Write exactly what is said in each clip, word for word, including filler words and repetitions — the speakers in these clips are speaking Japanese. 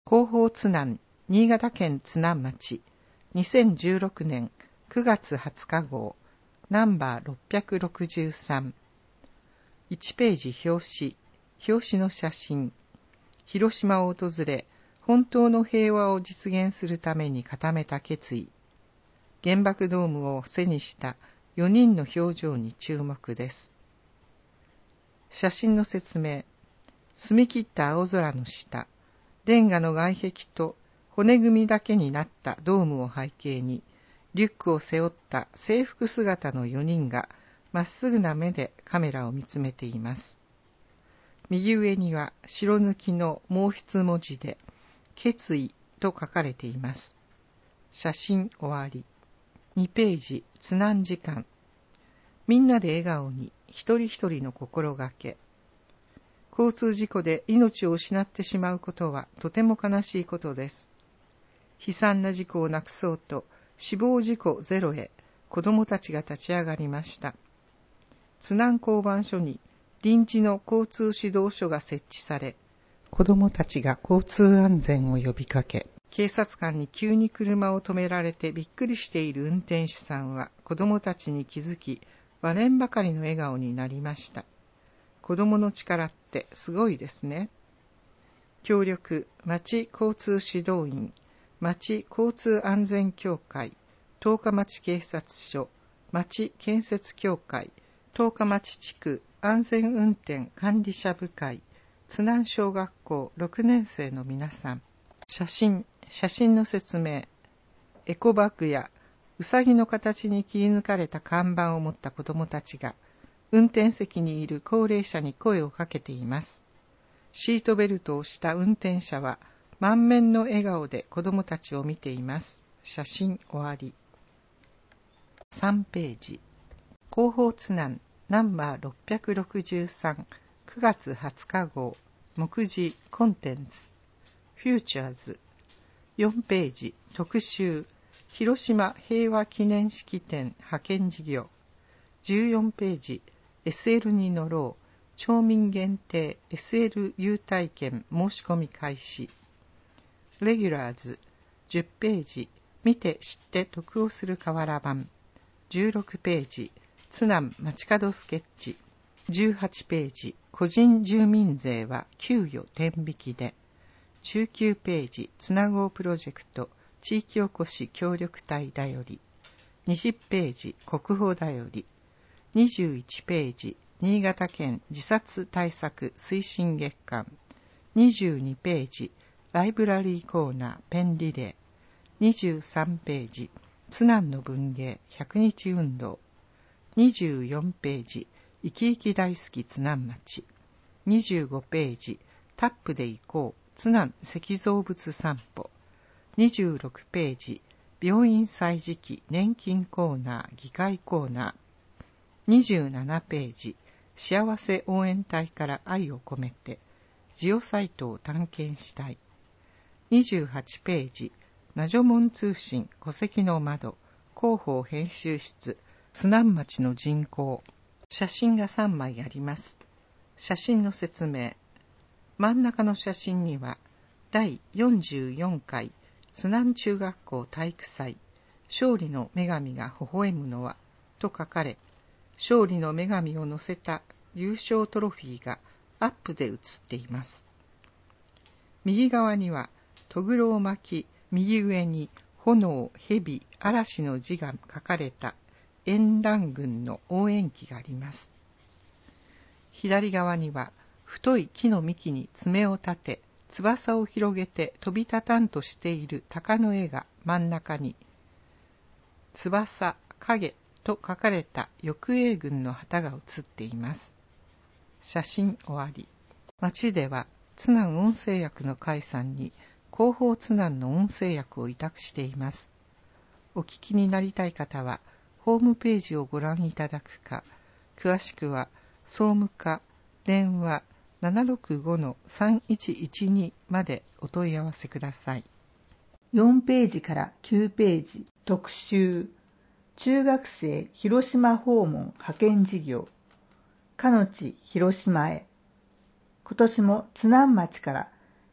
広報津南、新潟県津南町、にせんじゅうろくねんくがつはつか号、ナンバーろっぴゃくろくじゅうさん。いちページ表紙、表紙の写真。広島を訪れ、本当の平和を実現するために固めた決意。原爆ドームを背にしたよにんの表情に注目です。写真の説明。澄み切った青空の下、レンガの外壁と骨組みだけになったドームを背景に、リュックを背負った制服姿のよにんがまっすぐな目でカメラを見つめています。右上には白抜きの毛筆文字で、決意と書かれています。写真終わり。にページ、津南時間。みんなで笑顔に、一人一人の心がけ。交通事故で命を失ってしまうことはとても悲しいことです。悲惨な事故をなくそうと、死亡事故ゼロへ子どもたちが立ち上がりました。津南交番所に臨時の交通指導所が設置され、子どもたちが交通安全を呼びかけ、警察官に急に車を止められてびっくりしている運転手さんは子どもたちに気づき、割れんばかりの笑顔になりました。子どもの力ってすごいですね。協力、町交通指導員、町交通安全協会、十日町警察署、町建設協会、十日町地区安全運転管理者部会、津南小学校ろくねん生の皆さん。写真、写真の説明。エコバッグやうさぎの形に切り抜かれた看板を持った子どもたちが、運転席にいる高齢者に声をかけています。シートベルトをした運転者は満面の笑顔で子どもたちを見ています。写真終わり。さんページ。広報津南ナンバーろっぴゃくろくじゅうさん、くがつはつか号、目次コンテンツ、フューチャーズ。よんページ。特集、広島平和記念式典派遣事業。じゅうよんページ。エスエル に乗ろう。町民限定 エスエル 優待券申し込み開始。レギュラーズ。じゅっページ。見て知って得をする瓦版。じゅうろくページ。津南街角スケッチ。じゅうはちページ。個人住民税は給与天引きで。じゅうきゅうページ。つなごうプロジェクト地域おこし協力隊だより。にじゅうページ。国保だより。にじゅういちページ。新潟県自殺対策推進月間。にじゅうにページ。ライブラリーコーナーペンリレー。にじゅうさんページ。津南の文芸ひゃくにち運動。にじゅうよんページ。生き生き大好き津南町。にじゅうごページ。タップで行こう津南石造物散歩。にじゅうろくページ。病院歳時期年金コーナー議会コーナー。にじゅうななページ。幸せ応援隊から愛を込めてジオサイトを探検したい。にじゅうはちページ。ナジョモン通信戸籍の窓広報編集室津南町の人口。写真がさんまいあります。写真の説明。真ん中の写真にはだいよんじゅうよんかい津南中学校体育祭勝利の女神が微笑むのはと書かれ、勝利の女神を乗せた優勝トロフィーがアップで写っています。右側にはとぐろを巻き、右上に炎、蛇、嵐の字が書かれた沿覧軍の応援旗があります。左側には太い木の幹に爪を立て、翼を広げて飛び立たんとしている鷹の絵が真ん中に、翼、影と書かれた翼英軍の旗が写っています。写真終わり。町では津南音声薬の会さんに広報津南の音声薬を委託しています。お聞きになりたい方はホームページをご覧いただくか、詳しくは総務課電話 ななろくごのさんいちいちに までお問い合わせください。 よんページからきゅうページ。特集、中学生広島訪問派遣事業。かの地広島へ。今年も津南町から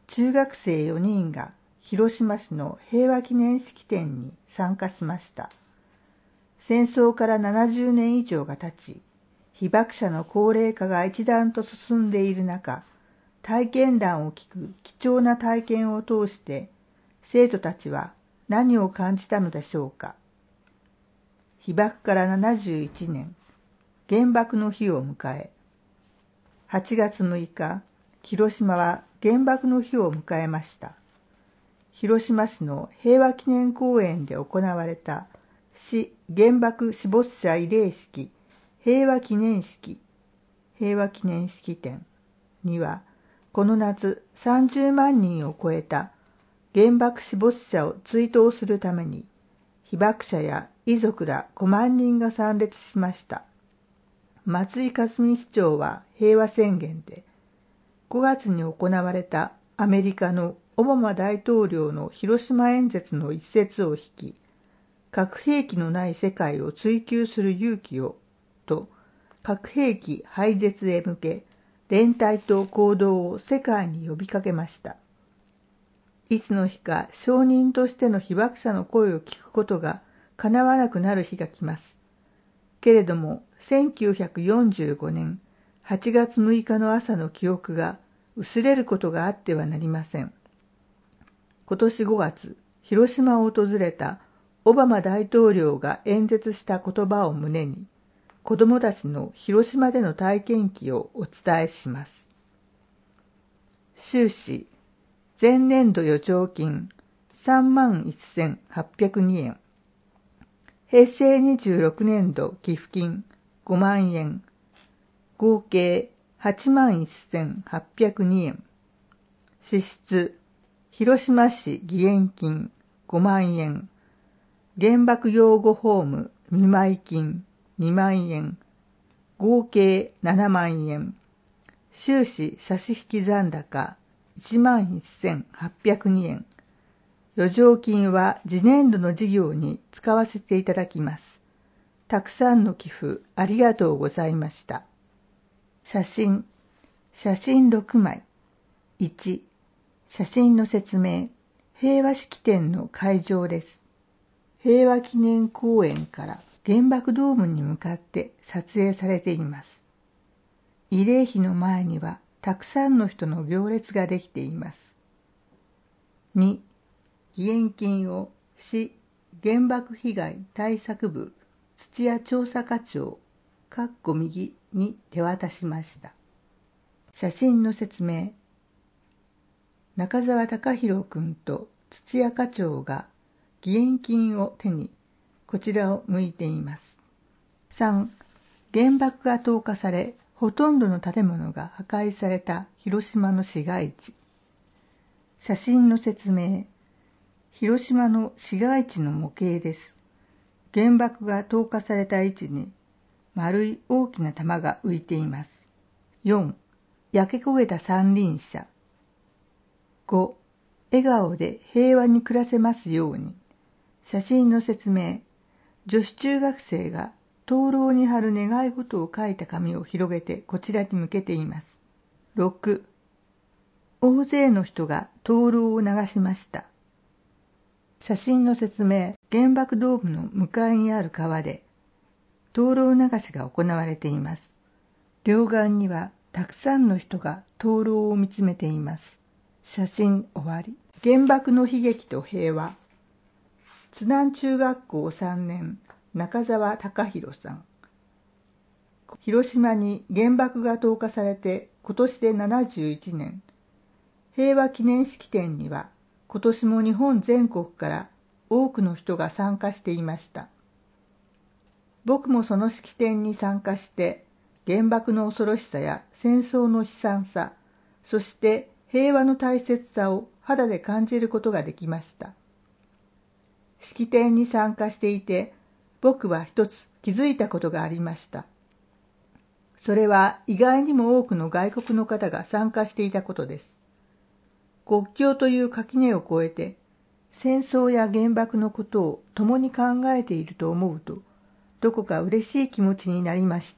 中学生よにんが広島市の平和記念式典に参加しました。戦争からななじゅうねん以上が経ち、被爆者の高齢化が一段と進んでいる中、体験談を聞く貴重な体験を通して、生徒たちは何を感じたのでしょうか。被爆からななじゅういちねん、原爆の日を迎え、はちがつむいか、広島は原爆の日を迎えました。広島市の平和記念公園で行われた市原爆死没者慰霊式平和記念式平和記念式典には、この夏さんじゅうまんにんを超えた原爆死没者を追悼するために、被爆者や遺族らごまんにんが参列しました。松井香澄市長は平和宣言で、ごがつに行われたアメリカのオバマ大統領の広島演説の一節を引き、核兵器のない世界を追求する勇気をと、核兵器廃絶へ向け連帯と行動を世界に呼びかけました。いつの日か証人としての被爆者の声を聞くことが叶わなくなる日が来ます。けれども、せんきゅうひゃくよんじゅうごねんはちがつむいかの朝の記憶が薄れることがあってはなりません。今年ごがつ、広島を訪れたオバマ大統領が演説した言葉を胸に、子どもたちの広島での体験記をお伝えします。収支、前年度預徴金さんまんせんはっぴゃくにえん。平成にじゅうろくねん度寄付金ごまんえん。合計はちまんせんはっぴゃくにえん。支出、広島市義援金ごまんえん。原爆養護ホーム見舞金にまんえん。合計ななまんえん。収支差引残高いちまんせんはっぴゃくにえん。余剰金は次年度の事業に使わせていただきます。たくさんの寄付ありがとうございました。写真、写真ろくまい。いち、写真の説明、平和式典の会場です。平和記念公園から原爆ドームに向かって撮影されています。慰霊碑の前にはたくさんの人の行列ができています。に、義援金を市原爆被害対策部土屋調査課長（右）に手渡しました。写真の説明。中澤隆弘君と土屋課長が義援金を手にこちらを向いています。さん、原爆が投下され、ほとんどの建物が破壊された広島の市街地。写真の説明。広島の市街地の模型です。原爆が投下された位置に丸い大きな玉が浮いています。よん、焼け焦げた三輪車。ご、笑顔で平和に暮らせますように。写真の説明。女子中学生が灯籠に貼る願い事を書いた紙を広げてこちらに向けています。ろく、大勢の人が灯籠を流しました。写真の説明。原爆ドームの向かいにある川で灯籠流しが行われています。両岸にはたくさんの人が灯籠を見つめています。写真終わり。原爆の悲劇と平和。津南中学校さんねん中澤隆弘さん。広島に原爆が投下されて今年でななじゅういちねん。平和記念式典には今年も日本全国から多くの人が参加していました。僕もその式典に参加して原爆の恐ろしさや戦争の悲惨さ、そして平和の大切さを肌で感じることができました。式典に参加していて、僕は一つ気づいたことがありました。それは意外にも多くの外国の方が参加していたことです。国境という垣根を越えて、戦争や原爆のことを共に考えていると思うと、どこか嬉しい気持ちになりました。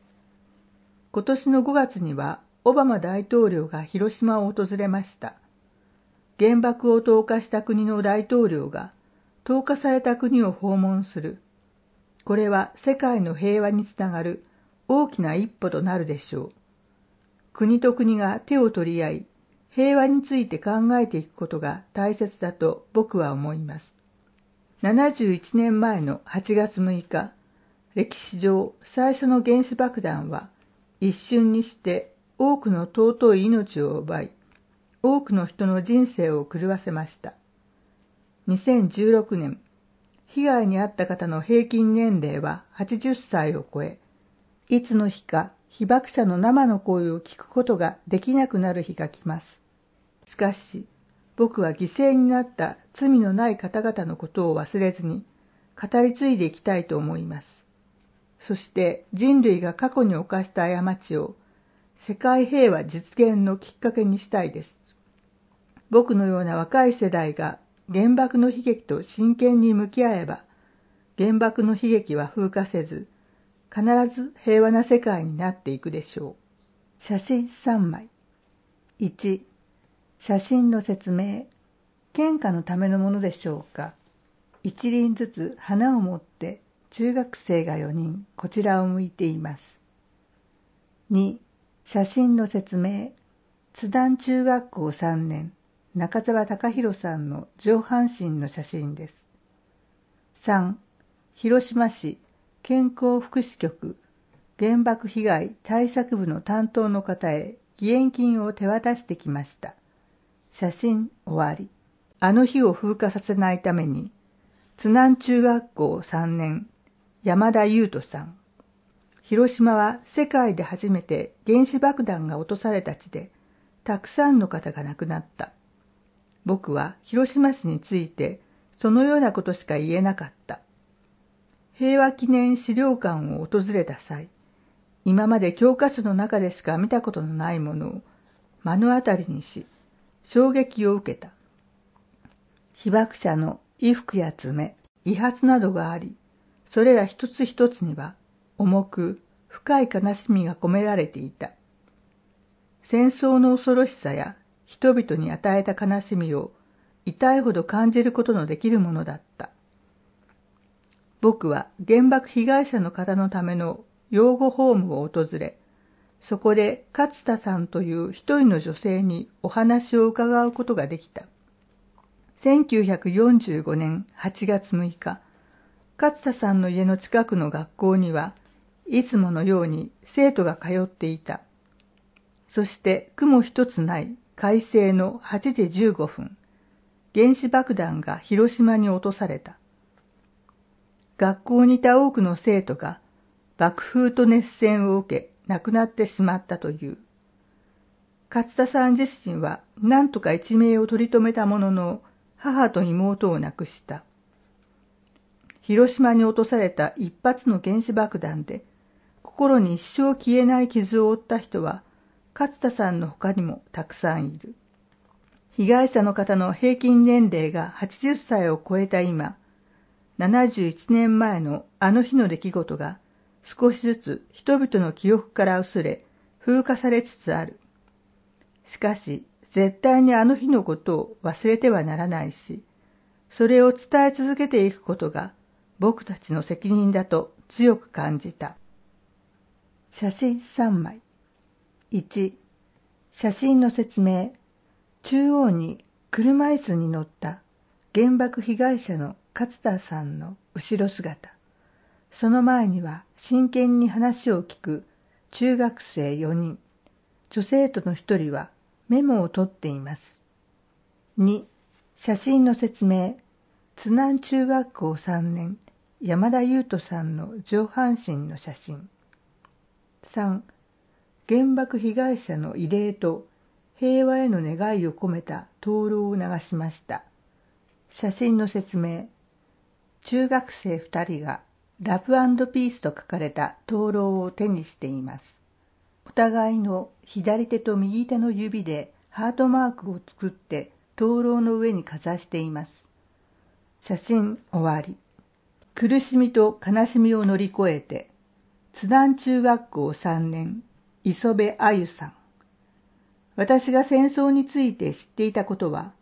今年のごがつには、オバマ大統領が広島を訪れました。 原爆を投下した国の大統領が投下された国を訪問する。これは世界の平和につながる大きな一歩となるでしょう。国と国が手を取り合い、平和について考えていくことが大切だと僕は思います。ななじゅういちねんまえのはちがつむいか、歴史上最初の原子爆弾は一瞬にして多くの尊い命を奪い、多くの人の人生を狂わせました。にせんじゅうろくねん、被害に遭った方の平均年齢ははちじゅっさいを超え、いつの日か被爆者の生の声を聞くことができなくなる日が来ます。しかし、僕は犠牲になった罪のない方々のことを忘れずに語り継いでいきたいと思います。そして人類が過去に犯した過ちを世界平和実現のきっかけにしたいです。僕のような若い世代が原爆の悲劇と真剣に向き合えば、原爆の悲劇は風化せず、必ず平和な世界になっていくでしょう。写真さんまい。いち、写真の説明。献花のためのものでしょうか。一輪ずつ花を持って中学生がよにんこちらを向いています。に、写真の説明。津南中学校さんねん、中澤隆弘さんの上半身の写真です。さん、広島市健康福祉局原爆被害対策部の担当の方へ義援金を手渡してきました。写真終わり。あの日を風化させないために、津南中学校さんねん、山田優斗さん。広島は世界で初めて原子爆弾が落とされた地で、たくさんの方が亡くなった。僕は広島市についてそのようなことしか言えなかった。平和記念資料館を訪れた際、今まで教科書の中でしか見たことのないものを目の当たりにし、衝撃を受けた。被爆者の衣服や爪、遺髪などがあり、それら一つ一つには重く深い悲しみが込められていた。戦争の恐ろしさや人々に与えた悲しみを痛いほど感じることのできるものだった。僕は原爆被害者の方のための養護ホームを訪れ、そこで勝田さんという一人の女性にお話を伺うことができた。せんきゅうひゃくよんじゅうごねんはちがつむいか、勝田さんの家の近くの学校にはいつものように生徒が通っていた。そして雲一つない快晴のはちじじゅうごふん、原子爆弾が広島に落とされた。学校にいた多くの生徒が爆風と熱線を受け亡くなってしまったという。勝田さん自身は何とか一命を取り留めたものの、母と妹を亡くした。広島に落とされた一発の原子爆弾で心に一生消えない傷を負った人は勝田さんの他にもたくさんいる。被害者の方の平均年齢がはちじゅっさいを超えた今、ななじゅういちねんまえのあの日の出来事が少しずつ人々の記憶から薄れ、風化されつつある。しかし、絶対にあの日のことを忘れてはならないし、それを伝え続けていくことが僕たちの責任だと強く感じた。写真さんまい。いち、写真の説明。中央に車椅子に乗った原爆被害者の勝田さんの後ろ姿。その前には真剣に話を聞く中学生よにん。女生徒の一人はメモを取っています。に、写真の説明。津南中学校さんねん、山田優斗さんの上半身の写真。さん、原爆被害者の慰霊と平和への願いを込めた灯籠を流しました。写真の説明。中学生ふたりがラブ&ピースと書かれた灯籠を手にしています。お互いの左手と右手の指でハートマークを作って灯籠の上にかざしています。写真終わり。苦しみと悲しみを乗り越えて、津南中学校さんねん、磯部あゆさん。私が戦争について知っていたことは、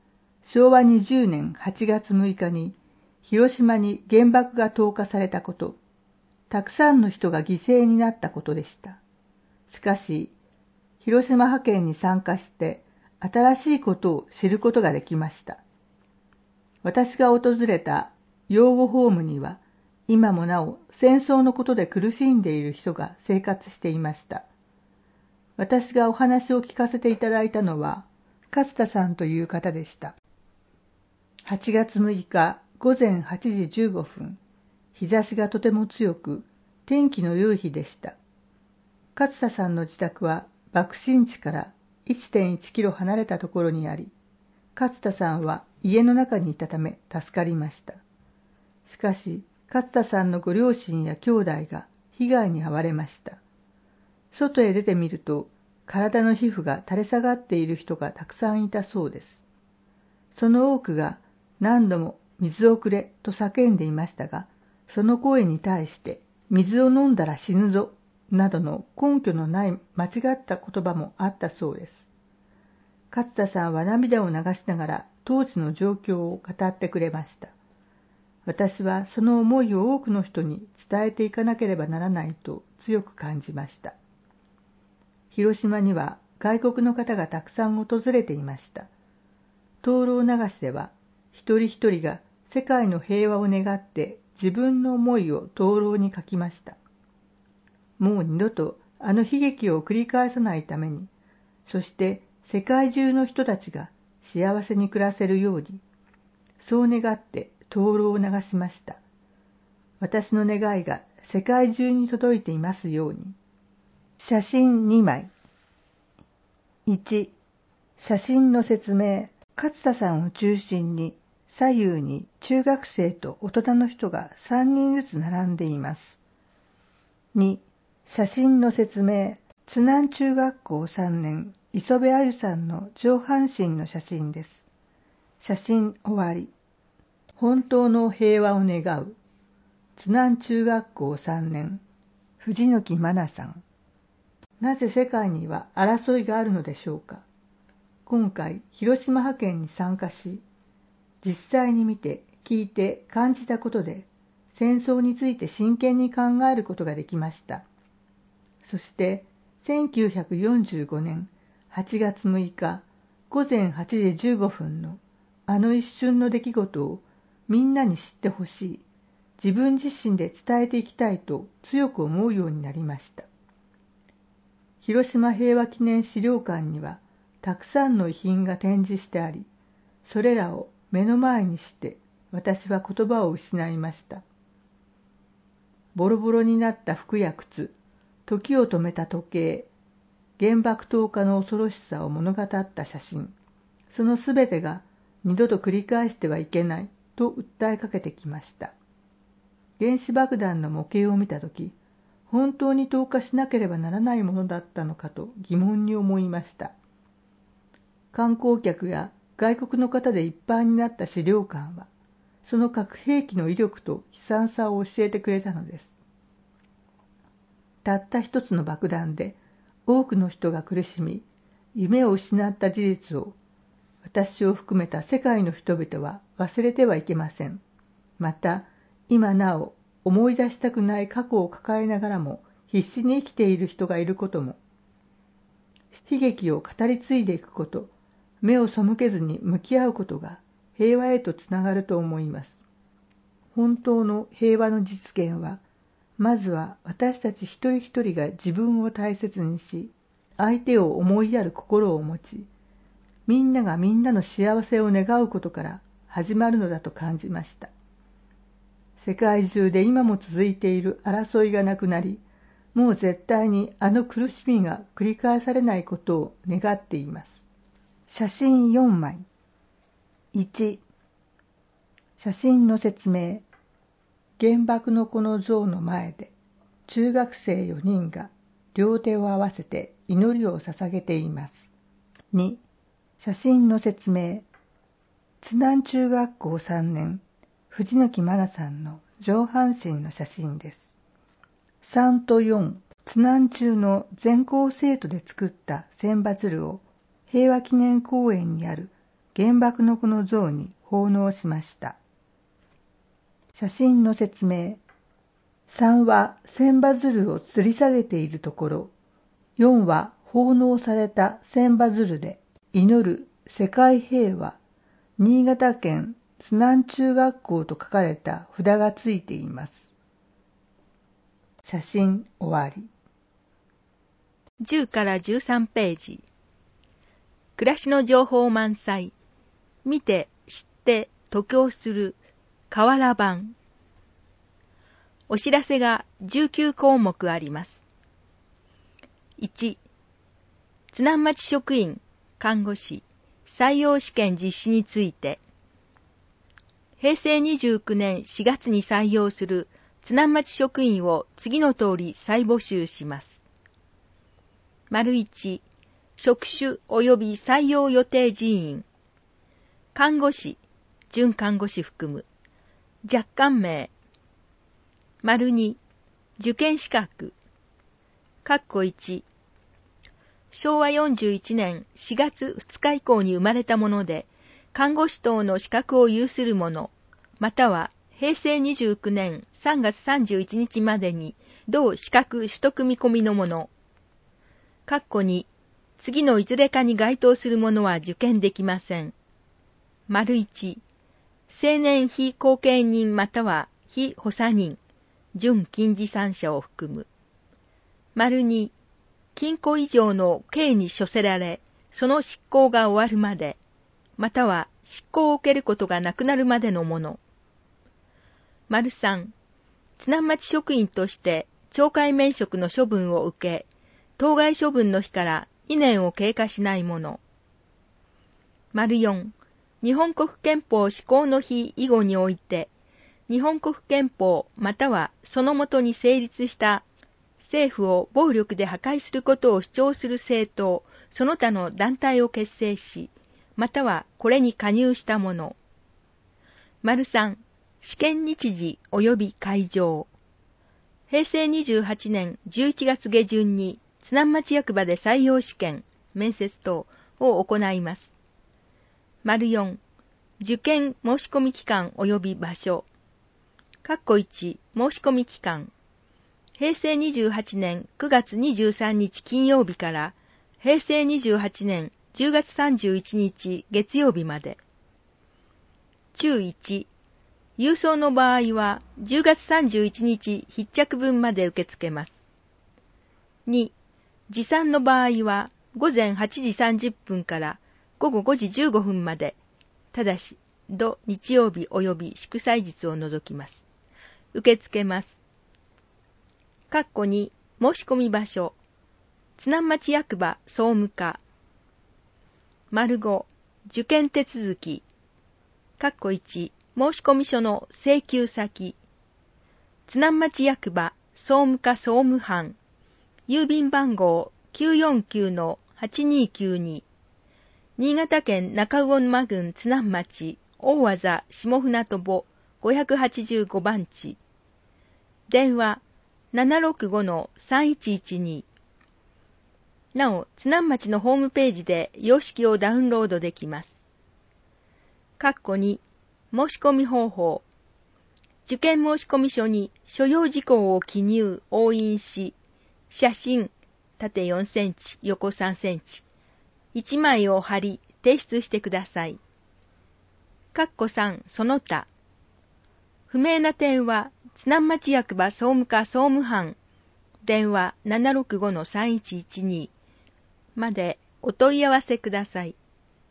しょうわにじゅうねんはちがつむいかに広島に原爆が投下されたこと、たくさんの人が犠牲になったことでした。しかし、広島派遣に参加して新しいことを知ることができました。私が訪れた養護ホームには、今もなお戦争のことで苦しんでいる人が生活していました。私がお話を聞かせていただいたのは、勝田さんという方でした。はちがつむいかごぜんはちじじゅうごふん、日差しがとても強く、天気の良い日でした。勝田さんの自宅は爆心地から いってんいちキロ離れたところにあり、勝田さんは家の中にいたため助かりました。しかし、勝田さんのご両親や兄弟が被害に遭われました。外へ出てみると、体の皮膚が垂れ下がっている人がたくさんいたそうです。その多くが何度も水をくれと叫んでいましたが、その声に対して水を飲んだら死ぬぞなどの根拠のない間違った言葉もあったそうです。勝田さんは涙を流しながら当時の状況を語ってくれました。私はその思いを多くの人に伝えていかなければならないと強く感じました。広島には外国の方がたくさん訪れていました。灯籠流しでは一人一人が世界の平和を願って自分の思いを灯籠に書きました。もう二度とあの悲劇を繰り返さないために、そして世界中の人たちが幸せに暮らせるように、そう願って灯籠を流しました。私の願いが世界中に届いていますように。写真にまい。いち、写真の説明。勝田さんを中心に左右に中学生と大人の人がさんにんずつ並んでいます。に、写真の説明。津南中学校さんねん、磯部あゆさんの上半身の写真です。写真終わり。本当の平和を願う。津南中学校さんねん、藤貫真奈さん。なぜ世界には争いがあるのでしょうか。今回、広島派遣に参加し、実際に見て、聞いて、感じたことで、戦争について真剣に考えることができました。そして、せんきゅうひゃくよんじゅうごねんはちがつむいかごぜんはちじじゅうごふんのあの一瞬の出来事をみんなに知ってほしい、自分自身で伝えていきたいと強く思うようになりました。広島平和記念資料館にはたくさんの遺品が展示してあり、それらを目の前にして私は言葉を失いました。ボロボロになった服や靴、時を止めた時計、原爆投下の恐ろしさを物語った写真、そのすべてが二度と繰り返してはいけないと訴えかけてきました。原子爆弾の模型を見たとき、本当に投下しなければならないものだったのかと疑問に思いました。観光客や外国の方でいっぱいになった資料館は、その核兵器の威力と悲惨さを教えてくれたのです。たった一つの爆弾で多くの人が苦しみ、夢を失った事実を、私を含めた世界の人々は忘れてはいけません。また、今なお思い出したくない過去を抱えながらも必死に生きている人がいることも、悲劇を語り継いでいくこと、目を背けずに向き合うことが平和へとつながると思います。本当の平和の実現は、まずは私たち一人一人が自分を大切にし、相手を思いやる心を持ち、みんながみんなの幸せを願うことから始まるのだと感じました。世界中で今も続いている争いがなくなり、もう絶対にあの苦しみが繰り返されないことを願っています。写真よんまい。いち、写真の説明。原爆の子の像の前で、中学生よにんが両手を合わせて祈りを捧げています。に、写真の説明。津南中学校さんねん、藤貫真奈さんの上半身の写真です。さんとよん、津南中の全校生徒で作った千羽鶴を平和記念公園にある原爆の子の像に奉納しました。写真の説明。さんは千羽鶴を吊り下げているところ、よんは奉納された千羽鶴で祈る世界平和新潟県津南中学校と書かれた札がついています。写真終わり。 じゅうからじゅうさんページ。暮らしの情報満載。見て、知って、渡京する。河原版。お知らせがじゅうきゅうこうもくあります。いち、津南町職員、看護師、採用試験実施について、へいせいにじゅうきゅうねんしがつに採用する津南町職員を次の通り再募集します。丸いち、職種及び採用予定人員、看護師、準看護師含む、若干名、丸に、受験資格、括弧いち、しょうわよんじゅういちねんしがつふつか以降に生まれたもので、看護師等の資格を有する者、またはへいせいにじゅうきゅうねんさんがつさんじゅういちにちまでに同資格取得見込みの者、括弧に、次のいずれかに該当する者は受験できません。丸いち、青年非後見人または非補佐人、準近次三者を含む。丸に、禁錮以上の刑に処せられ、その執行が終わるまで、または執行を受けることがなくなるまでのもの。丸さん、津南町職員として懲戒免職の処分を受け、当該処分の日からにねんを経過しないもの。丸よん、日本国憲法施行の日以後において、日本国憲法またはそのもとに成立した政府を暴力で破壊することを主張する政党、その他の団体を結成し、またはこれに加入したもの。丸さん、試験日時及び会場。へいせいにじゅうはちねんじゅういちがつげじゅんに津南町役場で採用試験、面接等を行います。丸よん、受験申込期間及び場所。括弧いち、申込期間。へいせいにじゅうはちねんくがつにじゅうさんにち金曜日からへいせいにじゅうはちねんじゅうがつさんじゅういちにち月曜日まで。注いち、郵送の場合はじゅうがつさんじゅういちにち必着分まで受け付けます。に、持参の場合はごぜんはちじさんじゅっぷんからごごごじじゅうごふんまで、ただし、土日曜日及び祝祭日を除きます。受け付けます。括弧に、申し込み場所。津南町役場総務課。丸ご、受験手続き。括弧いち、申込書の請求先。津南町役場総務課総務班。郵便番号 きゅうよんきゅうのはちにきゅうに。新潟県中魚沼郡津南町大和座下船渡ごひゃくはちじゅうごばんち。電話 ななろくごのさんいちいちに。なお、津南町のホームページで様式をダウンロードできます。括弧に、申し込み方法。受験申込書に所要事項を記入、押印し、写真、縦よんセンチ、横さんセンチ、いちまいを貼り、提出してください。括弧さん、その他。不明な点は、津南町役場総務課総務班、電話 ななろくごのさんいちいちに までお問い合わせください。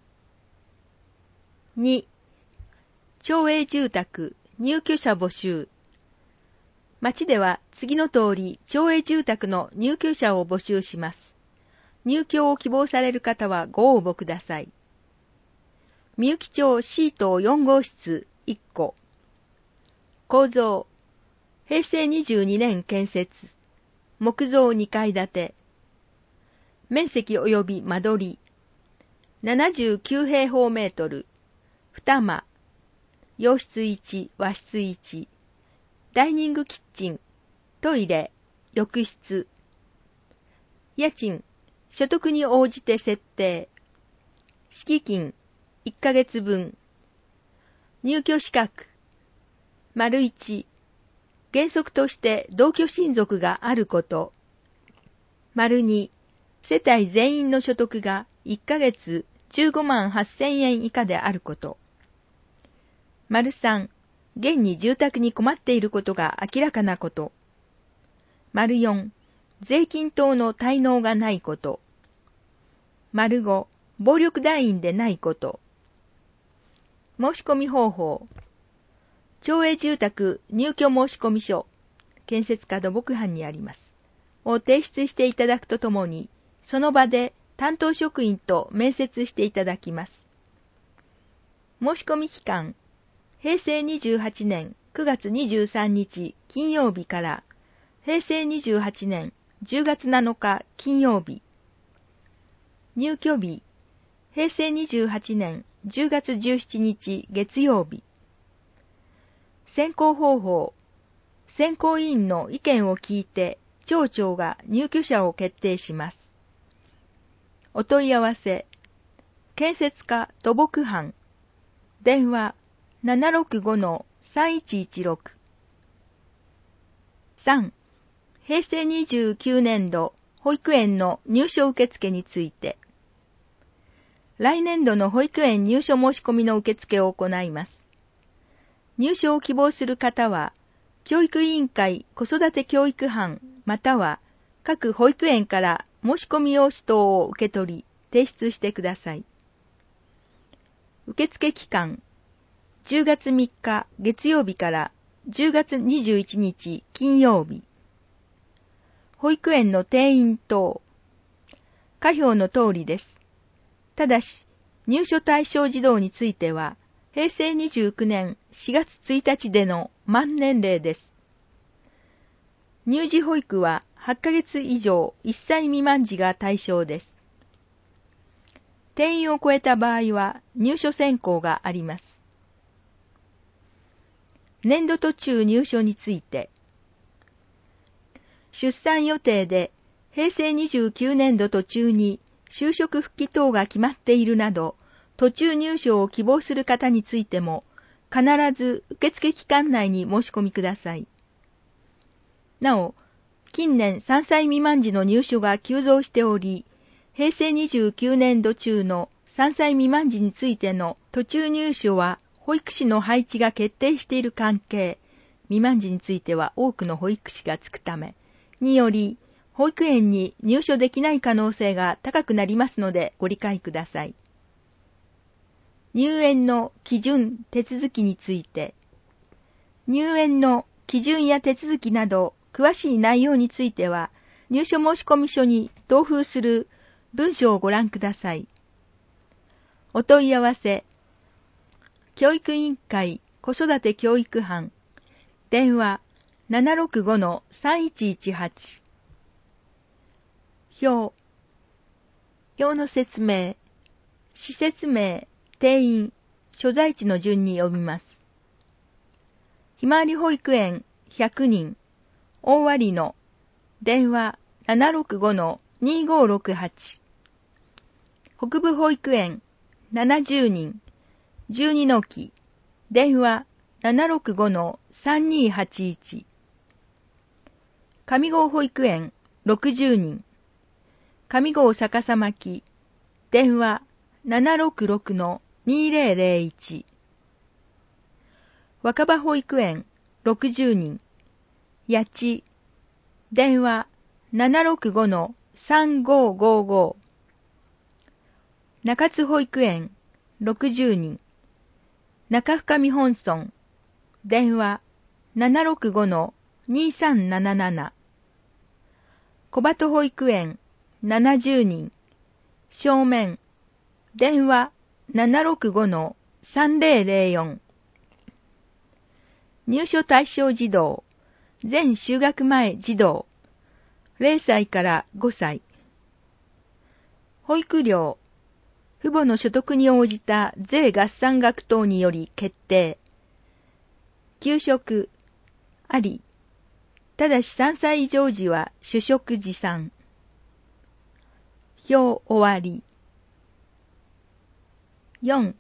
に、町営住宅入居者募集。町では次の通り町営住宅の入居者を募集します。入居を希望される方はご応募ください。みゆき町シートよんごうしついっこ。構造。へいせいにじゅうにねん建設。木造にかい建て。面積及び間取り。ななじゅうきゅうへいほうメートル。二間。洋室いち、和室いち。ダイニングキッチン。トイレ。浴室。家賃。所得に応じて設定。敷金。 いっかげつぶん。入居資格。丸いち、原則として同居親族があること。丸に、世帯全員の所得がいっかげつじゅうごまんはっせんえん以下であること。丸さん、現に住宅に困っていることが明らかなこと。丸よん、税金等の滞納がないこと。丸ご、暴力団員でないこと。申し込み方法。町営住宅入居申込書、建設課土木班にあります。を提出していただくとともに、その場で担当職員と面接していただきます。申し込み期間、へいせいにじゅうはちねんくがつにじゅうさんにち金曜日からへいせいにじゅうはちねんじゅうがつなのか金曜日。入居日、へいせいにじゅうはちねんじゅうがつじゅうしちにち月曜日。選考方法、選考委員の意見を聞いて町長が入居者を決定します。お問い合わせ、建設課土木班、電話 ななろくごのさんいちいちろく。さん、へいせいにじゅうきゅうねんど保育園の入所受付について。来年度の保育園入所申し込みの受付を行います。入所を希望する方は、教育委員会子育て教育班または各保育園から申し込み用紙等を受け取り、提出してください。受付期間、じゅうがつみっか月曜日からじゅうがつにじゅういちにち金曜日。保育園の定員等。下表の通りです。ただし、入所対象児童については、へいせいにじゅうきゅうねんしがつついたちでの満年齢です。乳児保育ははっかげつ以上いっさい未満児が対象です。定員を超えた場合は入所選考があります。年度途中入所について、出産予定でへいせいにじゅうきゅうねんど途中に就職復帰等が決まっているなど、途中入所を希望する方についても、必ず受付期間内に申し込みください。なお、近年さんさい未満児の入所が急増しており、へいせいにじゅうきゅうねんど中のさんさい未満児についての途中入所は保育士の配置が決定している関係、未満児については多くの保育士がつくため、により、保育園に入所できない可能性が高くなりますのでご理解ください。入園の基準・手続きについて、入園の基準や手続きなど詳しい内容については、入所申込書に同封する文書をご覧ください。お問い合わせ、教育委員会子育て教育班、電話 ななろくごのさんいちいちはち。表、表の説明、施設名、定員、所在地の順に読みます。ひまわり保育園ひゃくにん、大割の、電話 ななろくごのにごろくはち。北部保育園ななじゅうにん、じゅうにのき、電話 ななろくごのさんにはちいち。上郷保育園ろくじゅうにん、上郷逆さ巻、電話 ななろくろくのにぜろぜろいち。若葉保育園ろくじゅうにん、八千、電話 ななろくごのさんごごご。中津保育園ろくじゅうにん、中深見本村、電話 ななろくごのにさんなななな。小鳩保育園ななじゅうにん、正面、電話 ななろくごのさんぜろぜろよん。入所対象児童、全就学前児童、ぜろさいからごさい。保育料、父母の所得に応じた税合算額等により決定。給食、あり。ただしさんさい以上時は主食持参。表終わり。よん.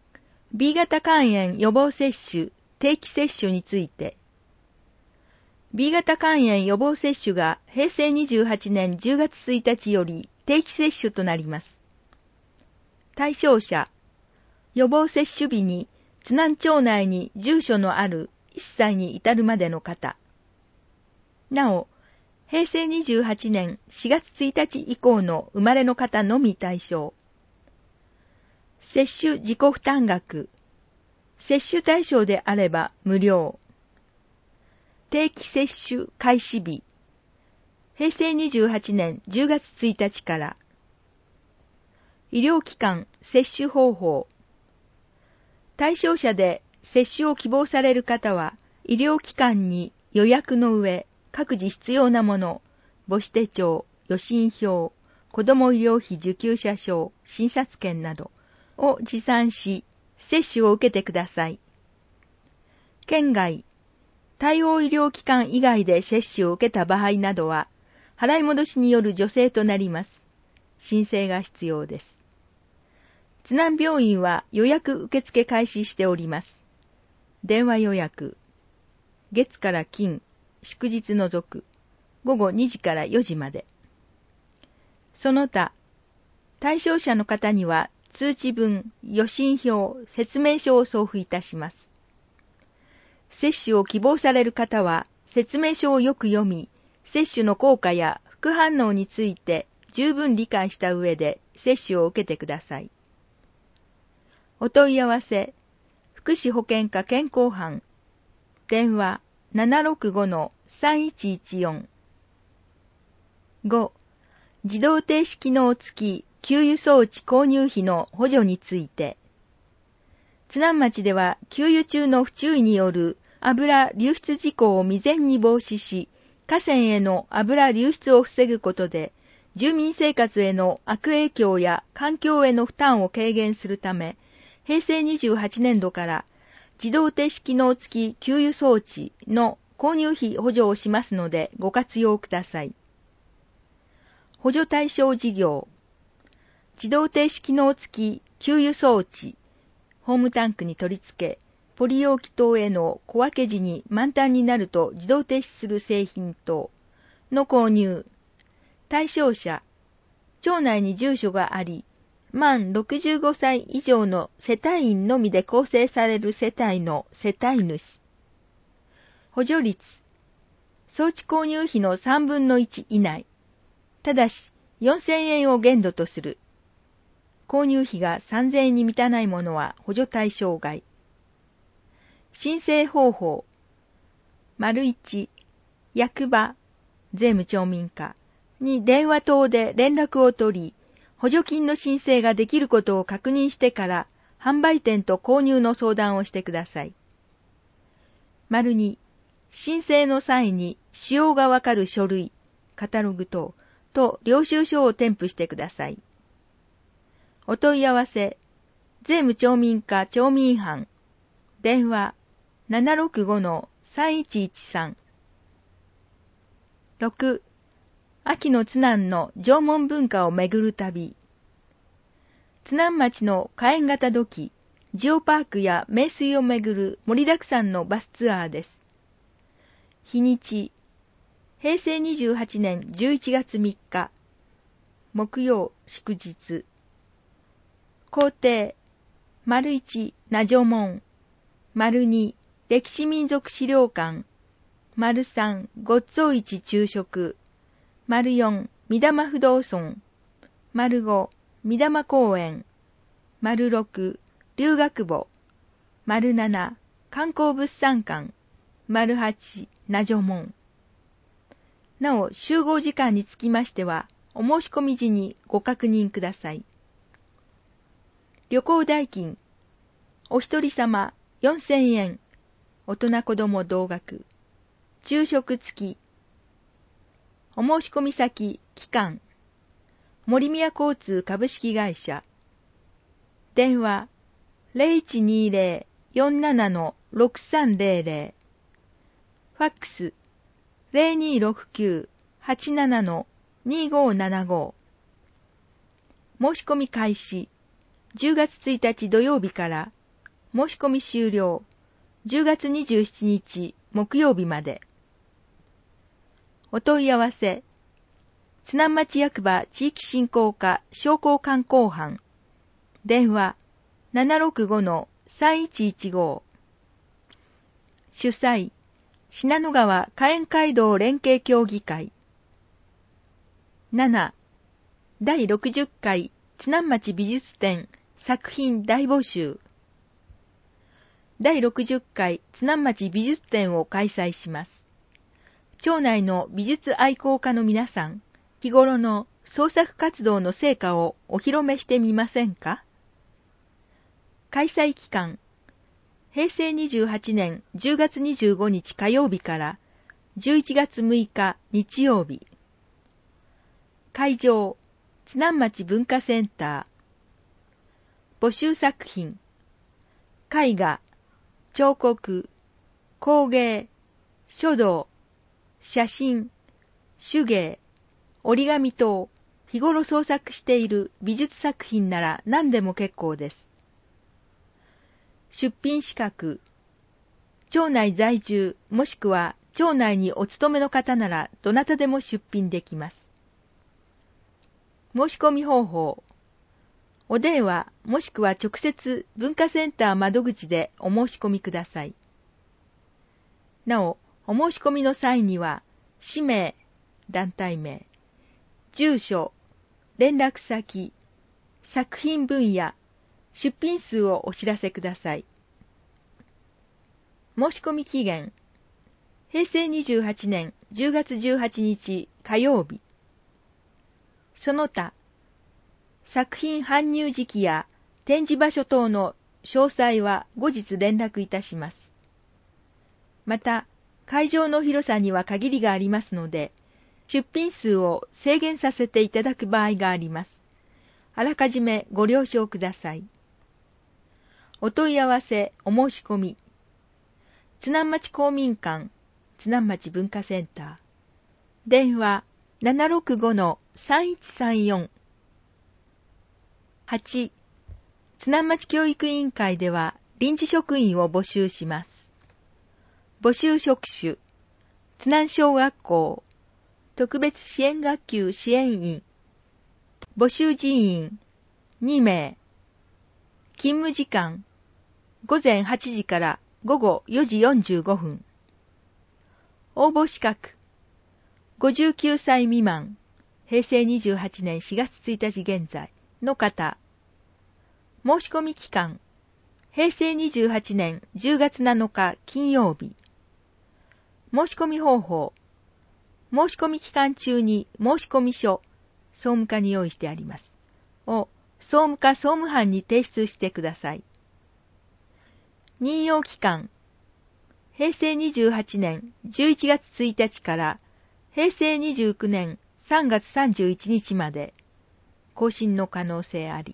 ビー 型肝炎予防接種、定期接種について、ビー 型肝炎予防接種がへいせいにじゅうはちねんじゅうがつついたちより定期接種となります。対象者、予防接種日に津南町内に住所のあるいっさいに至るまでの方。なお、へいせいにじゅうはちねんしがつついたち以降の生まれの方のみ対象。接種自己負担額。接種対象であれば無料。定期接種開始日。へいせいにじゅうはちねんじゅうがつついたちから。医療機関接種方法。対象者で接種を希望される方は、医療機関に予約の上、各自必要なもの、母子手帳、予診票、子ども医療費受給者証、診察券などを持参し、接種を受けてください。県外、対応医療機関以外で接種を受けた場合などは、払い戻しによる助成となります。申請が必要です。津南病院は予約受付開始しております。電話予約。月から金、祝日除く。ごごにじからよじまで。その他、対象者の方には通知文、予診票、説明書を送付いたします。接種を希望される方は、説明書をよく読み、接種の効果や副反応について十分理解した上で接種を受けてください。お問い合わせ、福祉保健課健康班、電話 ななろくごのさんいちいちよん。ご. 自動停止機能付き給油装置購入費の補助について、津南町では給油中の不注意による油流出事故を未然に防止し、河川への油流出を防ぐことで、住民生活への悪影響や環境への負担を軽減するため、へいせいにじゅうはちねんどから自動停止機能付き給油装置の購入費補助をしますのでご活用ください。補助対象事業。自動停止機能付き給油装置、ホームタンクに取り付け、ポリ容器等への小分け時に満タンになると自動停止する製品等の購入。対象者、町内に住所があり、満ろくじゅうごさい以上の世帯員のみで構成される世帯の世帯主。補助率、装置購入費のさんぶんのいち以内。ただし、よんせんえんを限度とする。購入費がさんぜんえんに満たないものは補助対象外。申請方法。丸いち、役場、税務町民課に電話等で連絡を取り、補助金の申請ができることを確認してから、販売店と購入の相談をしてください。丸に、申請の際に使用がわかる書類、カタログ等と領収書を添付してください。お問い合わせ、税務町民課町民班、電話 ななろくごのさんいちいちさん。ろく. 秋の津南の縄文文化を巡る旅。津南町の火炎型土器、ジオパークや名水を巡る盛りだくさんのバスツアーです。日にち、へいせいにじゅうはちねんじゅういちがつみっか、木曜祝日。工程、丸いち、名城門。丸に、歴史民族資料館。丸さん、ごっつお市昼食。丸よん、三玉不動村。丸ご、三玉公園。丸ろく、留学簿。丸なな、観光物産館。丸はち、名城門。なお、集合時間につきましては、お申し込み時にご確認ください。旅行代金。お一人様よんせんえん。大人子供同額。昼食付き。お申し込み先、期間。森宮交通株式会社。電話 ゼロいちにゼロ よんなな ろくさんゼロゼロ。ファックス ゼロにろくきゅう はちなな にごななご。申し込み開始じゅうがつついたち土曜日から申し込み終了。じゅうがつにじゅうしちにち木曜日まで。お問い合わせ。津南町役場地域振興課商工観光班。電話 ななろくごのさんいちいちご。主催、信濃川花園街道連携協議会。なな、だいろくじゅっかい津南町美術展作品大募集。だいろくじゅっかい津南町美術展を開催します。町内の美術愛好家の皆さん、日頃の創作活動の成果をお披露目してみませんか？開催期間、へいせいにじゅうはちねんじゅうがつにじゅうごにち火曜日からじゅういちがつむいか日曜日。会場、津南町文化センター。募集作品、絵画、彫刻、工芸、書道、写真、手芸、折り紙等、日頃創作している美術作品なら何でも結構です。出品資格、町内在住もしくは町内にお勤めの方ならどなたでも出品できます。申し込み方法、お電話もしくは直接文化センター窓口でお申し込みください。なお、お申し込みの際には、氏名、団体名、住所、連絡先、作品分野、出品数をお知らせください。申し込み期限、へいせいにじゅうはちねんじゅうがつじゅうはちにち火曜日。その他、作品搬入時期や展示場所等の詳細は後日連絡いたします。また、会場の広さには限りがありますので、出品数を制限させていただく場合があります。あらかじめご了承ください。お問い合わせ、お申し込み。津南町公民館、津南町文化センター。電話 ななろくごのさんいちさんよん。はち、津南町教育委員会では臨時職員を募集します。募集職種、津南小学校、特別支援学級支援員。募集人員、にめい。勤務時間、ごぜんはちじからごごよじよんじゅうごふん。応募資格、ごじゅうきゅうさい未満、へいせいにじゅうはちねんしがつついたち現在の方。申し込み期間、へいせいにじゅうはちねんじゅうがつなのか金曜日。申し込み方法、申し込み期間中に申し込み書、総務課に用意してあります。を総務課総務班に提出してください。任用期間、へいせいにじゅうはちねんじゅういちがつついたちからへいせいにじゅうきゅうねんさんがつさんじゅういちにちまで、更新の可能性あり。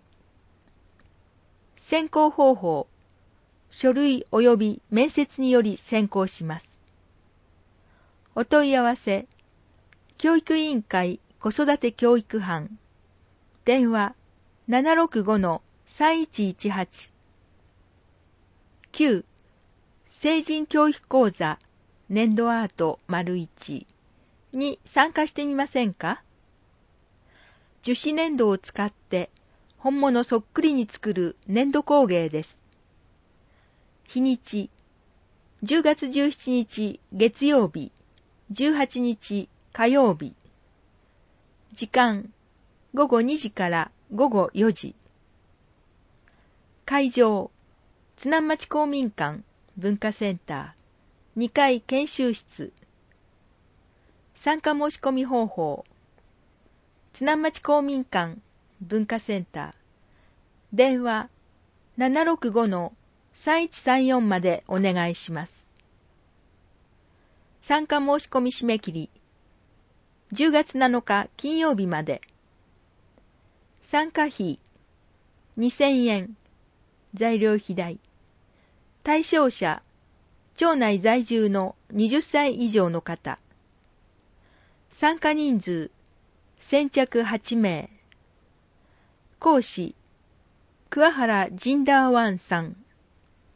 選考方法、書類及び面接により選考します。お問い合わせ、教育委員会子育て教育班。電話 ななろくごのさんいちいちはち。きゅう、成人教育講座年度アート いち に参加してみませんか？樹脂粘土を使って本物そっくりに作る粘土工芸です。日にち、じゅうがつじゅうしちにち月曜日、じゅうはちにち火曜日。時間、ごごにじからごごよじ。会場、津南町公民館文化センターにかい研修室。参加申し込み方法、津南町公民館文化センター。電話 ななろくごのさんいちさんよん までお願いします。参加申し込み締め切り、じゅうがつなのか金曜日まで。参加費、にせんえん。材料費代。対象者、町内在住のはたち以上の方。参加人数、先着はちめい。講師、桑原ジンダーワンさん。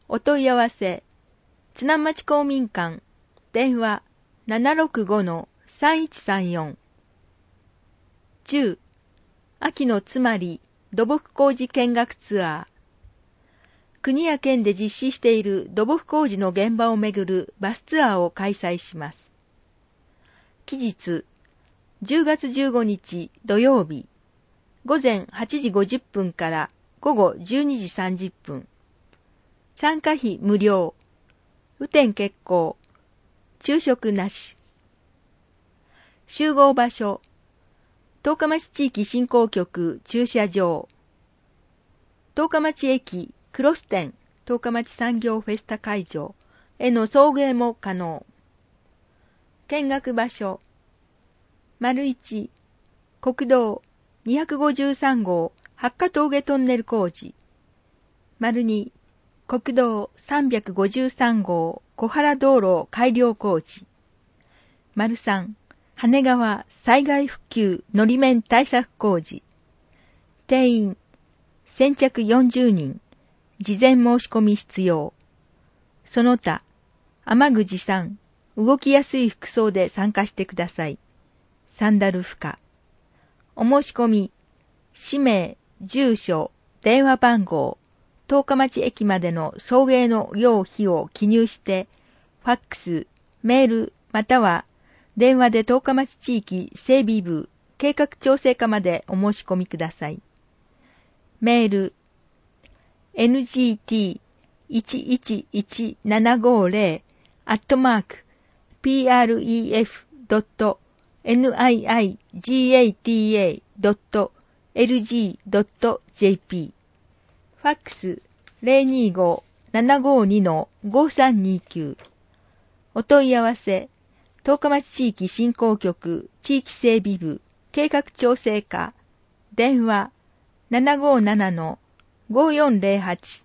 お問い合わせ、津南町公民館、電話 ななろくごのさんいちさんよん。じゅう、秋のつまり土木工事見学ツアー。国や県で実施している土木工事の現場をめぐるバスツアーを開催します。期日、じゅうがつじゅうごにち土曜日、ごぜんはちじごじゅっぷんからごごじゅうにじさんじゅっぷん。参加費無料。雨天決行。昼食なし。集合場所。十日町地域振興局駐車場。十日町駅クロス店十日町産業フェスタ会場への送迎も可能。見学場所。丸一、国道にひゃくごじゅうさんごう八ヶ峠トンネル工事。丸二、国道さんびゃくごじゅうさんごう小原道路改良工事。丸三、羽川災害復旧のり面対策工事。定員、先着よんじゅうにん。事前申し込み必要。その他、雨具持参、動きやすい服装で参加してください。サンダル不可。お申し込み、氏名、住所、電話番号、十日町駅までの送迎の要費を記入して、ファックス、メール、または電話で十日町地域整備部計画調整課までお申し込みください。メール、エヌジーティーいちいちいちななごぜろ アットマーク ピーアールイーエフドットニーアイガタドットエルジードットジェーピー ファックス ゼロにーご ななごに ごさんにきゅう お問い合わせ十日町地域振興局地域整備部計画調整課電話 ななごななのごよんぜろはち。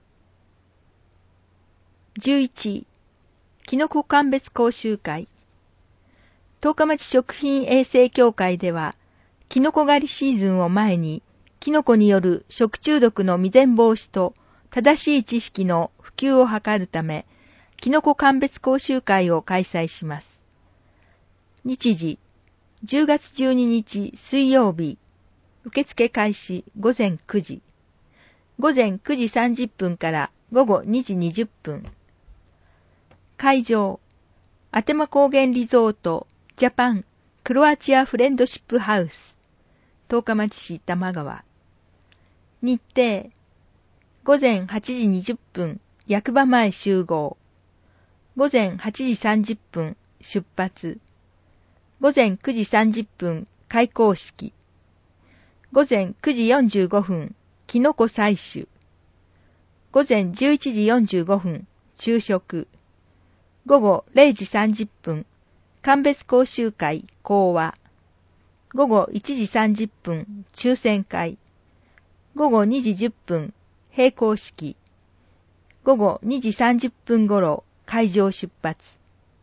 じゅういち、キノコ鑑別講習会。十日町食品衛生協会では、キノコ狩りシーズンを前に、キノコによる食中毒の未然防止と正しい知識の普及を図るため、キノコ鑑別講習会を開催します。日時、じゅうがつじゅうににち水曜日、受付開始ごぜんくじ。ごぜんくじさんじゅっぷんからごごにじにじゅっぷん。会場、アテマ高原リゾート、ジャパン、クロアチアフレンドシップハウス、十日町市玉川。日程、ごぜんはちじにじゅっぷん、役場前集合。ごぜんはちじさんじゅっぷん、出発。ごぜんくじさんじゅっぷん、開講式。ごぜんくじよんじゅうごふん、キノコ採取。ごぜんじゅういちじよんじゅうごふん、昼食。ごごれいじさんじゅっぷん、鑑別講習会、講話。ごごいちじさんじゅっぷん、抽選会。ごごにじじゅっぷん、閉講式。ごごにじさんじゅっぷん頃、会場出発。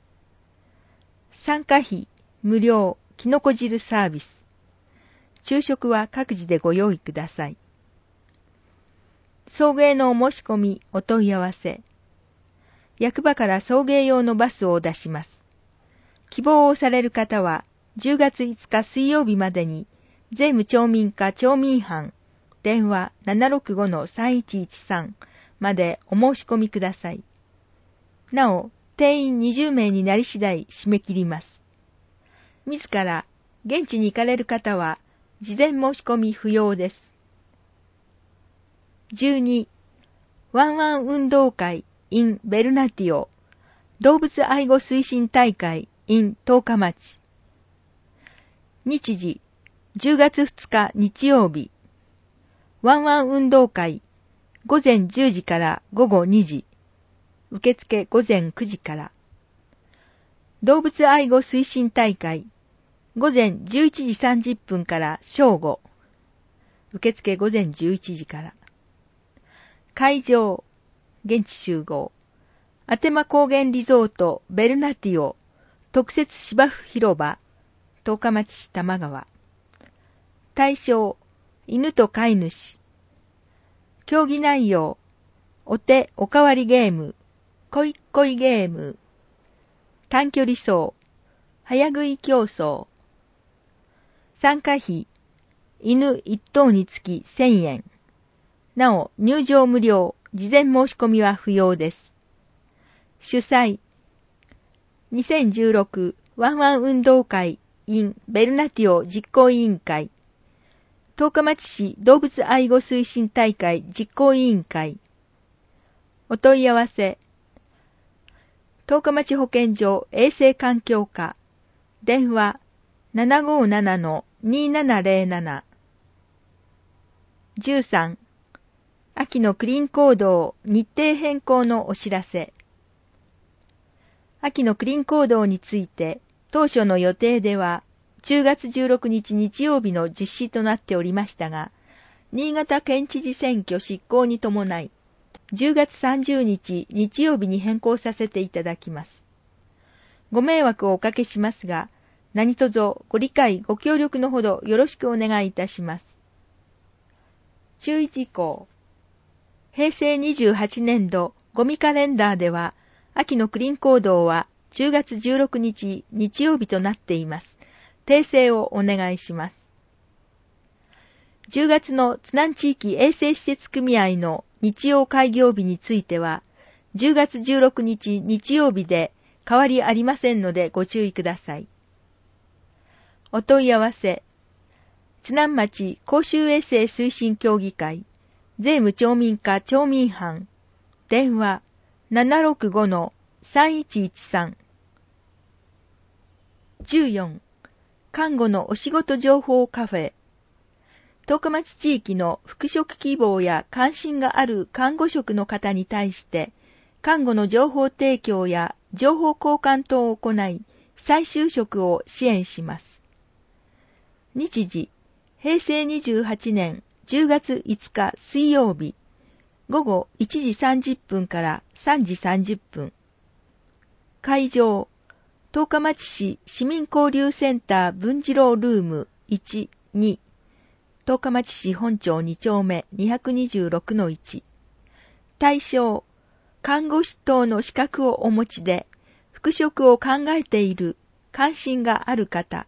参加費、無料、キノコ汁サービス。昼食は各自でご用意ください。送迎のお申し込み、お問い合わせ。役場から送迎用のバスを出します。希望をされる方は、じゅうがついつか水曜日までに、税務町民課町民班、電話 ななろくごのさんいちいちさん までお申し込みください。なお、定員にじゅうめいになり次第締め切ります。自ら現地に行かれる方は、事前申し込み不要です。じゅうに、ワンワン運動会 in ベルナティオ、動物愛護推進大会 in 十日町。日時、じゅうがつふつか日曜日。ワンワン運動会、ごぜんじゅうじからごごにじ。受付ごぜんくじから。動物愛護推進大会、ごぜんじゅういちじさんじゅっぷんから正午。受付ごぜんじゅういちじから。会場、現地集合。アテマ高原リゾートベルナティオ特設芝生広場、十日町市玉川。対象、犬と飼い主。競技内容、 お手おかわりゲーム、こいこいゲーム、短距離走、早食い競争。参加費、犬一頭につきせんえん。なお、入場無料、事前申し込みは不要です。主催、にせんじゅうろくワンワン運動会 in ベルナティオ実行委員会、十日町市動物愛護推進大会実行委員会。お問い合わせ、十日町保健所衛生環境課、電話 ななごーななのにーななぜろなな。じゅうさん、秋のクリーン行動日程変更のお知らせ。秋のクリーン行動について、当初の予定では、じゅうがつじゅうろくにち日曜日の実施となっておりましたが、新潟県知事選挙執行に伴い、じゅうがつさんじゅうにち日曜日に変更させていただきます。ご迷惑をおかけしますが、何卒ご理解ご協力のほどよろしくお願いいたします。注意事項。平成にじゅうはちねんどゴミカレンダーでは、秋のクリーン行動はじゅうがつじゅうろくにち日曜日となっています。訂正をお願いします。じゅうがつの津南地域衛生施設組合の日曜開業日については、じゅうがつじゅうろくにち日曜日で変わりありませんのでご注意ください。お問い合わせ、津南町公衆衛生推進協議会、税務町民課町民班、電話 ななろくごのさんいちいちさん。じゅうよん、看護のお仕事情報カフェ。十日町地域の復職希望や関心がある看護職の方に対して、看護の情報提供や情報交換等を行い、再就職を支援します。日時、平成にじゅうはちねんじゅうがついつか水曜日、ごごいちじさんじゅっぷんからさんじさんじゅっぷん。会場、十日町市市民交流センター文次郎ルームいち、に、十日町市本町にちょうめにひゃくにじゅうろくのいち。対象、看護師等の資格をお持ちで、復職を考えている、関心がある方。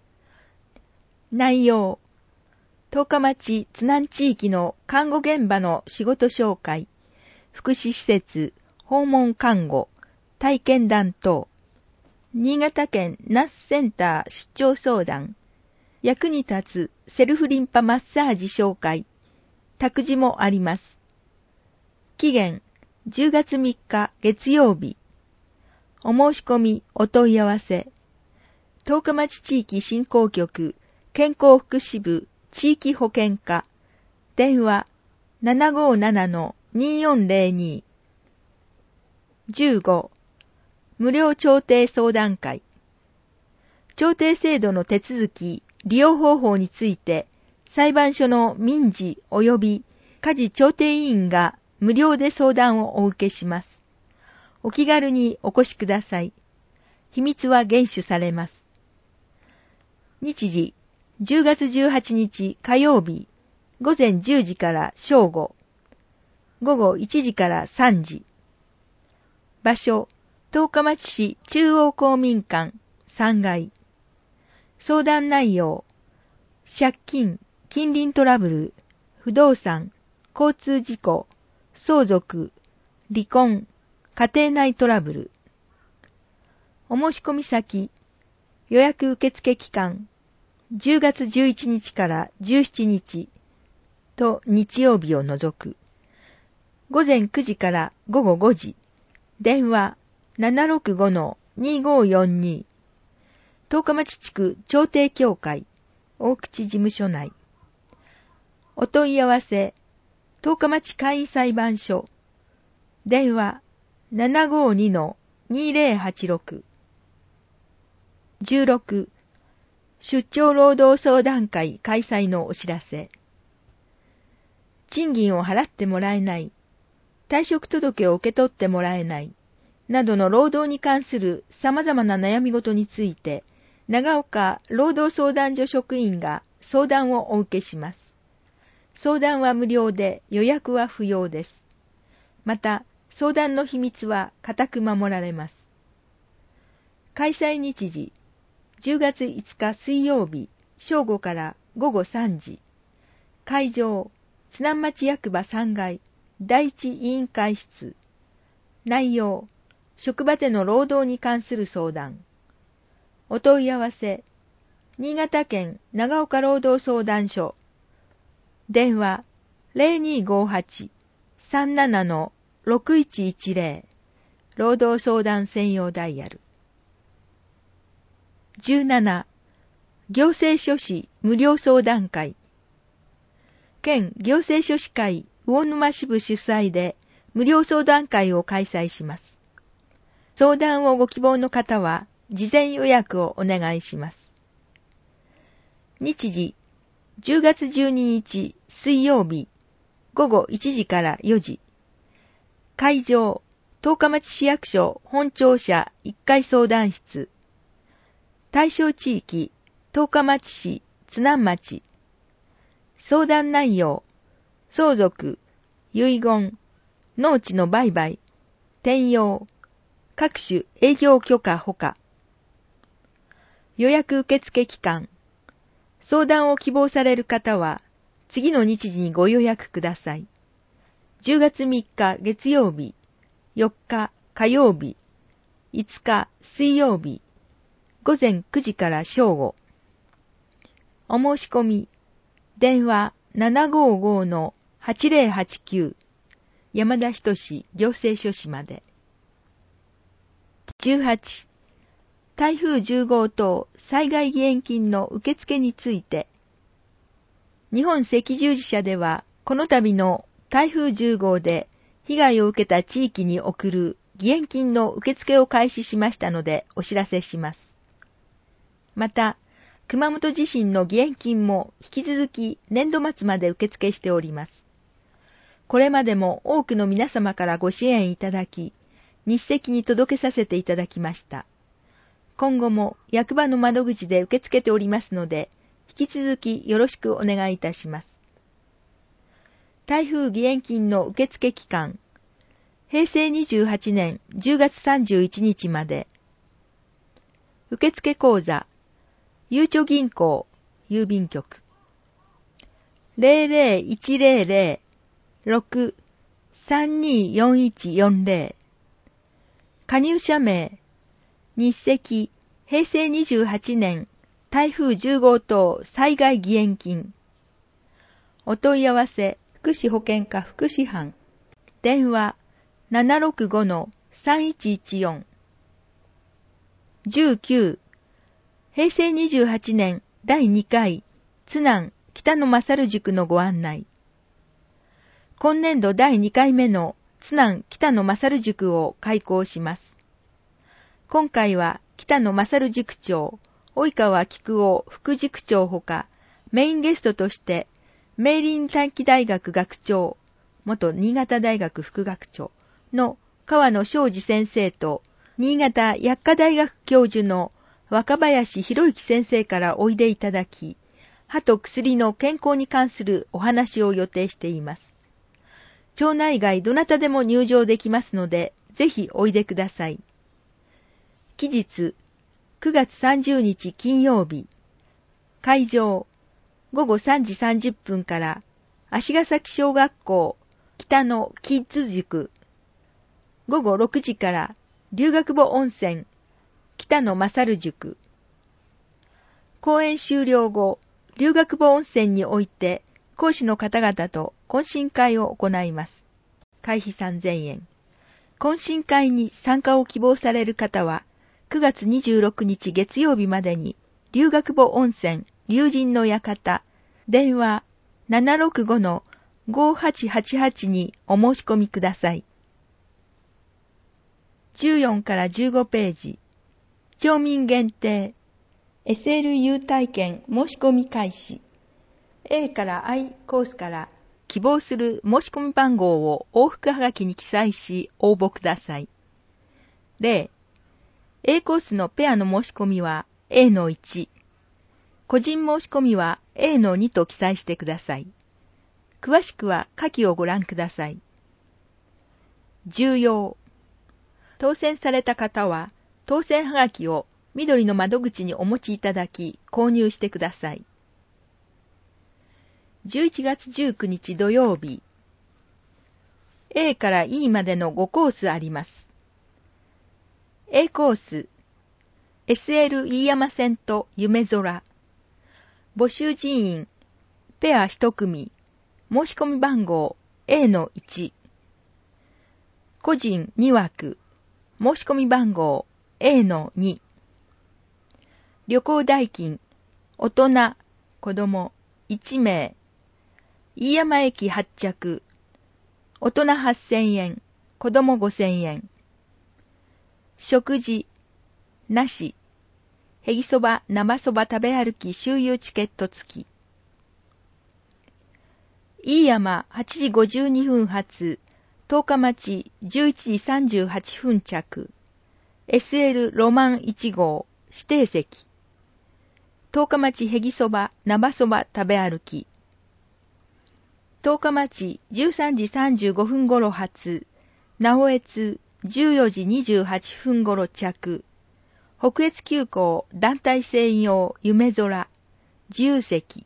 内容、十日町津南地域の看護現場の仕事紹介、福祉施設、訪問看護、体験談等、新潟県ナスセンター出張相談、役に立つセルフリンパマッサージ紹介、託児もあります。期限、じゅうがつみっか月曜日。お申し込み、お問い合わせ、十日町地域振興局、健康福祉部、地域保健課、電話 ななごーななのにーよんぜろに。じゅうご、無料調停相談会。調停制度の手続き、利用方法について、裁判所の民事及び家事調停委員が無料で相談をお受けします。お気軽にお越しください。秘密は厳守されます。日時、じゅうがつじゅうはちにち火曜日、ごぜんじゅうじから正午、ごごいちじからさんじ。場所、十日町市中央公民館さんがい。相談内容、借金、近隣トラブル、不動産、交通事故、相続、離婚、家庭内トラブル。お申し込み先、予約受付期間、じゅうがつじゅういちにちからじゅうしちにちと日曜日を除く。ごぜんくじからごごごじ。電話 ななろくごのにーごーよんに。十日町地区調停協会大口事務所内。お問い合わせ、十日町簡易裁判所。電話 ななごーにのにーぜろはちろく。じゅうろく、出張労働相談会開催のお知らせ。賃金を払ってもらえない、退職届を受け取ってもらえない、などの労働に関する様々な悩み事について、長岡労働相談所職員が相談をお受けします。相談は無料で予約は不要です。 また、相談の秘密は固く守られます。開催日時、じゅうがついつか水曜日、正午からごごさんじ。会場、津南町役場さんがい、第一委員会室。内容、職場での労働に関する相談。お問い合わせ、新潟県長岡労働相談所。電話、ゼロにーごーはち さんなな ろくいちいちゼロ。労働相談専用ダイヤル。じゅうなな. 行政書士無料相談会。県行政書士会魚沼支部主催で無料相談会を開催します。相談をご希望の方は事前予約をお願いします。日時、じゅうがつじゅうににち水曜日、ごごいちじからよじ。会場、十日町市役所本庁舎いっかい相談室。対象地域、十日町市津南町。相談内容、相続、遺言、農地の売買、転用、各種営業許可ほか。予約受付期間。相談を希望される方は、次の日時にご予約ください。じゅうがつみっか月曜日、よっか火曜日、いつか水曜日、ごぜんくじから正午。お申し込み、電話 ななごーごー はちぜろはちきゅう 山田仁行政書士まで。じゅうはち. 台風じゅうごう等災害義援金の受付について。日本赤十字社ではこの度の台風じゅうごうで被害を受けた地域に送る義援金の受付を開始しましたのでお知らせします。また、熊本地震の義援金も引き続き年度末まで受付しております。これまでも多くの皆様からご支援いただき、日赤に届けさせていただきました。今後も役場の窓口で受け付けておりますので、引き続きよろしくお願いいたします。台風義援金の受付期間、へいせいにじゅうはちねんじゅうがつさんじゅういちにちまで。受付口座、ゆうちょ銀行、郵便局。ゼロゼロいちゼロゼロ ろく さんにーよんいちよんゼロ。加入者名、日赤、へいせいにじゅうはちねん台風じゅうごう等災害義援金。お問い合わせ、福祉保健課福祉班。電話、ななろくごのさんいちいちよん。じゅうきゅう. へいせいにじゅうはちねんだいにかい津南北野勝塾のご案内。今年度だいにかいめの津南北野勝塾を開講します。今回は北野勝塾長、及川菊夫副塾長ほか、メインゲストとして、明林短期大学学長、元新潟大学副学長の川野昌司先生と、新潟薬科大学教授の若林博之先生からおいでいただき、歯と薬の健康に関するお話を予定しています。町内外どなたでも入場できますので、ぜひおいでください。期日、くがつさんじゅうにち金曜日。会場、ごごさんじさんじゅっぷんから足ヶ崎小学校北のキッズ塾。ごごろくじから龍学母温泉北野勝塾。講演終了後、龍学母温泉において講師の方々と懇親会を行います。会費さんぜんえん。懇親会に参加を希望される方は、くがつにじゅうろくにち月曜日までに、龍学母温泉龍神の館、電話 ななろくごのごはちはちはち にお申し込みください。じゅうよんからじゅうごページ。町民限定 エスエルユー 体験申し込み開始。A から I コースから希望する申し込み番号を往復はがきに記載し応募ください。例、A コースのペアの申し込みは エーのいち、個人申し込みは エーのに と記載してください。詳しくは下記をご覧ください。 重要。当選された方は、当選はがきを緑の窓口にお持ちいただき、購入してください。じゅういちがつじゅうくにち土曜日、A から E までのごコースあります。A コース、エスエル 飯山線と夢空。募集人員、ペアいち組、申し込み番号 エーのいち。個人に枠、申し込み番号 エーのに。旅行代金、大人、子供いち名。飯山駅発着、大人はっせんえん、子供ごせんえん。食事、なし。へぎそば、生そば食べ歩き周遊チケット付き。飯山はちじごじゅうにふん発、十日町じゅういちじさんじゅうはっぷん着、エスエル ロマンいち号指定席。十日町へぎそば、生そば食べ歩き。十日町じゅうさんじさんじゅうごふん頃発、直江津じゅうよじにじゅうはっぷん頃着、北越急行団体専用夢空自由席。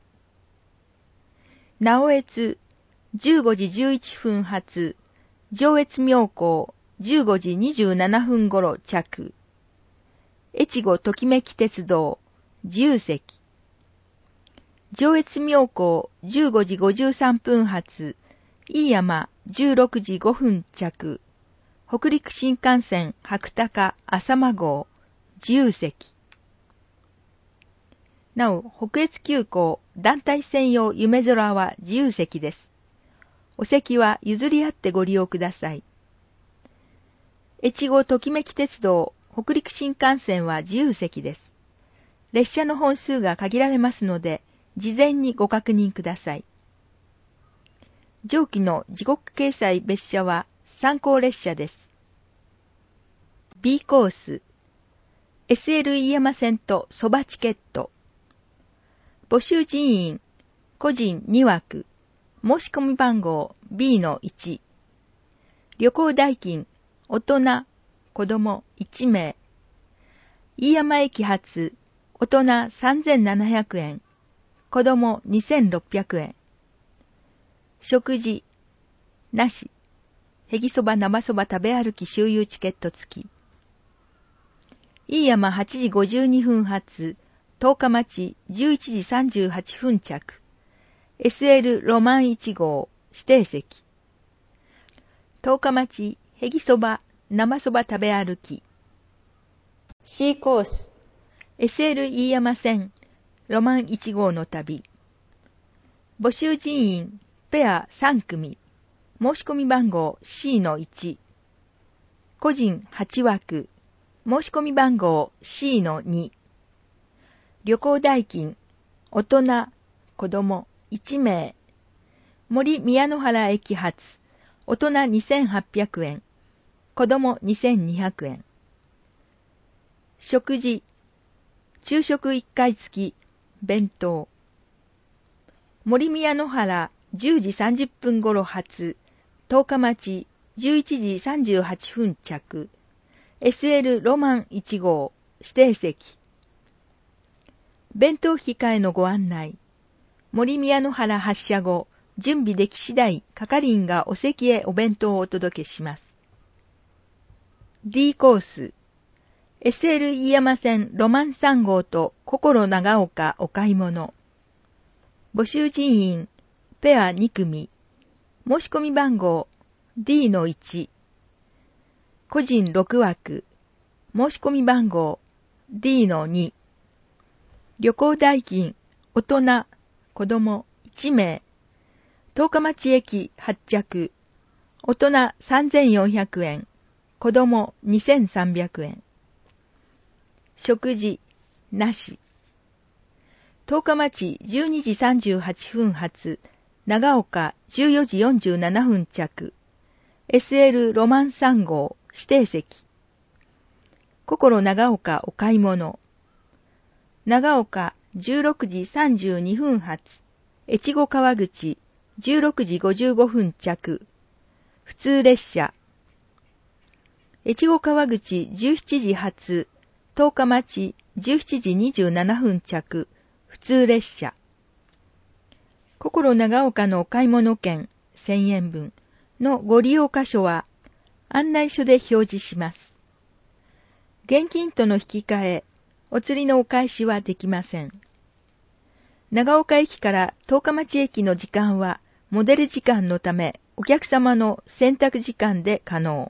直江津じゅうごじじゅういっぷん発、上越妙高じゅうごじにじゅうななふん頃着、越後ときめき鉄道自由席。上越妙高じゅうごじごじゅうさんぷん発、飯山じゅうろくじごふん着、北陸新幹線白鷹浅間号自由席。なお、北越急行団体専用夢空は自由席です。お席は譲り合ってご利用ください。越後ときめき鉄道北陸新幹線は自由席です。列車の本数が限られますので、事前にご確認ください。上記の時刻掲載別車は参考列車です。B コース、エスエル 飯山線とそばチケット。募集人員、個人に枠、申し込み番号 ビーのいち。旅行代金、大人、子供いち名。飯山駅発、大人さんぜんななひゃくえん、子供にせんろっぴゃくえん。食事、なし。へぎそば生そば食べ歩き周遊チケット付き。飯山はちじごじゅうにふん発、十日町じゅういちじさんじゅうはっぷん着、エスエル ロマンいち号指定席。十日町へぎそば生そば食べ歩き。C コース、エスエル 飯山線ロマンいち号の旅。募集人員ペアさん組、申し込み番号 シーのいち。個人はち枠、申し込み番号 シーのに。旅行代金、大人、子供いち名。森宮野原駅発、大人にせんはっぴゃくえん、子供にせんにひゃくえん。食事、昼食いっかい付き、弁当。森宮野原じゅうじさんじゅっぷん頃発、十日町じゅういちじさんじゅうはっぷん着、エスエル ロマンいち号指定席。弁当控えのご案内。森宮野原発車後、準備でき次第、係員がお席へお弁当をお届けします。D コース、エスエル 飯山線ロマンさん号と心長岡お買い物。募集人員、ペアに組。申し込み番号 ディーのいち。個人ろく枠。申し込み番号 ディーのに。旅行代金、大人、子供いち名。十日町駅発着。大人さんぜんよんひゃくえん。子供にせんさんびゃくえん。食事、なし。十日町じゅうにじさんじゅうはっぷん発、長岡じゅうよじよんじゅうななふん着、エスエル ロマンさん号指定席。心長岡お買い物。長岡じゅうろくじさんじゅうにふん発、越後川口じゅうろくじごじゅうごふん着、普通列車。 越後川口じゅうしちじ発、十日町じゅうしちじにじゅうななふん着、普通列車。心長岡の買物券せんえんぶんのご利用箇所は案内書で表示します。現金との引き換え、お釣りのお返しはできません。長岡駅から十日町駅の時間はモデル時間のためお客様の選択時間で可能。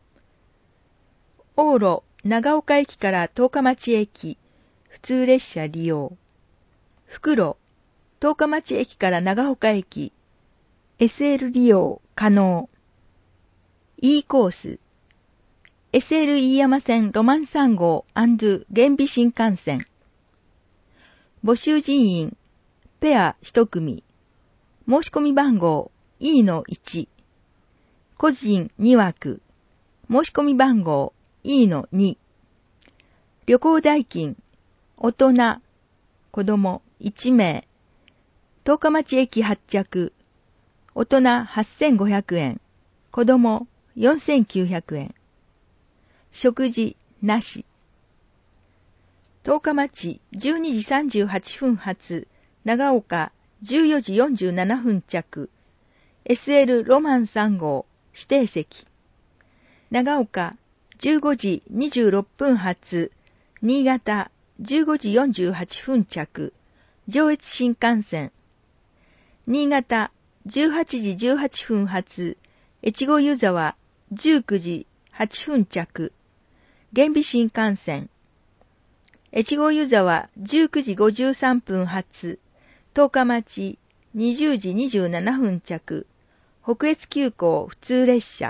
往路長岡駅から十日町駅、普通列車利用。復路十日町駅から長岡駅、エスエル 利用可能。E コース、エスエル 飯山線ロマンさん号&原美新幹線。募集人員、ペアいち組。申し込み番号 イーのいち。個人に枠。申し込み番号 イーのに。旅行代金、大人、子供いちめい。十日町駅発着。大人はっせんごひゃくえん。子供よんせんきゅうひゃくえん。食事なし。十日町じゅうにじさんじゅうはっぷん発、長岡じゅうよじよんじゅうななふん着、エスエル ロマンさん号指定席。長岡じゅうごじにじゅうろっぷん発、新潟じゅうごじよんじゅうはっぷん着、上越新幹線。新潟じゅうはちじじゅうはっぷん発、越後湯沢じゅうくじはっぷん着、原美新幹線。越後湯沢じゅうくじごじゅうさんぷん発、十日町にじゅうじにじゅうななふん着、北越急行普通列車。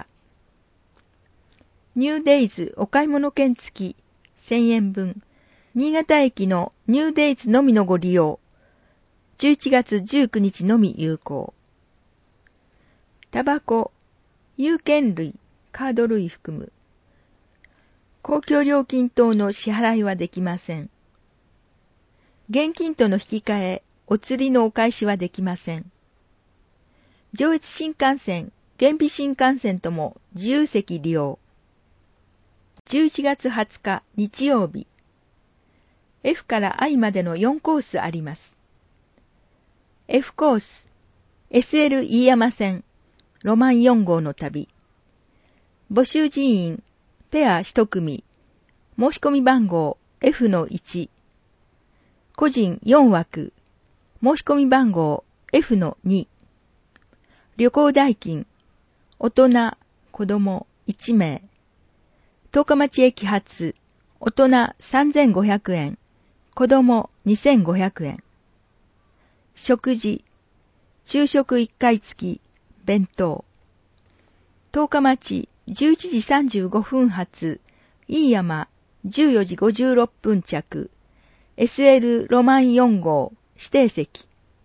ニューデイズお買い物券付きせんえんぶん、新潟駅のニューデイズのみのご利用。じゅういちがつじゅうくにちのみ有効。タバコ、有券類、カード類含む。公共料金等の支払いはできません。現金との引き換え、お釣りのお返しはできません。上越新幹線、原美新幹線とも自由席利用。じゅういちがつはつか日曜日。F から I までのよんコースあります。F コース、エスエル 飯山線、ロマンよん号の旅。募集人員、ペアいち組。申し込み番号 エフのいち。個人よん枠。申し込み番号 エフのに。旅行代金、大人、子供いちめい。十日町駅発、大人さんぜんごひゃくえん、子供にせんごひゃくえん。食事、昼食いっかい付き、弁当。十日町じゅういちじさんじゅうごふん発、飯山じゅうよじごじゅうろっぷん着、エスエル ロマンよん号指定席。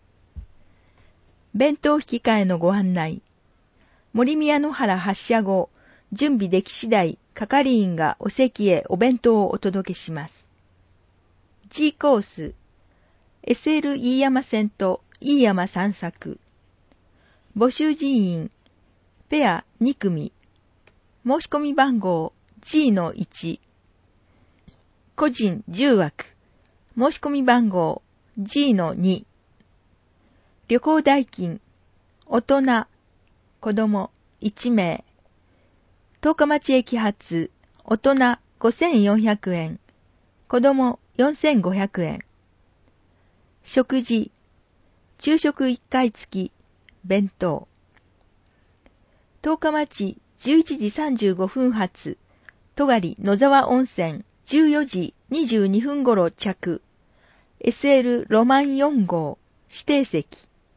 弁当引き換えのご案内。森宮野原発車後、準備でき次第、係員がお席へお弁当をお届けします。G コース、エスエル 飯山線と飯山散策。募集人員、ペアに組。申し込み番号 ジーのいち。個人じゅう枠。申し込み番号 ジーのに。旅行代金、大人、子供いちめい。十日町駅発、大人ごせんよんひゃくえん、子供よんせんごひゃくえん。食事、昼食いっかい付き、弁当。十日町じゅういちじさんじゅうごふん発、戸狩野沢温泉じゅうよじにじゅうにふん頃着、エスエル ロマンよん号指定席。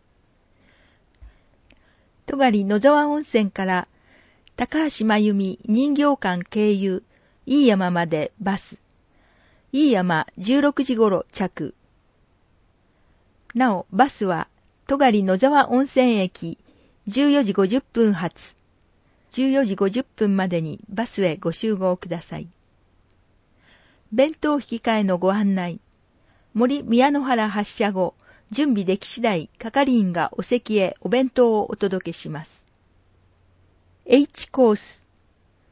戸狩野沢温泉から高橋真由美人形館経由、飯山までバス。飯山じゅうろくじ頃着。なお、バスは、戸狩野沢温泉駅、じゅうよじごじゅっぷん発。じゅうよじごじゅっぷんまでにバスへご集合ください。弁当引き換えのご案内。森宮野原発車後、準備でき次第、係員がお席へお弁当をお届けします。H コース、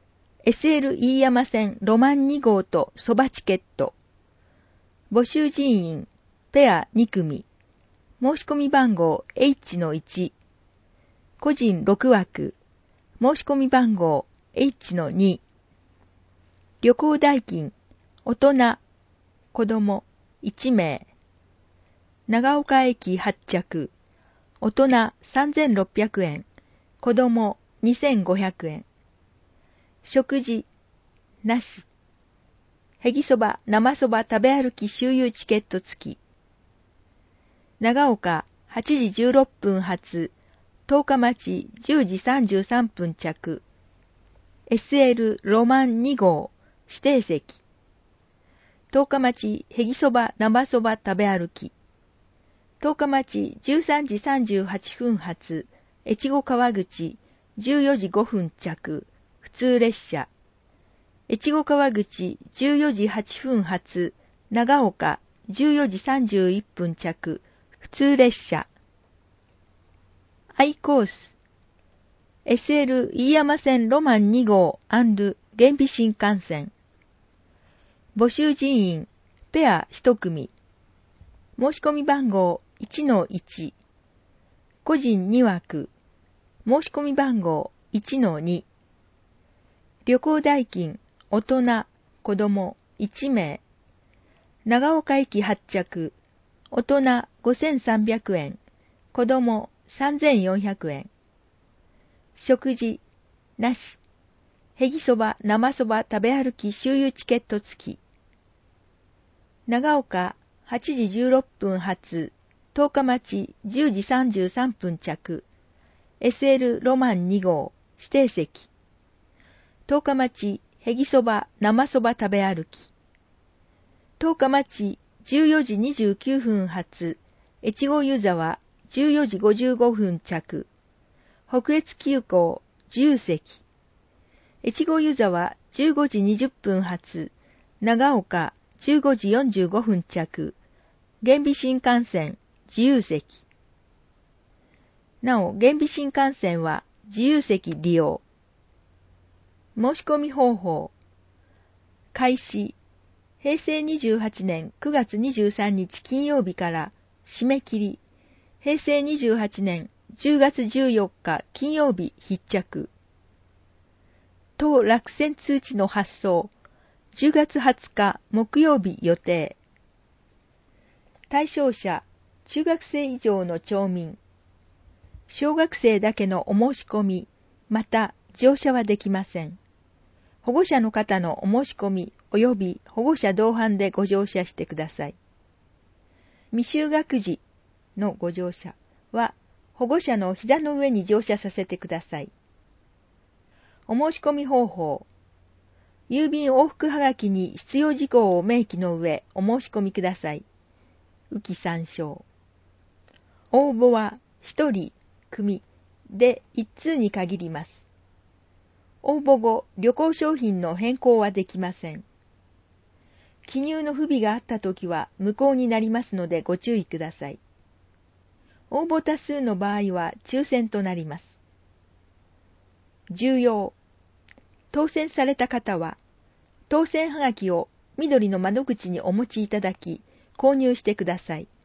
エスエル 飯山線ロマンに号とそばチケット。募集人員、ペアに組。申し込み番号 エイチのいち。個人ろく枠。申し込み番号 エイチのに。旅行代金、大人、子供いち名。長岡駅発着。大人さんぜんろっぴゃくえん。子供にせんごひゃくえん。食事、なし。へぎそば、生そば食べ歩き周遊チケット付き。長岡はちじじゅうろっぷん発、十日町じゅうじさんじゅうさんぷん着。エスエル ロマンに号、指定席。十日町へぎそば、生そば食べ歩き。十日町じゅうさんじさんじゅうはっぷん発、越後川口じゅうよじごふん着。普通列車。越後川口じゅうよじはっぷん発、長岡じゅうよじさんじゅういっぷん着。普通列車。I コース。エスエル 飯山線ロマンに号&原備新幹線。募集人員、ペアいち組。申し込み番号 いちのいち。個人に枠。申し込み番号 いちのに。旅行代金、大人、子供いち名。長岡駅発着。大人ごせんさんびゃくえん。子供さんぜんよんひゃくえん。食事、なし。へぎそば、生そば食べ歩き周遊チケット付き。長岡はちじじゅうろっぷん発、十日町じゅうじさんじゅうさんぷん着。エスエル ロマンに号、指定席。十日町へぎそば、生そば食べ歩き。十日町じゅうよじにじゅうきゅうふん発、越後湯沢じゅうよじごじゅうごふん着。北越急行自由席。越後湯沢じゅうごじにじゅっぷん発、長岡じゅうごじよんじゅうごふん着。原備新幹線自由席。なお、原備新幹線は自由席利用。申し込み方法。開始。へいせいにじゅうはちねんくがつにじゅうさんにち金曜日から締め切り。へいせいにじゅうはちねんじゅうがつじゅうよっか金曜日必着。当落選通知の発送。じゅうがつはつか木曜日予定。対象者、中学生以上の町民。小学生だけのお申し込み、また乗車はできません。保護者の方のお申し込み及び保護者同伴でご乗車してください。未就学児のご乗車は保護者の膝の上に乗車させてください。お申し込み方法。郵便往復はがきに必要事項を明記の上お申し込みください。浮き参照。応募はひとり、組で一通に限ります。応募後、旅行商品の変更はできません。記入の不備があったときは無効になりますのでご注意ください。応募多数の場合は抽選となります。重要。当選された方は、当選はがきを緑の窓口にお持ちいただき、購入してください。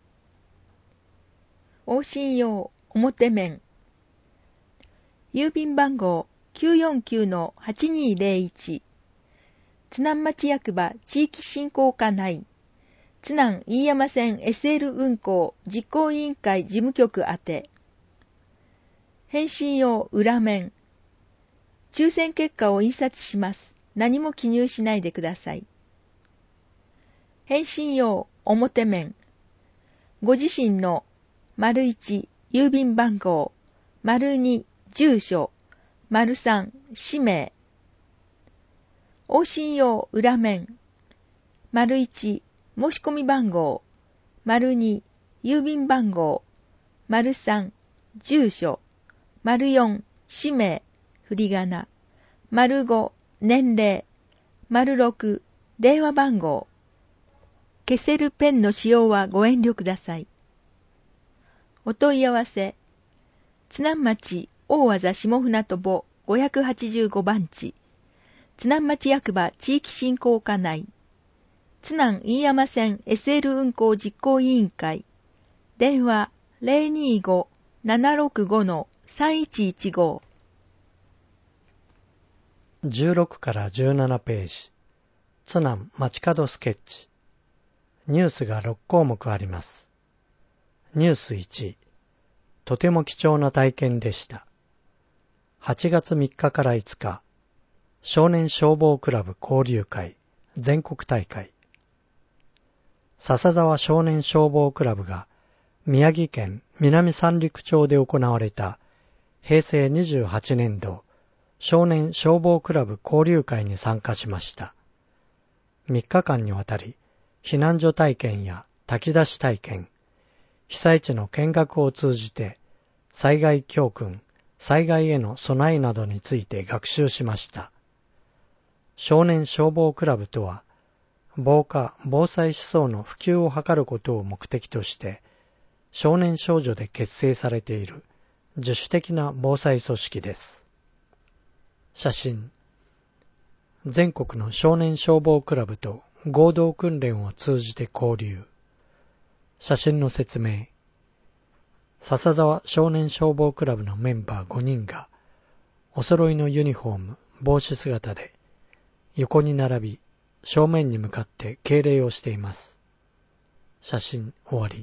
往診用表面。郵便番号 きゅうよんきゅうのはちにーぜろいち。津南町役場地域振興課内。津南飯山線 エスエル 運行実行委員会事務局宛て。返信用裏面。抽選結果を印刷します。何も記入しないでください。返信用表面。ご自身の丸いち郵便番号、丸に住所、丸さん氏名。往診用裏面。丸いち申し込み番号、丸に郵便番号、丸さん住所、丸よん氏名、振り仮名、丸ご年齢、丸ろく電話番号。消せるペンの使用はご遠慮ください。お問い合わせ。津南町大字下船渡ぼごひゃくはちじゅうごばんち。 津南町役場地域振興課内、津南飯山線 エスエル 運行実行委員会、電話 ゼロにーご ななろくご さんいちいちご。 じゅうろくからじゅうななページ、津南街角スケッチ。ニュースがろっこうもくあります。ニュースいち、とても貴重な体験でした。はちがつみっかからいつか、少年消防クラブ交流会全国大会。笹沢少年消防クラブが宮城県南三陸町で行われたへいせいにじゅうはちねんど少年消防クラブ交流会に参加しました。みっかかんにわたり避難所体験や炊き出し体験、被災地の見学を通じて災害教訓、災害への備えなどについて学習しました。少年消防クラブとは、防火・防災思想の普及を図ることを目的として、少年少女で結成されている自主的な防災組織です。写真。全国の少年消防クラブと合同訓練を通じて交流。写真の説明。笹沢少年消防クラブのメンバーごにんが、お揃いのユニフォーム、帽子姿で、横に並び、正面に向かって敬礼をしています。写真終わり。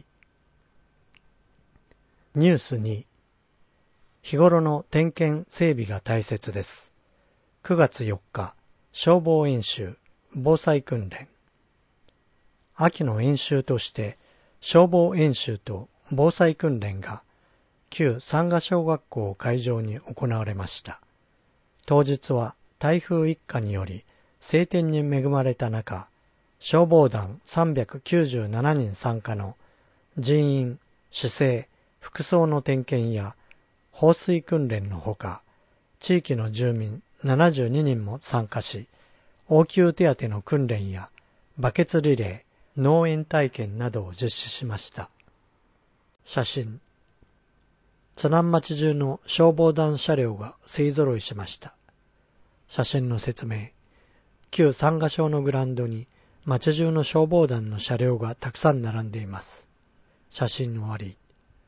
ニュースに、日頃の点検整備が大切です。くがつよっか、消防演習、防災訓練。秋の演習として、消防演習と防災訓練が、旧三賀小学校を会場に行われました。当日は台風一過により、晴天に恵まれた中、消防団さんびゃくきゅうじゅうななにん参加の人員、姿勢、服装の点検や放水訓練のほか、地域の住民ななじゅうににんも参加し、応急手当の訓練やバケツリレー、農園体験などを実施しました。写真。津南町中の消防団車両が勢ぞろいしました。写真の説明。旧三賀小のグラウンドに町中の消防団の車両がたくさん並んでいます。写真終わり。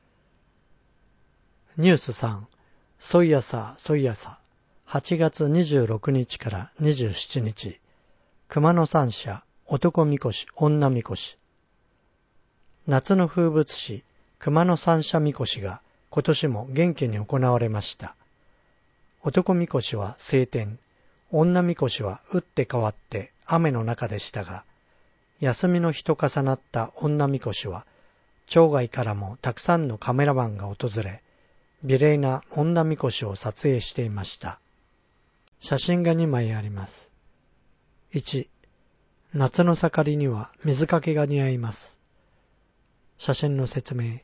ニュースさん、そいやさ、そいやさ、はちがつにじゅうろくにちからにじゅうしちにち、熊野三社、男みこし、女みこし。夏の風物詩、熊野三社みこしが今年も元気に行われました。男みこしは晴天、女みこしは打って変わって雨の中でしたが、休みの日と重なった女みこしは、町外からもたくさんのカメラマンが訪れ、美麗な女みこしを撮影していました。写真がにまいあります。いち、夏の盛りには水かけが似合います。写真の説明。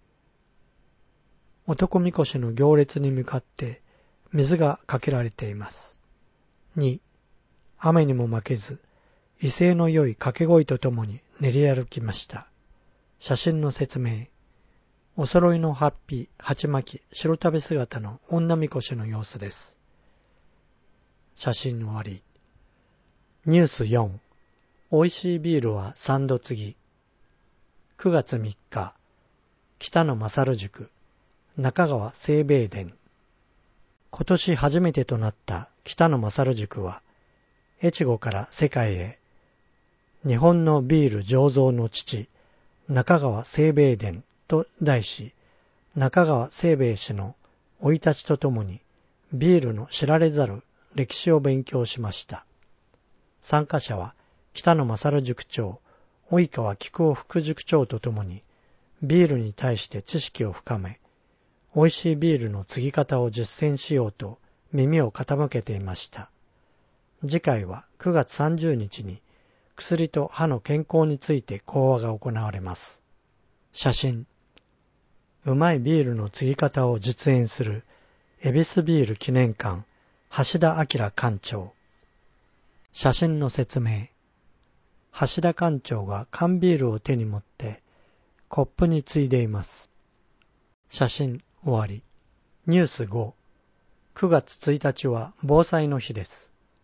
男みこしの行列に向かって水がかけられています。に、雨にも負けず、威勢の良い掛け声とともに練り歩きました。写真の説明。お揃いのハッピー、鉢巻き、白足袋姿の女みこしの様子です。写真終わり。ニュースよん、おいしいビールは三度継ぎ。くがつみっか、北野勝塾、中川清兵衛殿。今年初めてとなった北野勝塾は、越後から世界へ、日本のビール醸造の父、中川清兵衛殿と題し、中川清兵衛氏の生い立ちとともに、ビールの知られざる歴史を勉強しました。参加者は、北野勝塾長、及川菊夫副塾長とともに、ビールに対して知識を深め、美味しいビールの継ぎ方を実践しようと耳を傾けていました。次回はくがつさんじゅうにちに薬と歯の健康について講話が行われます。写真。うまいビールの継ぎ方を実演する恵比寿ビール記念館橋田明館長。写真の説明。橋田館長が缶ビールを手に持ってコップについでいます。写真終わり。ニュースご、くがつついたちは防災の日です。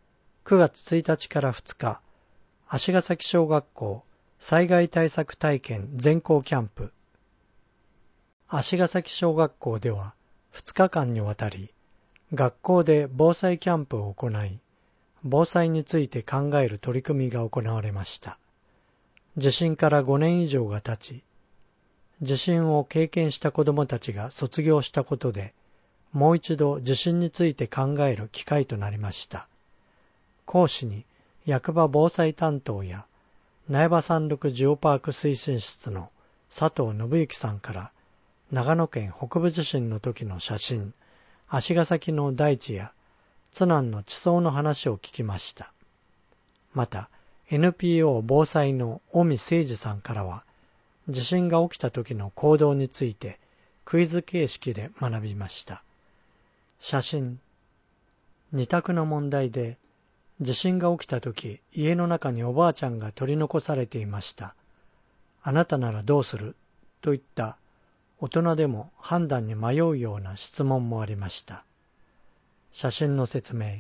くがつついたちからふつか、足ヶ崎小学校災害対策体験全校キャンプ。足ヶ崎小学校ではふつかかんにわたり、学校で防災キャンプを行い、防災について考える取り組みが行われました。地震からごねん以上が経ち、地震を経験した子どもたちが卒業したことで、もう一度地震について考える機会となりました。講師に役場防災担当や苗場山麓ジオパーク推進室の佐藤信之さんから長野県北部地震の時の写真、足ヶ崎の大地や津南の地層の話を聞きました。また エヌピーオー 防災の尾身誠二さんからは地震が起きた時の行動についてクイズ形式で学びました。写真、二択の問題で地震が起きた時家の中におばあちゃんが取り残されていました。あなたならどうするといった大人でも判断に迷うような質問もありました。写真の説明。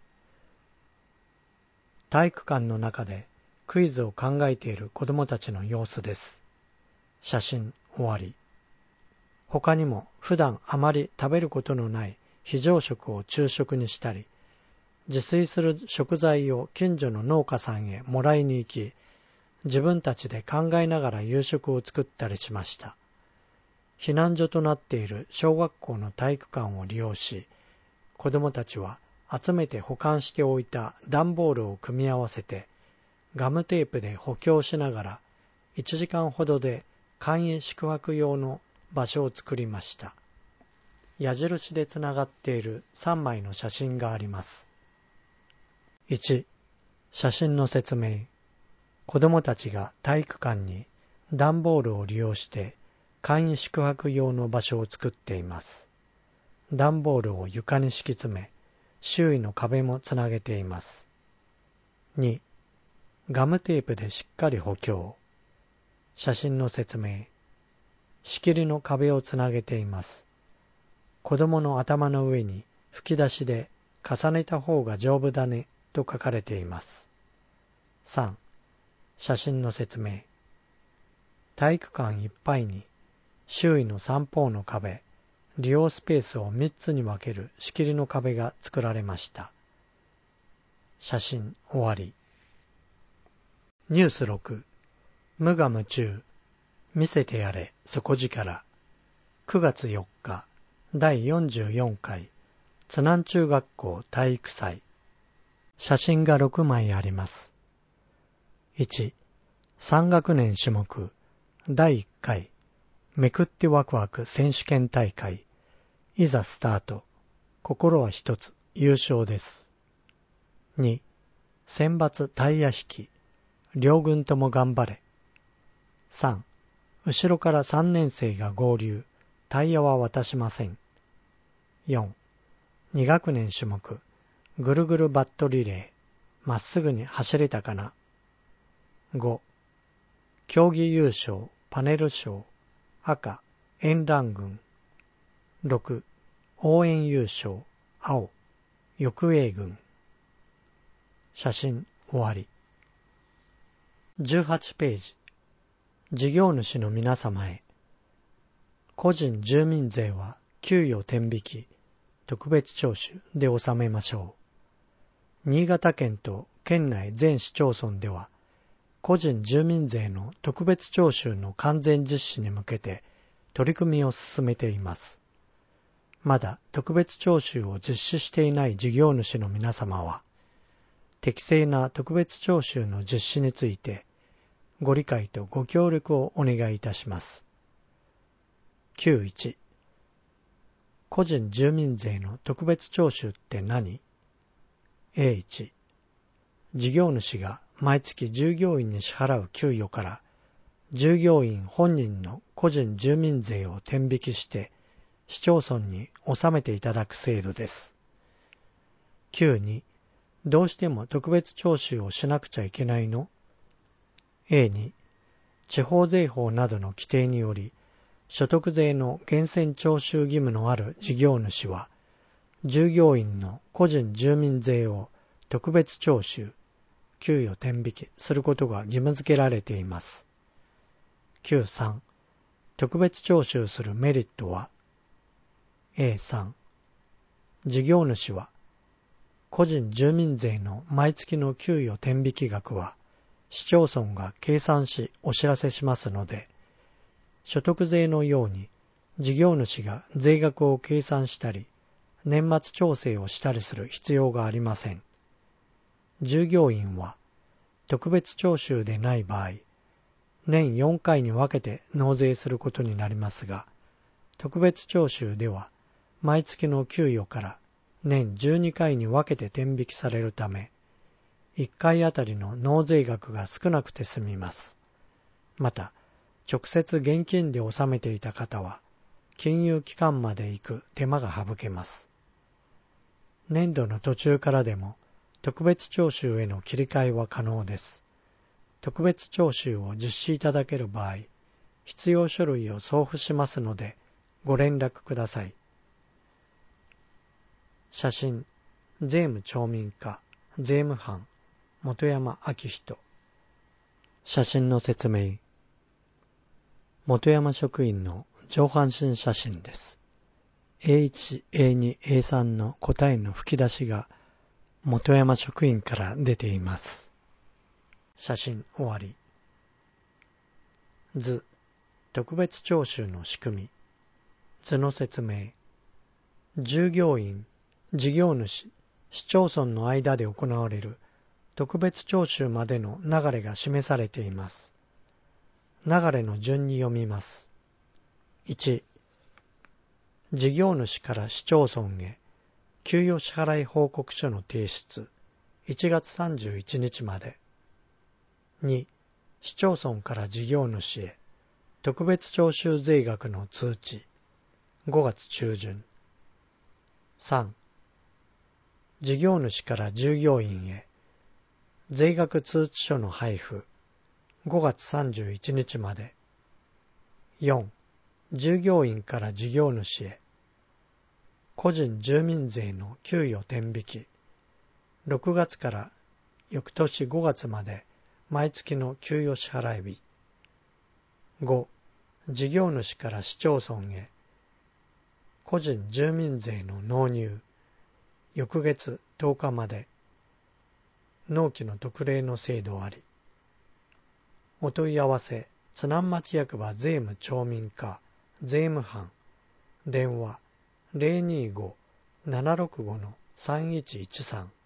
体育館の中でクイズを考えている子どもたちの様子です。写真終わり。他にも普段あまり食べることのない非常食を昼食にしたり、自炊する食材を近所の農家さんへもらいに行き、自分たちで考えながら夕食を作ったりしました。避難所となっている小学校の体育館を利用し、子どもたちは集めて保管しておいた段ボールを組み合わせて、ガムテープで補強しながら、いちじかんほどで簡易宿泊用の場所を作りました。矢印でつながっているさんまいの写真があります。いち、写真の説明。子どもたちが体育館に段ボールを利用して簡易宿泊用の場所を作っています。段ボールを床に敷き詰め、周囲の壁もつなげています。に、ガムテープでしっかり補強。写真の説明。仕切りの壁をつなげています。子供の頭の上に吹き出しで重ねた方が丈夫だねと書かれています。さん、写真の説明。体育館いっぱいに周囲の三方の壁、利用スペースをみっつに分ける仕切りの壁が作られました。写真終わり。ニュースろく、無我夢中、見せてやれ底力。くがつよっか、だいよんじゅうよんかい津南中学校体育祭。写真がろくまいあります。いち、さん学年種目だいいっかいめくってワクワク選手権大会。いざスタート。心は一つ、優勝です。に、選抜タイヤ引き。両軍とも頑張れ。さん、後ろからさんねん生が合流。タイヤは渡しません。よん、に学年種目。ぐるぐるバットリレー。まっすぐに走れたかな。ご、競技優勝、パネル賞。赤、沿乱軍。ろく、応援優勝、青、翼営軍。写真終わり。じゅうはちページ。事業主の皆様へ。個人住民税は給与天引き、特別徴収で納めましょう。新潟県と県内全市町村では、個人住民税の特別徴収の完全実施に向けて取り組みを進めています。まだ特別徴収を実施していない事業主の皆様は、適正な特別徴収の実施についてご理解とご協力をお願いいたします。きゅういち、個人住民税の特別徴収って何？ エーいち、事業主が毎月従業員に支払う給与から従業員本人の個人住民税を天引きして市町村に納めていただく制度です。きゅうに、どうしても特別徴収をしなくちゃいけないの？ エーに、地方税法などの規定により所得税の源泉徴収義務のある事業主は従業員の個人住民税を特別徴収、給与天引きすることが義務付けられています。きゅうさん、特別徴収するメリットは エーさん、事業主は個人住民税の毎月の給与天引き額は市町村が計算しお知らせしますので、所得税のように事業主が税額を計算したり、年末調整をしたりする必要がありません。従業員は特別徴収でない場合、年よんかいに分けて納税することになりますが、特別徴収では毎月の給与から年じゅうにかいに分けて天引きされるため、いっかいあたりの納税額が少なくて済みます。また、直接現金で納めていた方は、金融機関まで行く手間が省けます。年度の途中からでも、特別徴収への切り替えは可能です。特別徴収を実施いただける場合、必要書類を送付しますので、ご連絡ください。写真、税務調民課、税務班、本山明人。写真の説明。本山職員の上半身写真です。エーいち、エーに、エーさん の答えの吹き出しが本山職員から出ています。写真終わり。図、特別徴収の仕組み。図の説明。従業員、事業主、市町村の間で行われる特別徴収までの流れが示されています。流れの順に読みます。いち、事業主から市町村へ給与支払い報告書の提出いちがつさんじゅういちにちまで。に、市町村から事業主へ特別徴収税額の通知ごがつちゅうじゅん。さん、事業主から従業員へ税額通知書の配布ごがつさんじゅういちにちまで。よん、従業員から事業主へ個人住民税の給与天引きろくがつから翌年ごがつまで毎月の給与支払い日。ご、事業主から市町村へ個人住民税の納入翌月とおかまで。納期の特例の制度あり。お問い合わせ津南町役場税務調民課税務班電話 ゼロにーごーななろくごのさんいちいちさん。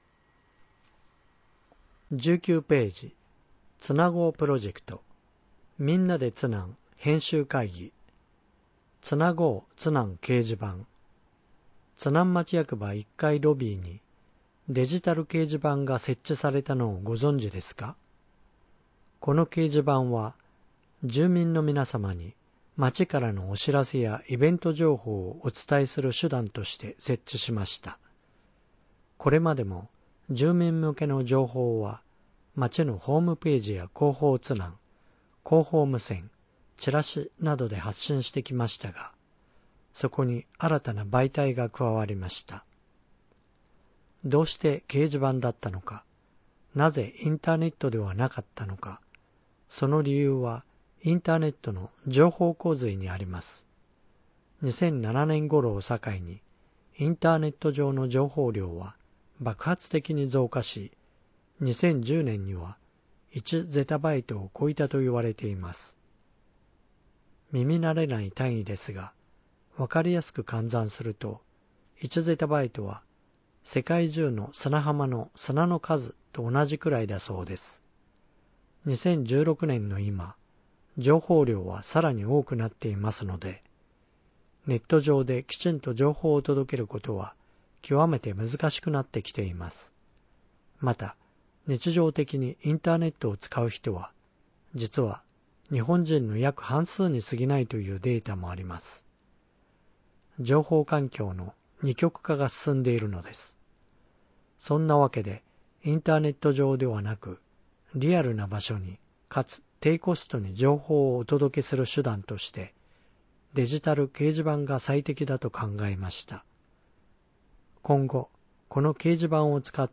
じゅうきゅうページつなごうプロジェクトみんなで津南編集会議つなごう津南掲示板。津南町役場いっかいロビーにデジタル掲示板が設置されたのをご存知ですか？この掲示板は住民の皆様に町からのお知らせやイベント情報をお伝えする手段として設置しました。これまでも住民向けの情報は町のホームページや広報津南、広報無線、チラシなどで発信してきましたが、そこに新たな媒体が加わりました。どうして掲示板だったのか、なぜインターネットではなかったのか、その理由はインターネットの情報洪水にあります。にせんななねん頃を境に、インターネット上の情報量は爆発的に増加し、にせんじゅうねんにはいちゼタバイトを超えたと言われています。耳慣れない単位ですが、わかりやすく換算すると、いちゼタバイトは世界中の砂浜の砂の数と同じくらいだそうです。にせんじゅうろくねんの今、情報量はさらに多くなっていますので、ネット上できちんと情報を届けることは極めて難しくなってきています。また、日常的にインターネットを使う人は、実は日本人の約半数に過ぎないというデータもあります。情報環境の二極化が進んでいるのです。そんなわけで、インターネット上ではなく、リアルな場所に、かつ低コストに情報をお届けする手段として、デジタル掲示板が最適だと考えました。今後、この掲示板を使って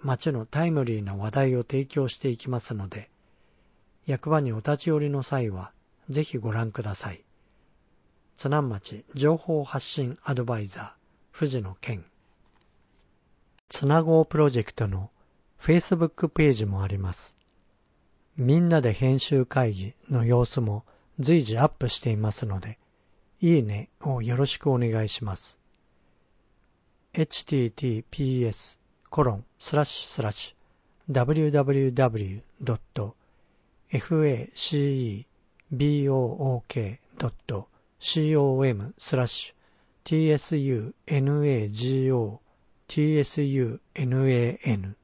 町のタイムリーな話題を提供していきますので、役場にお立ち寄りの際はぜひご覧ください。津南町情報発信アドバイザー藤野健。つなごうプロジェクトの Facebook ページもあります。みんなで編集会議の様子も随時アップしていますので、いいねをよろしくお願いします。エイチティーティーピーエスコロンスラッシュスラッシュダブリューダブリューダブリュードットフェイシーボーケードットコムスラッシュ ティーエスユーエヌエージーオーティーエスユーエヌエーエヌ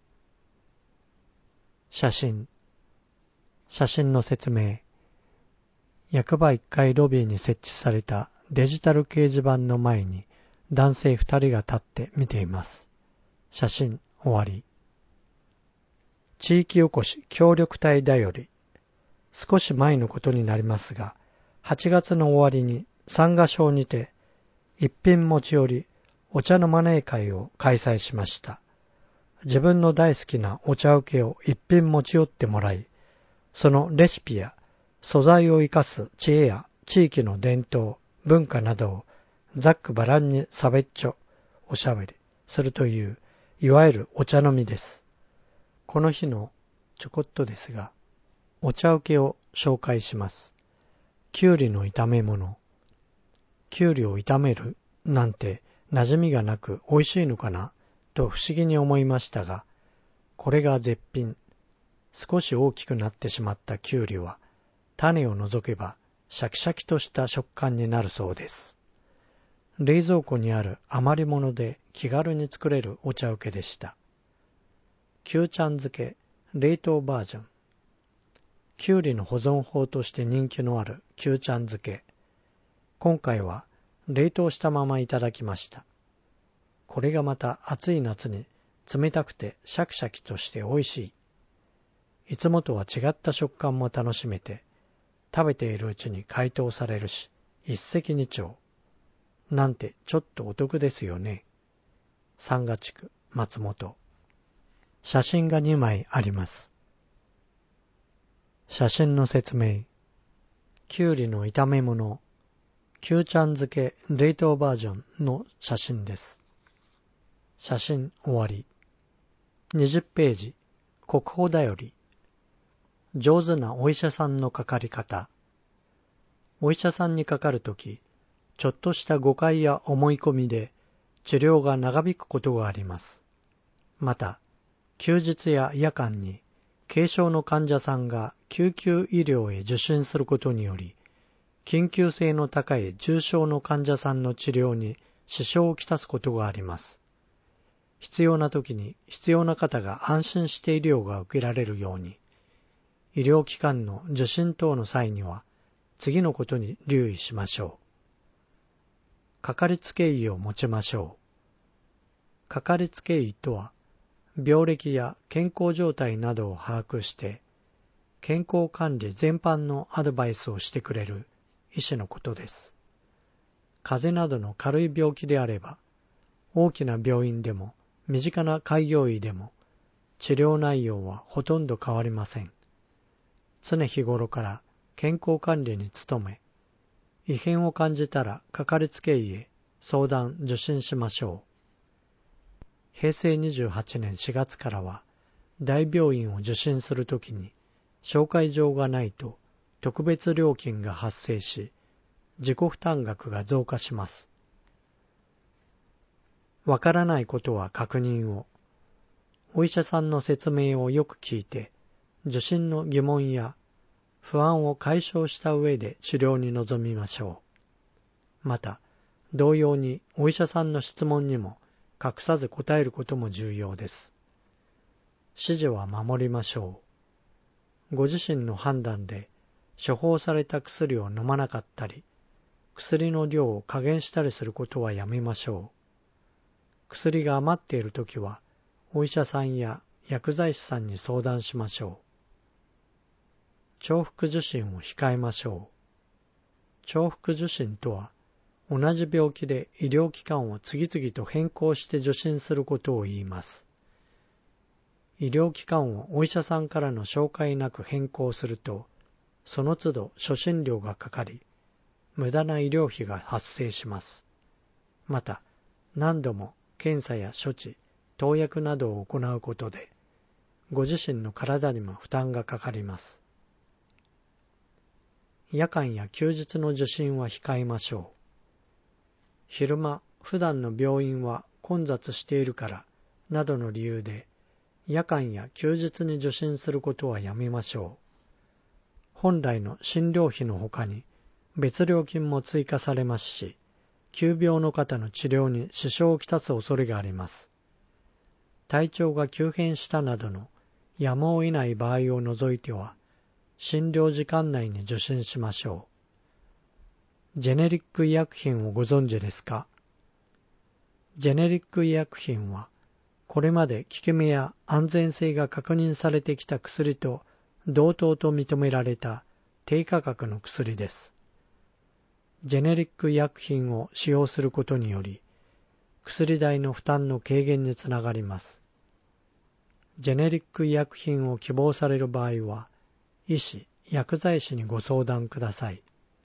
写真写真の説明。役場いっかいロビーに設置されたデジタル掲示板の前に男性ふたりが立って見ています。写真終わり。地域おこし協力隊だより。少し前のことになりますが、はちがつの終わりに三ヶ庄にて一品持ち寄りお茶のマネー会を開催しました。自分の大好きなお茶受けを一品持ち寄ってもらい、そのレシピや素材を生かす知恵や地域の伝統、文化などをざっくばらんにさべっちょ、おしゃべりするという、いわゆるお茶飲みです。この日のちょこっとですが、お茶受けを紹介します。きゅうりの炒め物。きゅうりを炒めるなんて馴染みがなく美味しいのかなと不思議に思いましたが、これが絶品。少し大きくなってしまったきゅうりは、種を除けばシャキシャキとした食感になるそうです。冷蔵庫にある余り物で気軽に作れるお茶受けでした。きゅうちゃん漬け冷凍バージョン。きゅうりの保存法として人気のあるきゅうちゃん漬け。今回は冷凍したままいただきました。これがまた暑い夏に冷たくてシャキシャキとして美味しい。いつもとは違った食感も楽しめて、食べているうちに解凍されるし、一石二鳥。なんてちょっとお得ですよね。三ヶ地区松本。写真がにまいあります。写真の説明。きゅうりの炒め物、きゅうちゃん漬け冷凍バージョンの写真です。写真終わり。にじゅっページ、国宝だより。上手なお医者さんのかかり方。お医者さんにかかるとき、ちょっとした誤解や思い込みで治療が長引くことがあります。また、休日や夜間に軽症の患者さんが救急医療へ受診することにより、緊急性の高い重症の患者さんの治療に支障をきたすことがあります。必要なときに必要な方が安心して医療が受けられるように、医療機関の受診等の際には次のことに留意しましょう。かかりつけ医を持ちましょう。かかりつけ医とは、病歴や健康状態などを把握して、健康管理全般のアドバイスをしてくれる医師のことです。風邪などの軽い病気であれば、大きな病院でも身近な開業医でも治療内容はほとんど変わりません。常日頃から健康管理に努め、異変を感じたらかかりつけ医へ相談受診しましょう。へいせいにじゅうはちねんしがつからは大病院を受診するときに紹介状がないと特別料金が発生し、自己負担額が増加します。わからないことは確認を。お医者さんの説明をよく聞いて、受診の疑問や不安を解消した上で治療に臨みましょう。また、同様にお医者さんの質問にも隠さず答えることも重要です。指示は守りましょう。ご自身の判断で処方された薬を飲まなかったり、薬の量を加減したりすることはやめましょう。薬が余っているときは、お医者さんや薬剤師さんに相談しましょう。重複受診を控えましょう。重複受診とは、同じ病気で医療機関を次々と変更して受診することを言います。 医療機関をお医者さんからの紹介なく変更すると、その都度初診料がかかり、無駄な医療費が発生します。また、何度も検査や処置、投薬などを行うことで、ご自身の体にも負担がかかります。夜間や休日の受診は控えましょう。昼間、普段の病院は混雑しているからなどの理由で、夜間や休日に受診することはやめましょう。本来の診療費のほかに別料金も追加されますし、急病の方の治療に支障をきたす恐れがあります。体調が急変したなどのやむを得ない場合を除いては、診療時間内に受診しましょう。ジェネリック医薬品をご存知ですか？ジェネリック医薬品は、これまで効き目や安全性が確認されてきた薬と同等と認められた低価格の薬です。ジェネリック医薬品を使用することにより、薬代の負担の軽減につながります。ジェネリック医薬品を希望される場合は、医師、薬剤師にご相談ください。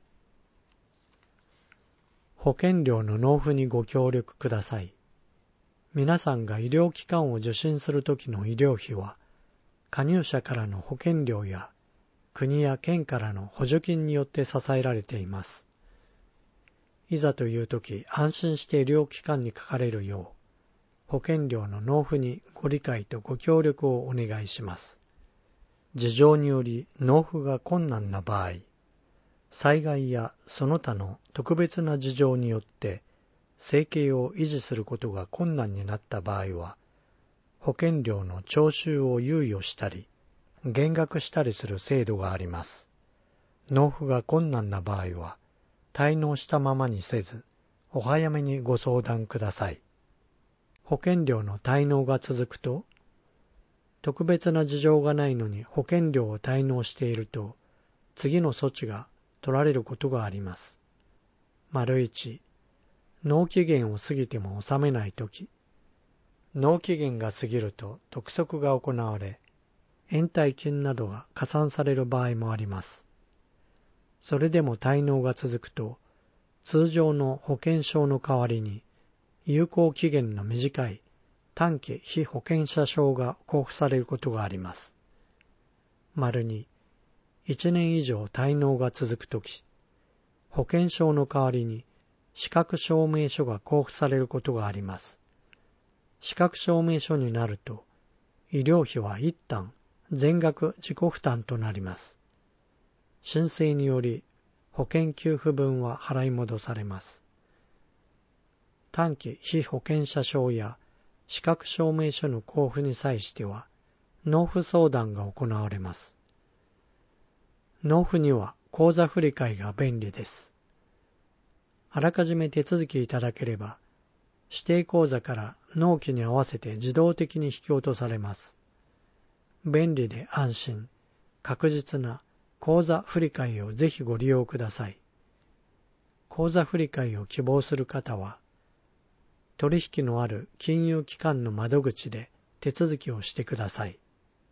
保険料の納付にご協力ください。皆さんが医療機関を受診するときの医療費は、加入者からの保険料や国や県からの補助金によって支えられています。いざというとき安心して医療機関にかかれるよう、保険料の納付にご理解とご協力をお願いします。事情により納付が困難な場合、災害やその他の特別な事情によって生計を維持することが困難になった場合は、保険料の徴収を猶予したり、減額したりする制度があります。納付が困難な場合は、滞納したままにせず、お早めにご相談ください。保険料の滞納が続くと、特別な事情がないのに保険料を滞納していると、次の措置が取られることがあります。丸一、納期限を過ぎても納めないとき、納期限が過ぎると督促が行われ、延滞金などが加算される場合もあります。それでも滞納が続くと、通常の保険証の代わりに、有効期限の短い短期被保険者証が交付されることがあります。丸に、いちねん以上滞納が続くとき、保険証の代わりに資格証明書が交付されることがあります。資格証明書になると、医療費は一旦全額自己負担となります。申請により保険給付分は払い戻されます。短期被保険者証や資格証明書の交付に際しては、納付相談が行われます。納付には口座振替が便利です。あらかじめ手続きいただければ、指定口座から納期に合わせて自動的に引き落とされます。便利で安心、確実な口座振替をぜひご利用ください。口座振替を希望する方は、取引のある金融機関の窓口で手続きをしてください。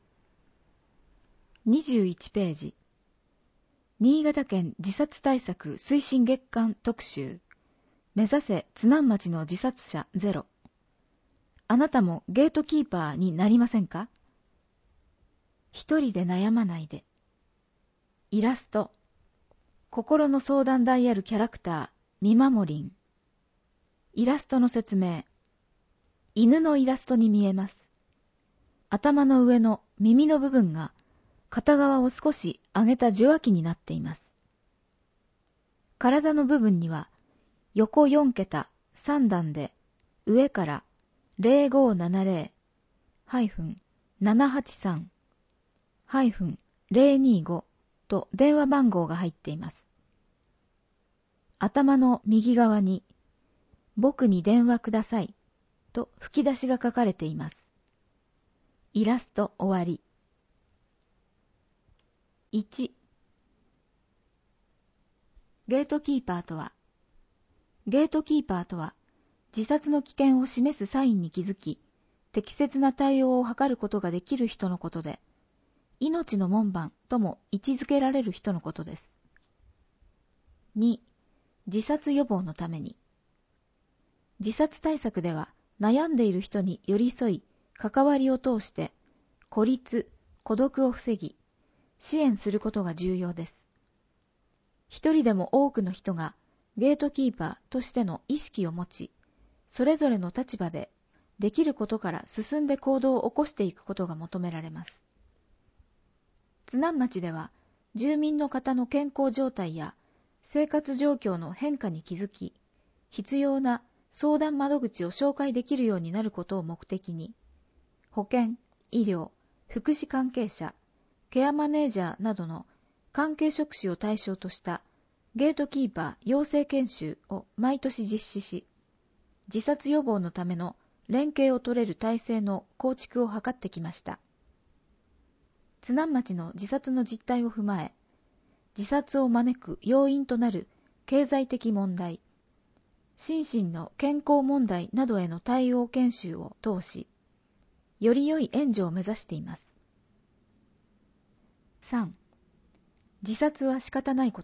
にじゅういちページ。新潟県自殺対策推進月間特集。目指せ津南町の自殺者ゼロ。あなたもゲートキーパーになりませんか？一人で悩まないで。イラスト。心の相談台あるキャラクター、みまもりん。イラストの説明。犬のイラストに見えます。頭の上の耳の部分が片側を少し上げた受話器になっています。体の部分には横よんけたさんだんで上からゼロごななゼロ ななはちさん ゼロにごと電話番号が入っています。頭の右側に僕に電話くださいと吹き出しが書かれています。イラスト終わり。いち. ゲートキーパーとは、ゲートキーパーとは、自殺の危険を示すサインに気づき、 適切な対応を図ることができる人のことで、命の門番とも位置づけられる人のことです。に、自殺予防のために。自殺対策では悩んでいる人に寄り添い、関わりを通して、孤立、孤独を防ぎ、支援することが重要です。一人でも多くの人がゲートキーパーとしての意識を持ち、それぞれの立場でできることから進んで行動を起こしていくことが求められます。津南町では、住民の方の健康状態や生活状況の変化に気づき、必要な相談窓口を紹介できるようになることを目的に、保健、医療、福祉関係者、ケアマネージャーなどの関係職種を対象としたゲートキーパー養成研修を毎年実施し、自殺予防のための連携を取れる体制の構築を図ってきました。津南町の自殺の実態を踏まえ、自殺を招く要因となる経済的問題、心身の健康問題などへの対応研修を通し、より良い援助を目指しています。さん. 自殺は仕方ないこと？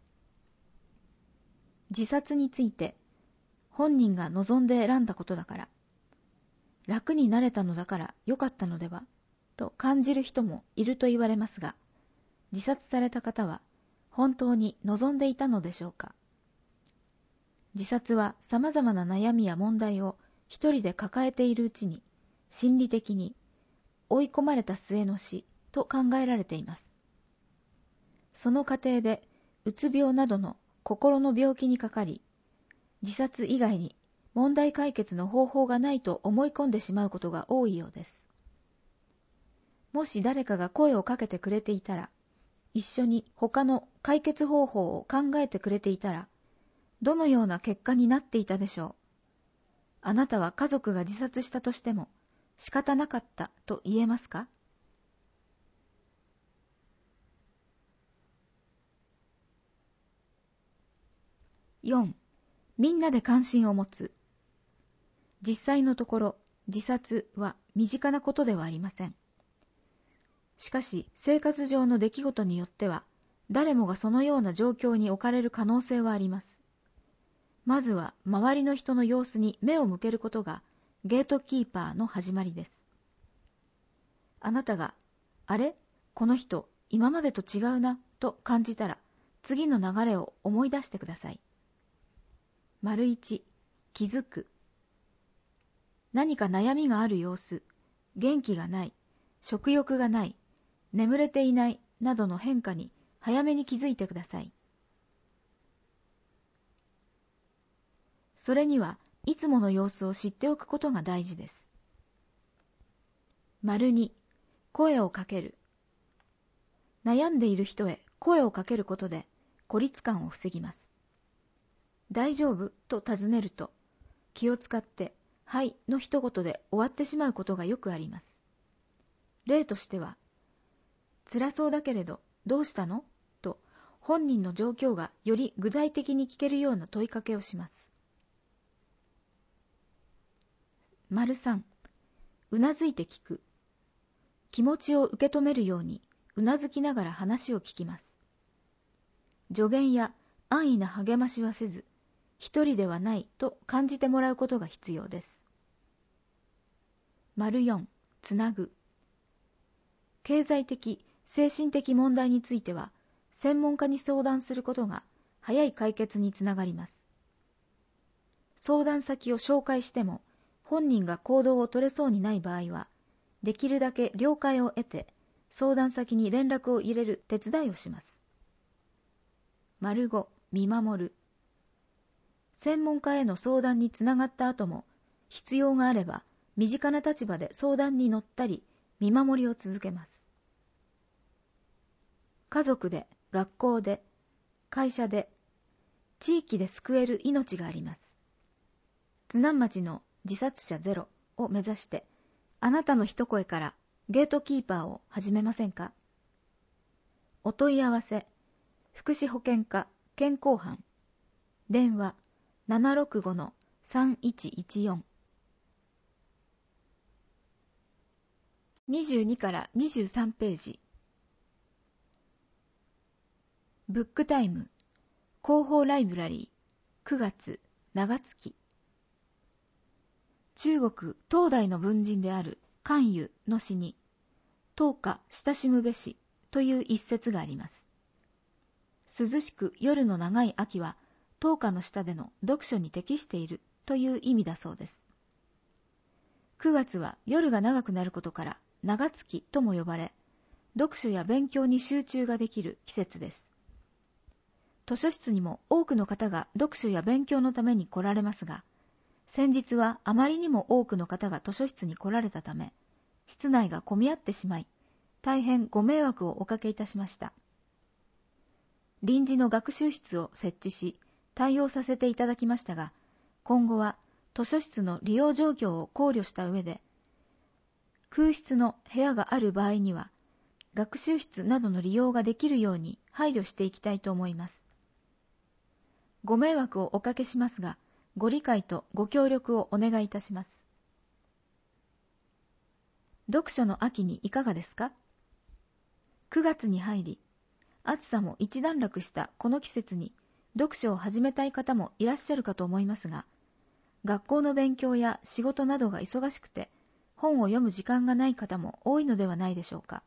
自殺について、本人が望んで選んだことだから、楽になれたのだから良かったのでは、と感じる人もいると言われますが、自殺された方は本当に望んでいたのでしょうか？自殺は様々な悩みや問題を一人で抱えているうちに、心理的に追い込まれた末の死と考えられています。その過程で、うつ病などの心の病気にかかり、自殺以外に問題解決の方法がないと思い込んでしまうことが多いようです。もし誰かが声をかけてくれていたら、一緒に他の解決方法を考えてくれていたら、どのような結果になっていたでしょう。あなたは家族が自殺したとしても仕方なかったと言えますか？よん. みんなで関心を持つ。実際のところ、自殺は身近なことではありません。しかし、生活上の出来事によっては、誰もがそのような状況に置かれる可能性はあります。まずは、周りの人の様子に目を向けることが、ゲートキーパーの始まりです。あなたが、あれ？この人、今までと違うな、と感じたら、次の流れを思い出してください。丸一、気づく。何か悩みがある様子、元気がない、食欲がない、眠れていないなどの変化に早めに気づいてください。それにはいつもの様子を知っておくことが大事です。丸に、声をかける。悩んでいる人へ声をかけることで孤立感を防ぎます。大丈夫と尋ねると、気を使って、はいの一言で終わってしまうことがよくあります。例としては、辛そうだけれどどうしたの？と本人の状況がより具体的に聞けるような問いかけをします。丸三、うなずいて聞く。気持ちを受け止めるようにうなずきながら話を聞きます。助言や安易な励ましはせず、一人ではないと感じてもらうことが必要です。丸四、つなぐ。経済的、精神的問題については、専門家に相談することが早い解決につながります。相談先を紹介しても、本人が行動を取れそうにない場合は、できるだけ了解を得て、相談先に連絡を入れる手伝いをします。丸五、見守る。専門家への相談につながった後も、必要があれば、身近な立場で相談に乗ったり、見守りを続けます。家族で、学校で、会社で、地域で救える命があります。津南町の自殺者ゼロを目指して、あなたの一声からゲートキーパーを始めませんか？お問い合わせ、福祉保健課健康班、電話 ななろくごのさんいちいちよんにじゅうにからにじゅうさんページ。ブックタイム広報ライブラリーくがつ長月。中国東大の文人である関羽の詩に灯火親しむべしという一節があります。涼しく夜の長い秋は灯火の下での読書に適しているという意味だそうです。くがつは夜が長くなることから長月とも呼ばれ、読書や勉強に集中ができる季節です。図書室にも多くの方が読書や勉強のために来られますが、先日はあまりにも多くの方が図書室に来られたため、室内が混み合ってしまい、大変ご迷惑をおかけいたしました。臨時の学習室を設置し、対応させていただきましたが、今後は図書室の利用状況を考慮した上で、空室の部屋がある場合には、学習室などの利用ができるように配慮していきたいと思います。ご迷惑をおかけしますが、ご理解とご協力をお願いいたします。読書の秋にいかがですか？くがつに入り、暑さも一段落したこの季節に読書を始めたい方もいらっしゃるかと思いますが、学校の勉強や仕事などが忙しくて、本を読む時間がない方も多いのではないでしょうか。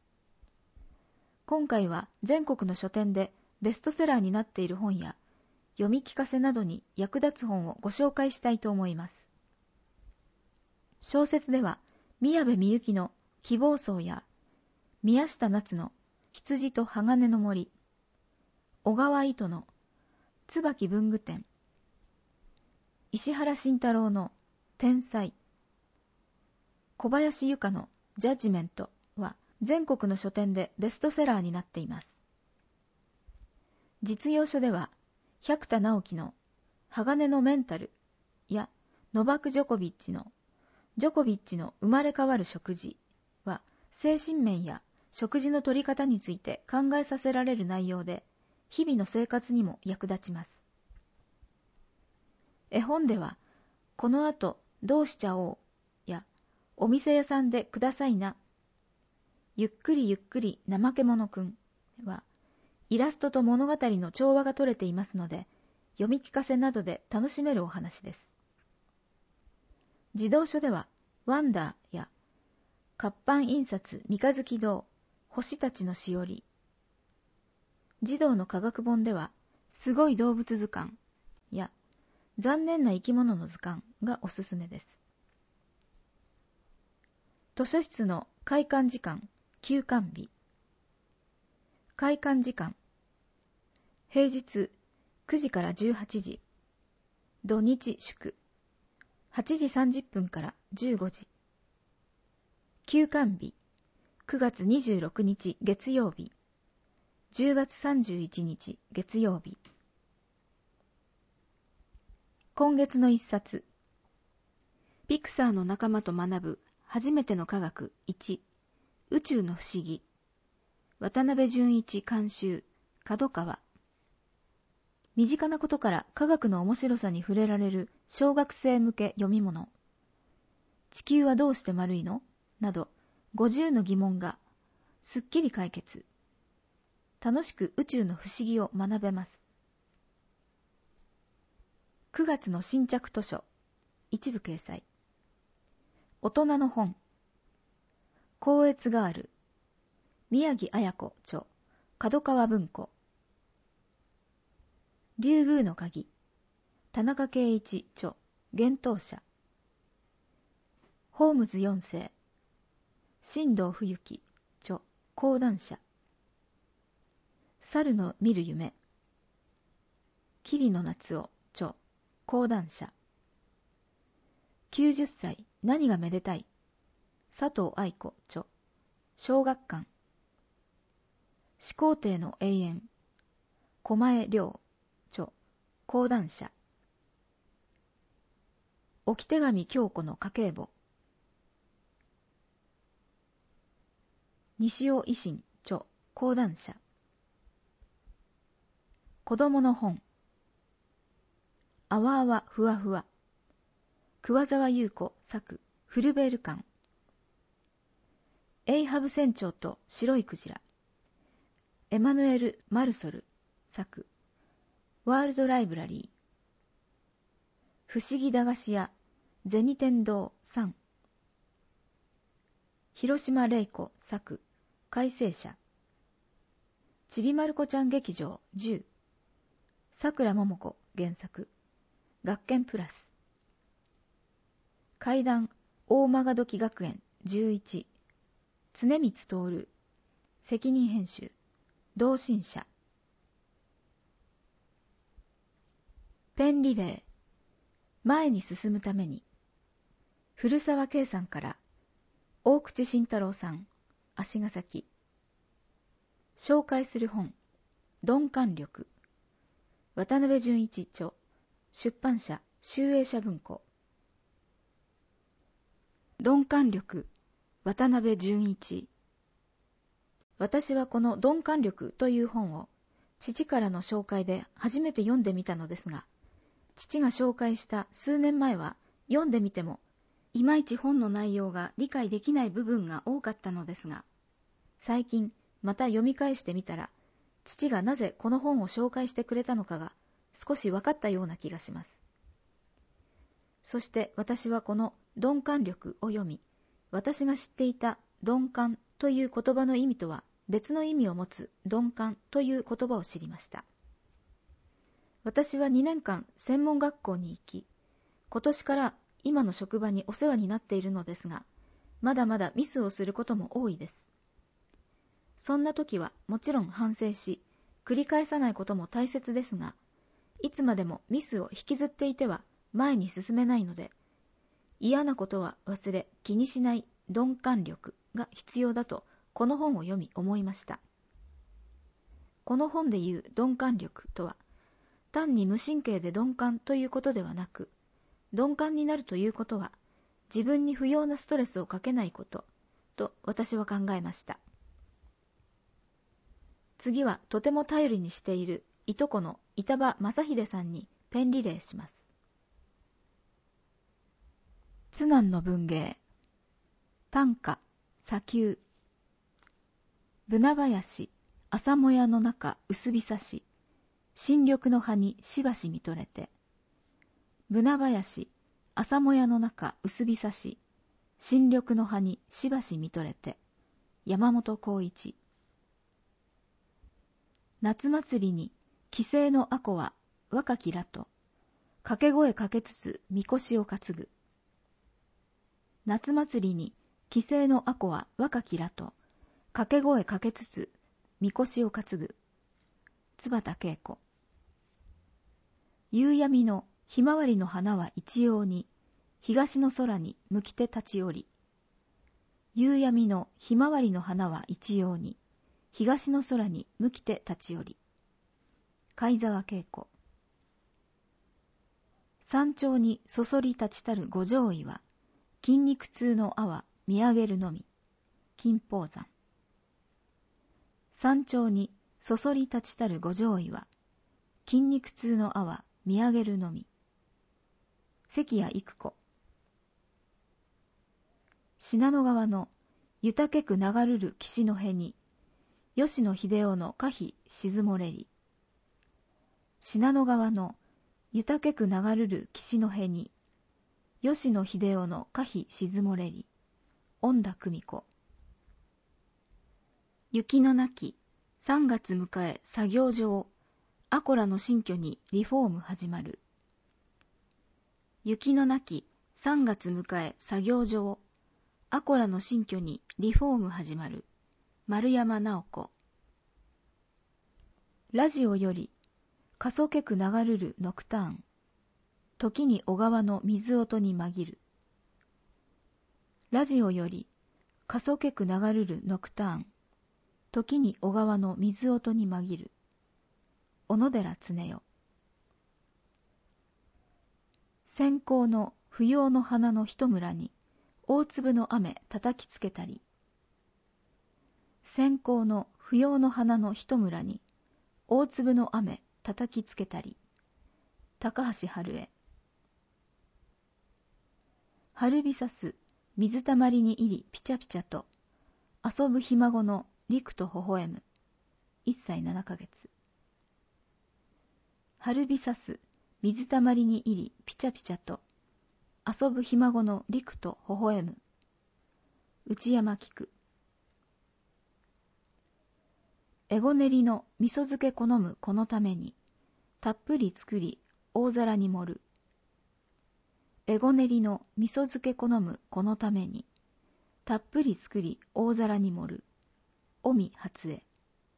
今回は全国の書店でベストセラーになっている本や、読み聞かせなどに役立つ本をご紹介したいと思います。小説では、宮部みゆきの希望草や、宮下夏の羊と鋼の森、小川糸の椿文具店、石原慎太郎の天才、小林由佳のジャッジメントは全国の書店でベストセラーになっています。実用書では、百田直樹の鋼のメンタルやノバク・ジョコビッチのジョコビッチの生まれ変わる食事は精神面や食事の取り方について考えさせられる内容で日々の生活にも役立ちます。絵本ではこの後どうしちゃおうやお店屋さんでくださいな、ゆっくりゆっくり怠け者くんはイラストと物語の調和が取れていますので、読み聞かせなどで楽しめるお話です。児童書では、ワンダーや、活版印刷三日月堂、星たちのしおり。児童の科学本では、すごい動物図鑑や、残念な生き物の図鑑がおすすめです。図書室の開館時間、休館日。開館時間。平日くじからじゅうはちじ。土日祝。はちじさんじゅっぷんからじゅうごじ。休館日。くがつにじゅうろくにち月曜日。じゅうがつさんじゅういちにち月曜日。今月の一冊。ピクサーの仲間と学ぶ初めての科学いち。宇宙の不思議。渡辺淳一監修、角川。身近なことから科学の面白さに触れられる小学生向け読み物。地球はどうして丸いの？などごじゅうの疑問がすっきり解決。楽しく宇宙の不思議を学べます。くがつの新着図書、一部掲載。大人の本。光悦ガール。宮城綾子著、角川文庫。竜宮の鍵。田中圭一著、幻冬舎。ホームズ四世。新藤冬樹著、講談社。猿の見る夢。桐野夏夫著、講談社。きゅうじゅっさい、何がめでたい。佐藤愛子著、小学館。始皇帝の永遠。狛江亮著、講談社。置手紙京子の家計簿。西尾維新著、講談社。子供の本。あわあわふわふわ。桑沢優子作、フルベール館。 エイハブ船長と白いクジラ。エマヌエル・マルソル作。ワールドライブラリー。不思議駄菓子屋銭天堂さん。広島玲子作。改正者。ちびまる子ちゃん劇場じゅう。桜桃子原作。学研プラス。怪談大曲時学園じゅういち。常光徹。責任編集。同心者。ペンリレー。前に進むために。古沢圭さんから、大口慎太郎さん、足ヶ崎。紹介する本、鈍感力。渡辺淳一著。出版社、集英社文庫。鈍感力、渡辺淳一。私はこの鈍感力という本を、父からの紹介で初めて読んでみたのですが、父が紹介した数年前は読んでみても、いまいち本の内容が理解できない部分が多かったのですが、最近また読み返してみたら、父がなぜこの本を紹介してくれたのかが少し分かったような気がします。そして私はこの鈍感力を読み、私が知っていた鈍感という言葉の意味とは別の意味を持つ鈍感という言葉を知りました。私はにねんかん専門学校に行き、今年から今の職場にお世話になっているのですが、まだまだミスをすることも多いです。そんな時はもちろん反省し、繰り返さないことも大切ですが、いつまでもミスを引きずっていては前に進めないので、嫌なことは忘れ気にしない鈍感力が必要だとこの本を読み思いました。この本でいう鈍感力とは、単に無神経で鈍感ということではなく、鈍感になるということは、自分に不要なストレスをかけないこと、と私は考えました。次はとても頼りにしているいとこの板場正秀さんにペンリレーします。津南の文芸。短歌、砂丘。ブナ林、朝もやの中薄日差し。新緑の葉にしばし見とれて。ブナ林、朝もやの中薄日差し。新緑の葉にしばし見とれて。山本浩一。夏祭りに、帰省のあこは若きらと、掛け声かけつつみこしを担ぐ。夏祭りに、帰省のあこは若きらと、掛け声かけつつみこしを担ぐ。津畑恵子。夕闇のひまわりの花は一様に、東の空に向きて立ち寄り。夕闇のひまわりの花は一様に、東の空に向きて立ち寄り。貝沢恵子。山頂にそそり立ちたる五条井は、筋肉痛の泡見上げるのみ。金峰山。山頂にそそり立ちたる五条井は、筋肉痛の泡見上げるのみ。関谷育子。信濃川の豊けく流るる岸の辺に、吉野秀夫の歌碑静もれり。信濃川の豊けく流るる岸の辺に、吉野秀夫の歌碑静もれり。恩田久美子。雪のなき三月迎え作業場、アコラの新居にリフォーム始まる。雪のなき三月迎え作業場、アコラの新居にリフォーム始まる。丸山直子。ラジオより、かそけく流るるノクターン。時に小川の水音に紛る。ラジオより、かそけく流るるノクターン。時に小川の水音に紛る。小野寺常世。線香の不要の花の一村に、大粒の雨叩きつけたり。線香の不要の花の一村に、大粒の雨叩きつけたり。高橋春江。春日さす水たまりに入りピチャピチャと、 遊ぶひ孫の陸と微笑む。いっさいななかげつ。春日さす、水たまりに入り、ピチャピチャと。遊ぶひ孫の陸と微笑む。内山菊。えご練りの味噌漬け好むこのために、たっぷり作り、大皿に盛る。えご練りの味噌漬け好むこのために、たっぷり作り、大皿に盛る。尾身初江。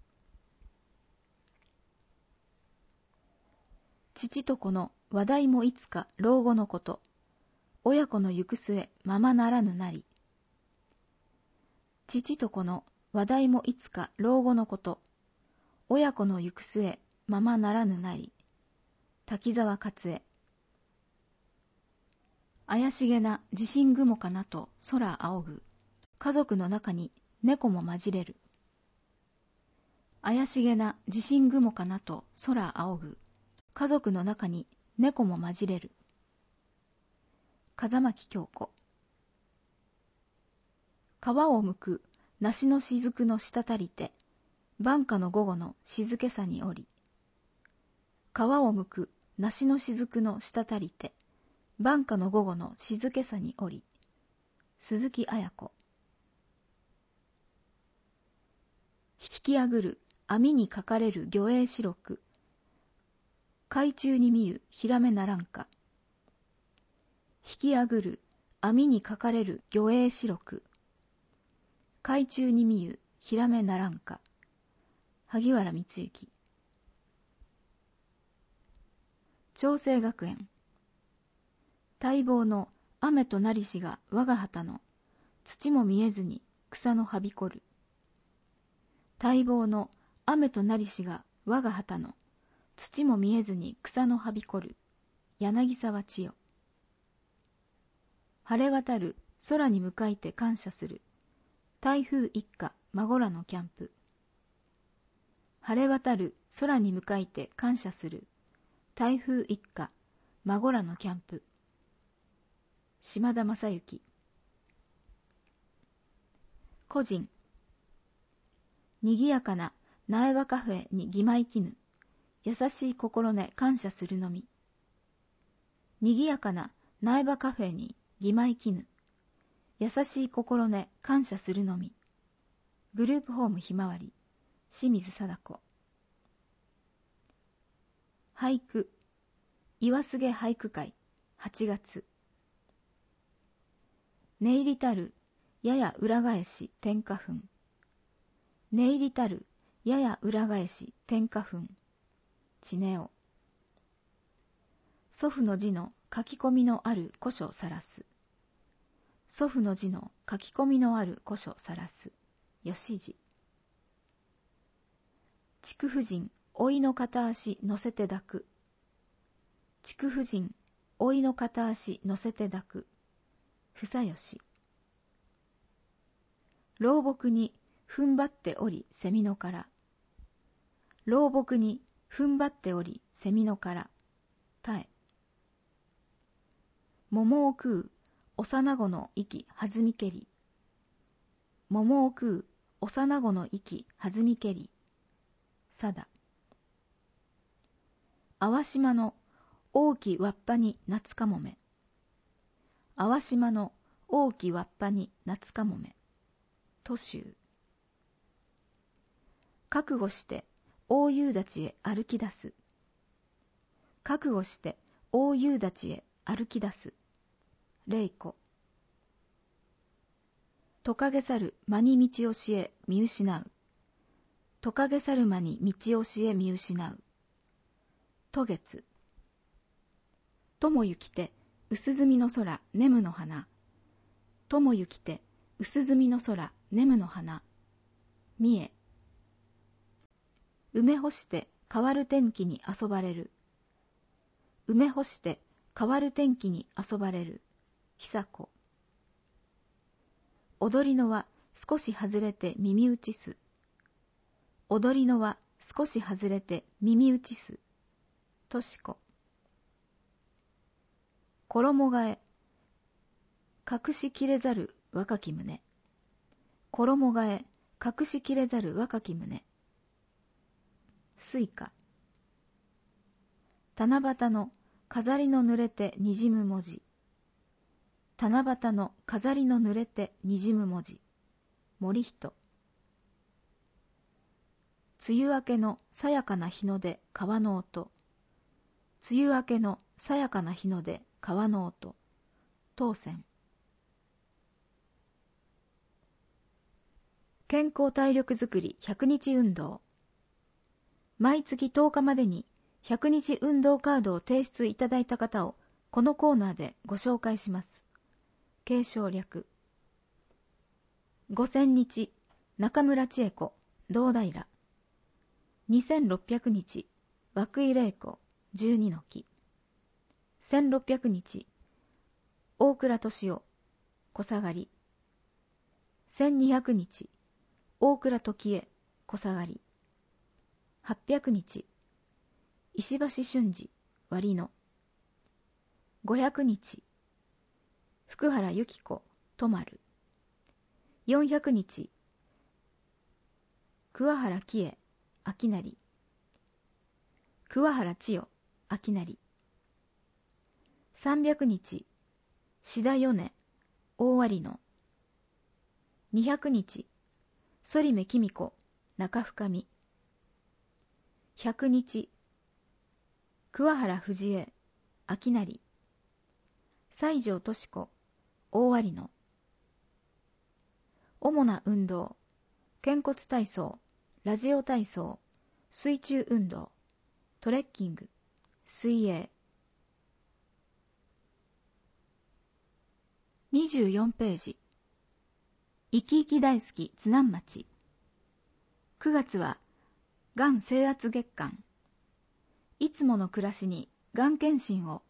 父と子の話題もいつか老後のこと。親子の行く末、ままならぬなり。父と子の話題もいつか老後のこと。親子の行く末、ままならぬなり。滝沢勝恵。怪しげな地震雲かなと空仰ぐ。家族の中に猫も混じれる。怪しげな地震雲かなと空仰ぐ。家族の中に猫も混じれる。風巻京子。皮をむく梨の雫の滴りて、晩夏の午後の静けさにおり。皮をむく梨の雫の滴りて、晩夏の午後の静けさにおり。鈴木綾子。引きあぐる網にかかれる魚影白く。海中に見ゆひらめならんか。引きあぐる網にかかれる魚影白く。海中に見ゆひらめならんか。萩原光之。長生学園。待望の雨となりしが我が旗の土も見えずに草のはびこる。待望の雨となりしが我が旗の土も見えずに草のはびこる。柳沢千代。晴れ渡る空に向かいて感謝する。台風一過孫らのキャンプ。晴れ渡る空に向かいて感謝する。台風一過孫らのキャンプ。島田正幸。個人。にぎやかな苗場カフェに義妹絹。優しい心根感謝するのみ。にぎやかな苗場カフェに義妹絹。優しい心根感謝するのみ。グループホームひまわり。清水貞子。俳句。岩菅俳句会。はちがつ。寝入りたるやや裏返し天下粉。寝入りたるやや裏返し天下粉。ちねお。祖父の字の書き込みのある古書さらす。祖父の字の書き込みのある古書さらす。吉次。筑婦人、老いの片足乗せて抱く。筑婦人、老いの片足乗せて抱く。房吉。老木に踏ん張っており、セミのから。老木に踏ん張っており、セミのから。たえ。桃を食う、幼子の息弾みけり。桃を食う、幼子の息弾みけり。さだ。淡島の大きわっぱに夏かもめ。淡島の大きわっぱに夏かもめ。都州。覚悟して大夕立へ歩き出す。覚悟して大夕立へ歩き出す。玲子。トカゲ去る間に道を教え見失う。トカゲ去る間に道を教え見失う。渡月。友行きて薄墨の空ネムの花。友行きて薄墨の空ネムの花。三重。梅干して変わる天気に遊ばれる。梅干して変わる天気に遊ばれる。久子。踊りのは少し外れて耳打ちす。踊りのは少し外れて耳打ちす。としこ。衣替え。隠しきれざる若き胸。 衣替え、隠しきれざる若き胸。スイカ。七夕の飾りの濡れてにじむ文字。七夕の飾りの濡れてにじむ文字。森人。梅雨明けのさやかな日の出川の音。梅雨明けのさやかな日の出川の音。当選。健康体力づくりひゃくにち運動。毎月とおかまでにひゃくにち運動カードを提出いただいた方をこのコーナーでご紹介します。継承略。ごせんにち中村千恵子、堂平。にせんろっぴゃくにち涌井玲子、じゅうにの木。せんろっぴゃくにち大倉敏夫、小下がり。せんにひゃくにち大倉時江、小下がり。はっぴゃくにち石橋俊二、割野。ごひゃくにち福原由紀子、泊まる。よんひゃくにち桑原喜恵、秋成。桑原千代、秋成。さんびゃくにち志田米、大割野。にひゃくにち反目公子、中深見。ひゃくにち桑原藤江、秋成。西条敏子、大割野。主な運動、肩骨体操、ラジオ体操、水中運動、トレッキング、水泳。にじゅうよんページ。生き生き大好き津南町。くがつは、がん征圧月間。いつもの暮らしにがん検診を。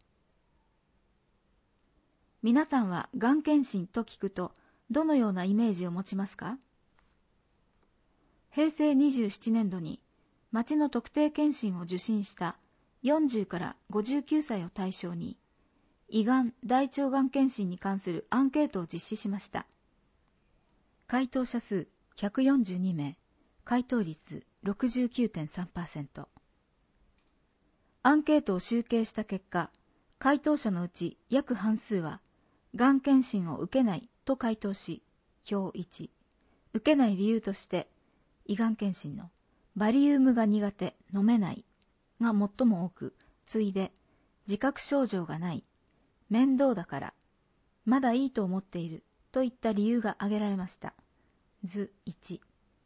皆さんはがん検診と聞くと、どのようなイメージを持ちますか？へいせいにじゅうななねんどに町の特定健診を受診したよんじゅうからごじゅうきゅうさいを対象に、胃がん、大腸がん検診に関するアンケートを実施しました。回答者数ひゃくよんじゅうにめい、回答率 ろくじゅうきゅうてんさんパーセント。アンケートを集計した結果、回答者のうち約半数は、がん検診を受けないと回答し、表いち、受けない理由として、胃がん検診のバリウムが苦手、飲めないが最も多く、次いで自覚症状がない、面倒だから、まだいいと思っているといった理由が挙げられました。図いち。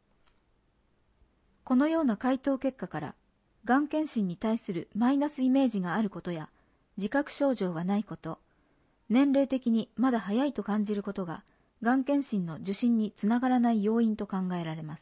このような回答結果から、がん検診に対するマイナスイメージがあることや、自覚症状がないこと、年齢的にまだ早いと感じることが、がん検診の受診につながらない要因と考えられます。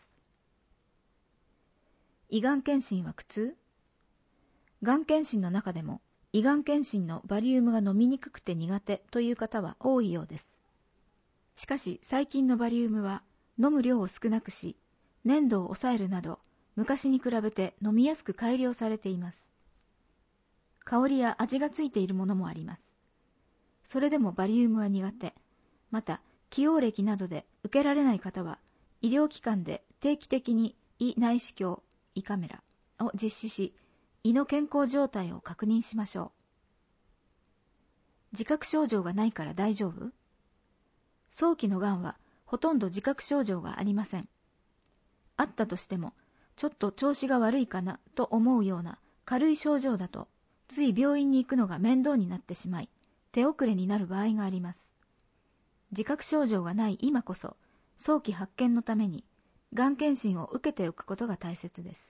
胃がん検診は苦痛？がん検診の中でも、胃がん検診のバリウムが飲みにくくて苦手という方は多いようです。しかし最近のバリウムは飲む量を少なくし、粘度を抑えるなど、昔に比べて飲みやすく改良されています。香りや味がついているものもあります。それでもバリウムは苦手。また、既往歴などで受けられない方は、医療機関で定期的に胃内視鏡、胃カメラを実施し、胃の健康状態を確認しましょう。自覚症状がないから大丈夫？早期のがんはほとんど自覚症状がありません。あったとしても、ちょっと調子が悪いかなと思うような軽い症状だと、つい病院に行くのが面倒になってしまい、手遅れになる場合があります。自覚症状がない今こそ、早期発見のために、がん検診を受けておくことが大切です。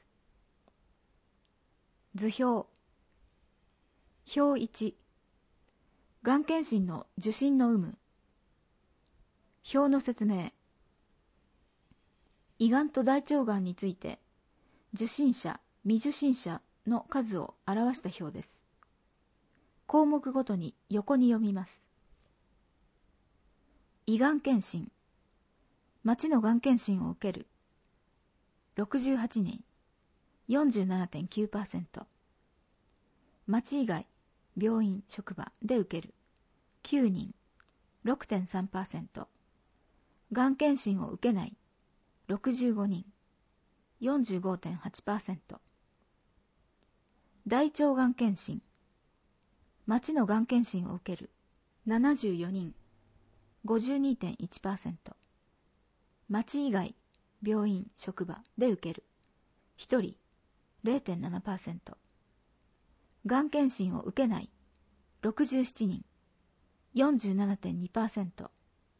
図表。表いち。がん検診の受診の有無。表の説明。胃がんと大腸がんについて、受診者、未受診者の数を表した表です。項目ごとに横に読みます。胃がん検診。町のがん検診を受ける。ろくじゅうはちにん、よんじゅうななてんきゅうパーセント。町以外、病院、職場で受ける。きゅうにん、ろくてんさんパーセント。がん検診を受けないろくじゅうごにん、よんじゅうごてんはちパーセント。大腸がん検診。町のがん検診を受けるななじゅうよにん、ごじゅうにてんいちパーセント。町以外、病院、職場で受けるひとり れいてんななパーセント。がん検診を受けないろくじゅうななにん、よんじゅうななてんにパーセント。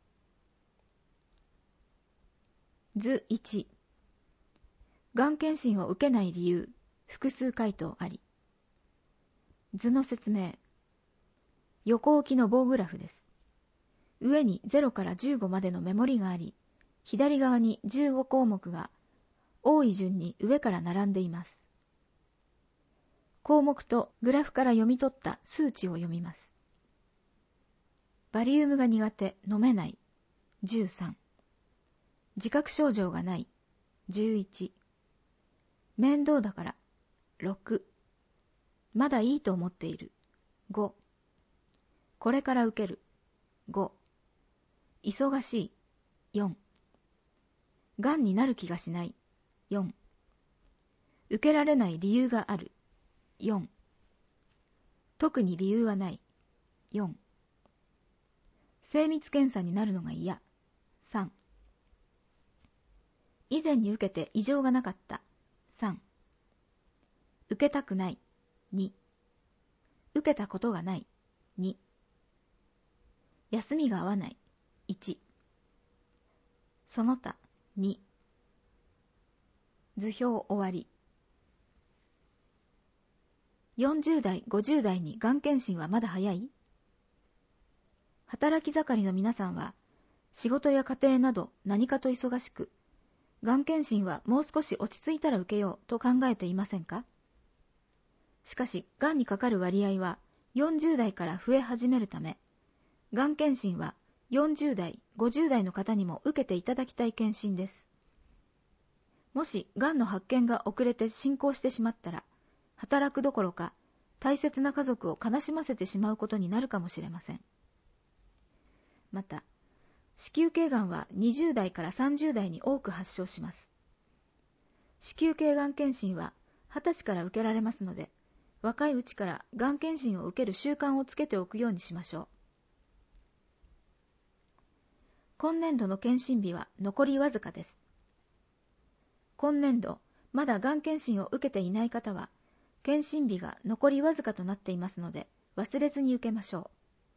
図いち。がん検診を受けない理由、複数回答あり。図の説明。横置きの棒グラフです。上にゼロからじゅうごまでのメモリがあり、左側にじゅうごこうもくが多い順に上から並んでいます。項目とグラフから読み取った数値を読みます。バリウムが苦手、飲めない、じゅうさん。自覚症状がない、じゅういち。面倒だから、ろく。まだいいと思っている、ご。これから受ける、ご。忙しい、よん。がんになる気がしない、よん。受けられない理由がある、よん。特に理由はない、よん。精密検査になるのが嫌、さん。以前に受けて異常がなかった、さん。受けたくない、に。受けたことがない、に。休みが合わない、いち。その他、に。図表終わり。よんじゅうだい、ごじゅうだいにがん検診はまだ早い？働き盛りの皆さんは、仕事や家庭など何かと忙しく、がん検診はもう少し落ち着いたら受けようと考えていませんか？しかし、がんにかかる割合はよんじゅうだいから増え始めるため、がん検診はよんじゅうだい、ごじゅうだいの方にも受けていただきたい検診です。もし、がんの発見が遅れて進行してしまったら、働くどころか、大切な家族を悲しませてしまうことになるかもしれません。また、子宮頸がんはにじゅうだいからさんじゅうだいに多く発症します。子宮頸がん検診ははたちから受けられますので、若いうちからがん検診を受ける習慣をつけておくようにしましょう。今年度の検診日は残りわずかです。今年度、まだがん検診を受けていない方は、検診日が残りわずかとなっていますので、忘れずに受けましょ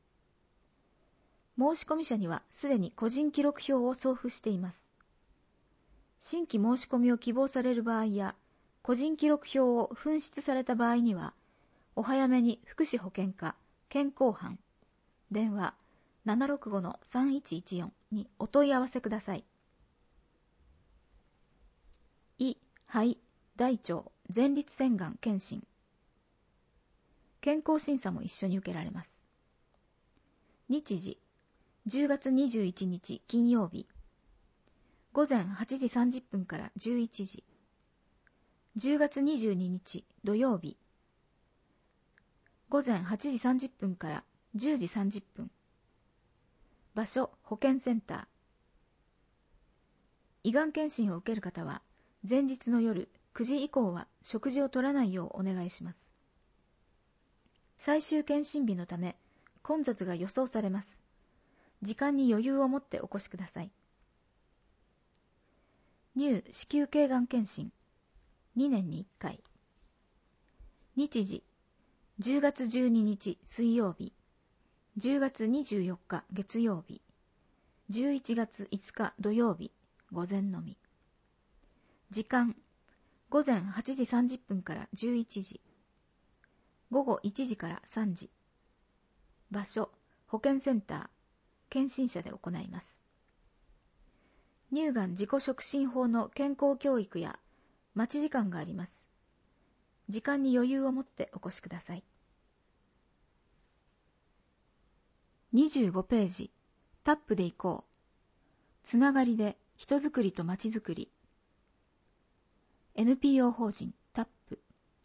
う。申込者にはすでに個人記録表を送付しています。新規申し込みを希望される場合や、個人記録表を紛失された場合には、お早めに福祉保健課健康班電話 ななろくごのさんいちいちよん にお問い合わせください。胃、肺、大腸、前立腺がん検診。健康審査も一緒に受けられます。日時、じゅうがつにじゅういちにち金曜日。午前はちじさんじゅっぷんからじゅういちじ。じゅうがつにじゅうににち土曜日。午前はちじさんじゅっぷんからじゅうじさんじゅっぷん。場所、保健センター。胃がん検診を受ける方は、前日の夜くじ以降は食事を取らないようお願いします。最終検診日のため、混雑が予想されます。時間に余裕を持ってお越しください。乳子宮頸がん検診。にねんにいっかい。日時、じゅうがつじゅうににち水曜日。じゅうがつにじゅうよっか月曜日。じゅういちがついつか土曜日。午前のみ。時間、午前はちじさんじゅっぷんからじゅういちじ。午後いちじからさんじ。場所、保健センター、検診者で行います。乳がん自己促進法の健康教育や待ち時間があります。時間に余裕を持ってお越しください。にじゅうごページ、タップで行こう。つながりで人づくりとまちづくり。エヌピーオー 法人タップ。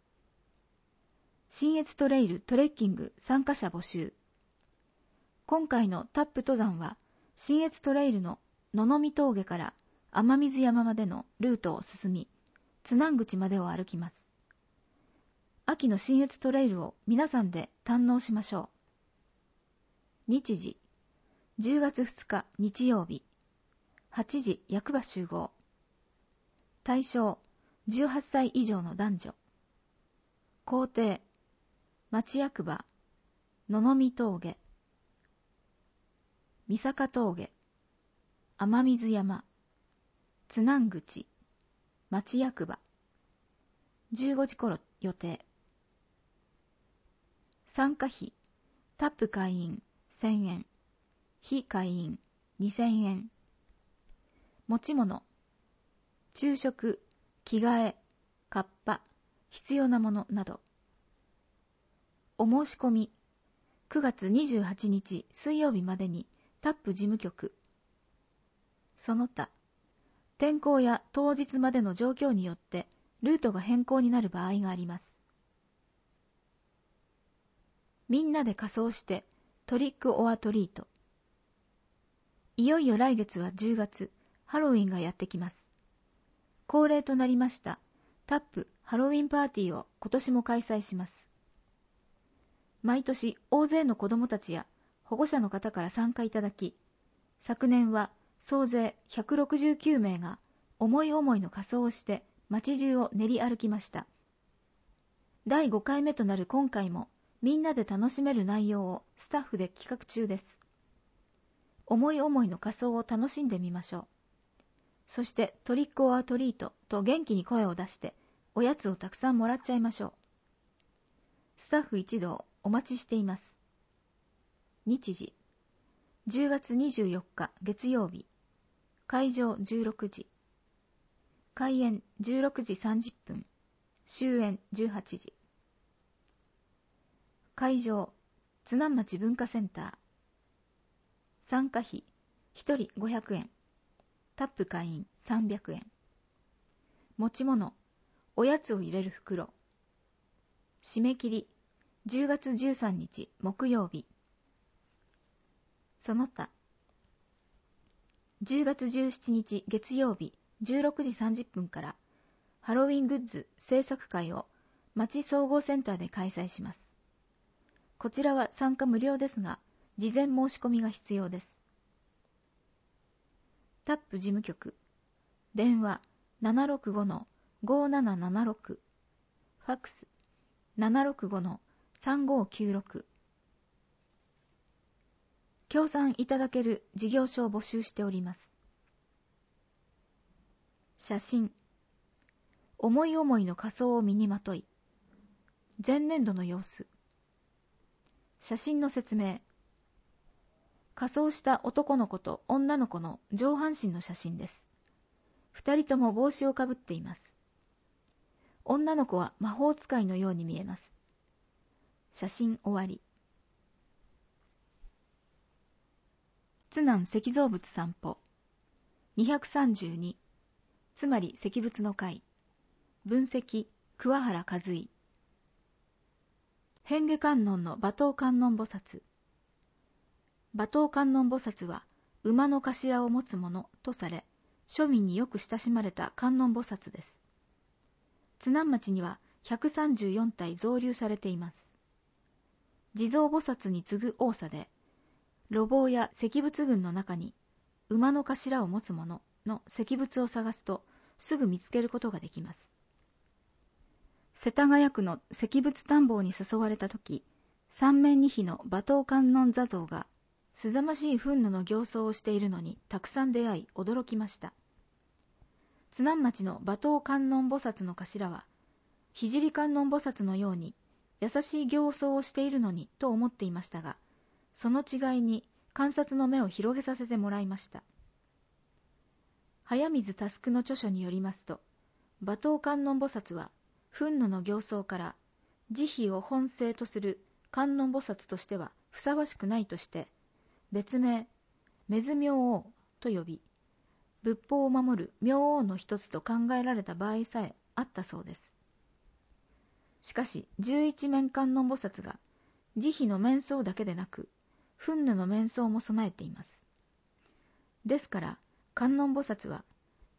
信越トレイルトレッキング参加者募集。今回のタップ登山は、信越トレイルの野々見峠から雨水山までのルートを進み、津南口までを歩きます。秋の信越トレイルを皆さんで堪能しましょう。日時、じゅうがつふつか日曜日、はちじ役場集合。対象、じゅうはっさい以上の男女。行程、町役場、野々見峠、三坂峠、雨水山、津南口、町役場。じゅうごじ頃予定。参加費、タップ会員せんえん、非会員にせんえん。持ち物、昼食、着替え、カッパ、必要なものなど。お申し込み、くがつにじゅうはちにち水曜日までにタップ事務局。その他、天候や当日までの状況によってルートが変更になる場合があります。みんなで仮装してトリックオアトリート。いよいよ来月はじゅうがつ、ハロウィンがやってきます。恒例となりましたタップハロウィンパーティーを今年も開催します。毎年大勢の子供たちや保護者の方から参加いただき、昨年は総勢ひゃくろくじゅうきゅうめいが思い思いの仮装をして街中を練り歩きました。だいごかいめとなる今回もみんなで楽しめる内容をスタッフで企画中です。思い思いの仮装を楽しんでみましょう。そしてトリックオアトリートと元気に声を出しておやつをたくさんもらっちゃいましょう。スタッフ一同お待ちしています。日時、じゅうがつにじゅうよっか月曜日、会場じゅうろくじ、開演じゅうろくじさんじゅっぷん、終演じゅうはちじ。会場、津南町文化センター。参加費、ひとりごひゃくえん。タップ会員さんびゃくえん。持ち物、おやつを入れる袋。締め切り、じゅうがつじゅうさんにち木曜日。その他、じゅうがつじゅうしちにち月曜日じゅうろくじさんじゅっぷんからハロウィングッズ制作会を町総合センターで開催します。こちらは参加無料ですが、事前申し込みが必要です。タップ事務局、電話 ななろくごのごーななななろく、ファックス ななろくごのさんごーきゅうろく。協賛いただける事業所を募集しております。写真、思い思いの仮装を身にまとい、前年度の様子。写真の説明。仮装した男の子と女の子の上半身の写真です。二人とも帽子をかぶっています。女の子は魔法使いのように見えます。写真終わり。津南石造物散歩にひゃくさんじゅうに、つまり石仏の会。分析桑原和井。変化観音の馬頭観音菩薩。馬頭観音菩薩は馬の頭を持つものとされ、庶民によく親しまれた観音菩薩です。津南町にはひゃくさんじゅうよんたい造立されています。地蔵菩薩に次ぐ多さで、路傍や石仏群の中に馬の頭を持つものの石仏を探すとすぐ見つけることができます。世田谷区の石仏探訪に誘われたとき、三面二臂の馬頭観音座像がすざましい憤怒の形相をしているのにたくさん出会い驚きました。津南町の馬頭観音菩薩の頭は、聖観音菩薩のように優しい形相をしているのにと思っていましたが、その違いに観察の目を広げさせてもらいました。早水佑の著書によりますと、馬頭観音菩薩は憤怒の形相から慈悲を本性とする観音菩薩としてはふさわしくないとして、別名、目図明王と呼び、仏法を守る明王の一つと考えられた場合さえあったそうです。しかし、十一面観音菩薩が慈悲の面相だけでなく、憤怒の面相も備えています。ですから、観音菩薩は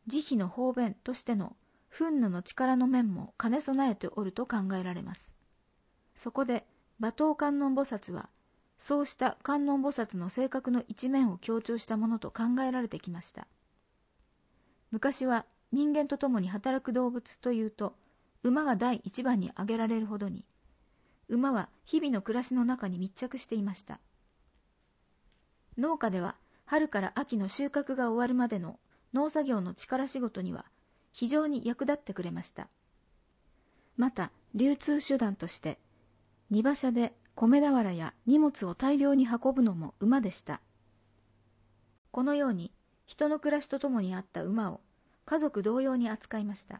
慈悲の方便としての憤怒の力の面も兼ね備えておると考えられます。そこで馬頭観音菩薩は、そうした観音菩薩の性格の一面を強調したものと考えられてきました。昔は人間と共に働く動物というと、馬が第一番に挙げられるほどに、馬は日々の暮らしの中に密着していました。農家では春から秋の収穫が終わるまでの農作業の力仕事には非常に役立ってくれました。また流通手段として荷馬車で米俵や荷物を大量に運ぶのも馬でした。このように人の暮らしとともにあった馬を家族同様に扱いました。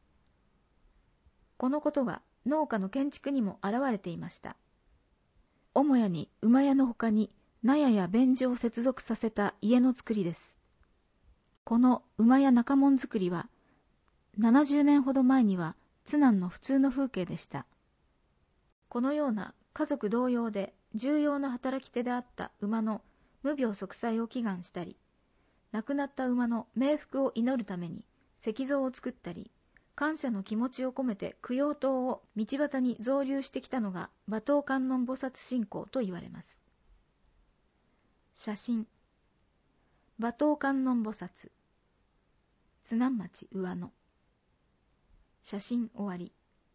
このことが農家の建築にも現れていました。母屋に馬屋のほかに納屋や便所を接続させた家の造りです。この馬屋中門造りはななじゅうねんほど前には津南の普通の風景でした。このような家族同様で重要な働き手であった馬の無病息災を祈願したり、亡くなった馬の冥福を祈るために石像を作ったり、感謝の気持ちを込めて供養塔を道端に造立してきたのが馬頭観音菩薩信仰と言われます。写真。馬頭観音菩薩。津南町上野。写真終わり。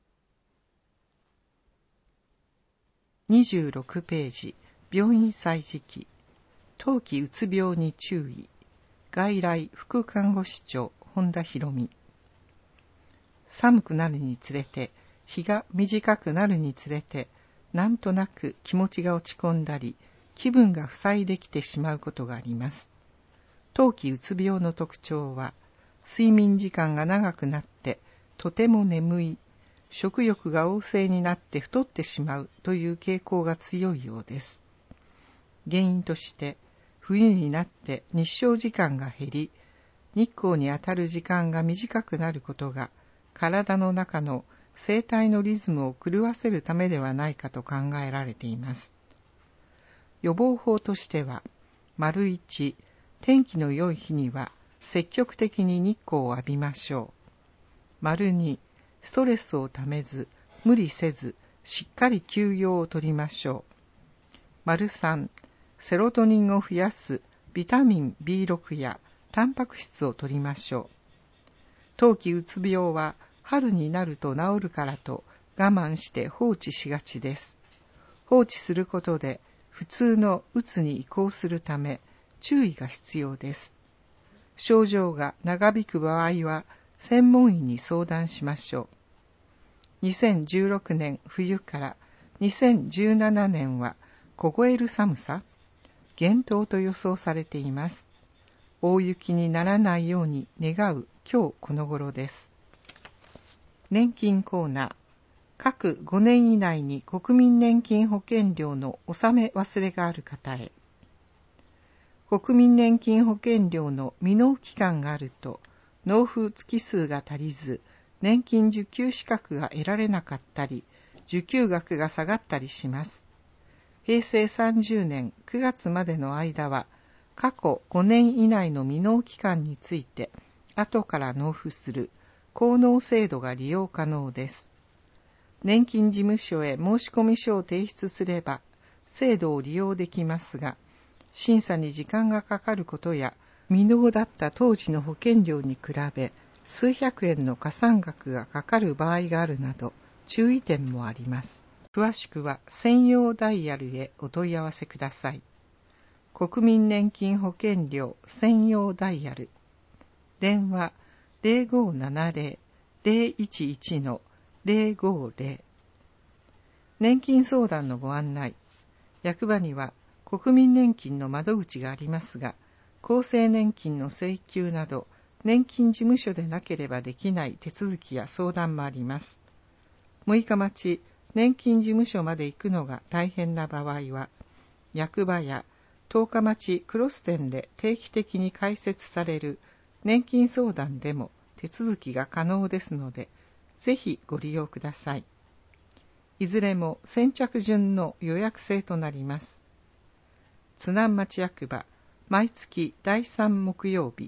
にじゅうろくページ、病院歳時記。冬季うつ病に注意。外来副看護師長本田博美。寒くなるにつれて、日が短くなるにつれて、なんとなく気持ちが落ち込んだり、気分が塞いできてしまうことがあります。冬季うつ病の特徴は、睡眠時間が長くなって、とても眠い、食欲が旺盛になって太ってしまうという傾向が強いようです。原因として、冬になって日照時間が減り、日光に当たる時間が短くなることが、体の中の生体のリズムを狂わせるためではないかと考えられています。予防法としては、丸一、天気の良い日には積極的に日光を浴びましょう。丸二、ストレスをためず、無理せず、しっかり休養をとりましょう。丸三、セロトニンを増やすビタミン ビーろく やタンパク質をとりましょう。冬季うつ病は春になると治るからと我慢して放置しがちです。放置することで普通のうつに移行するため注意が必要です。症状が長引く場合は専門医に相談しましょう。にせんじゅうろくねん冬からにせんじゅうななねんは凍える寒さ、厳冬と予想されています。大雪にならないように願う今日この頃です。年金コーナー。各ごねん以内に国民年金保険料の納め忘れがある方へ。国民年金保険料の未納期間があると、納付月数が足りず、年金受給資格が得られなかったり、受給額が下がったりします。へいせいさんじゅうねんくがつまでの間は、過去ごねん以内の未納期間について、後から納付する高納制度が利用可能です。年金事務所へ申込書を提出すれば、制度を利用できますが、審査に時間がかかることや、未納だった当時の保険料に比べ、数百円の加算額がかかる場合があるなど、注意点もあります。詳しくは専用ダイヤルへお問い合わせください。国民年金保険料専用ダイヤル。電話 ゼロごーななゼロ ゼロいちいち のゼロごーゼロ。年金相談のご案内。役場には国民年金の窓口がありますが、厚生年金の請求など、年金事務所でなければできない手続きや相談もあります。むいか待ち、年金事務所まで行くのが大変な場合は、役場やとおか待ちクロス店で定期的に開設される年金相談でも手続きが可能ですので、ぜひご利用ください。いずれも先着順の予約制となります。津南町役場、毎月だいさん木曜日、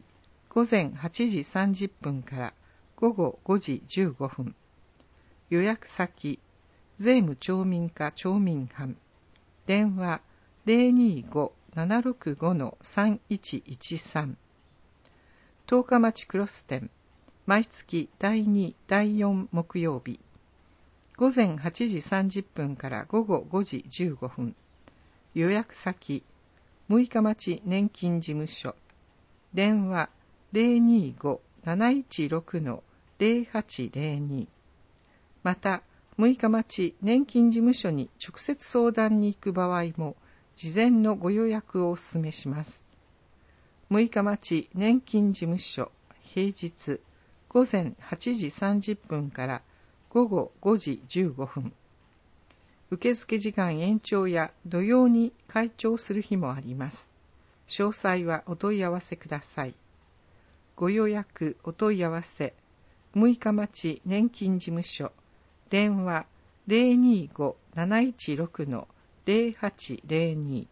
午前はちじさんじゅっぷんから午後ごじじゅうごふん。予約先、税務町民課町民班。電話 ゼロにーごーななろくごのさんいちいちさん。十日町クロス店、毎月だいに、だいよん木曜日。午前はちじさんじゅっぷんから午後ごじじゅうごふん。予約先、六日町年金事務所。電話 ゼロにーごーなないちろくのゼロはちゼロに。また、六日町年金事務所に直接相談に行く場合も、事前のご予約をお勧めします。六日町年金事務所、平日、午前はちじさんじゅっぷんから午後ごじじゅうごふん。受付時間延長や土曜に開庁する日もあります。詳細はお問い合わせください。ご予約お問い合わせ、六日町年金事務所、電話 ゼロにーごーなないちろくのゼロはちゼロに。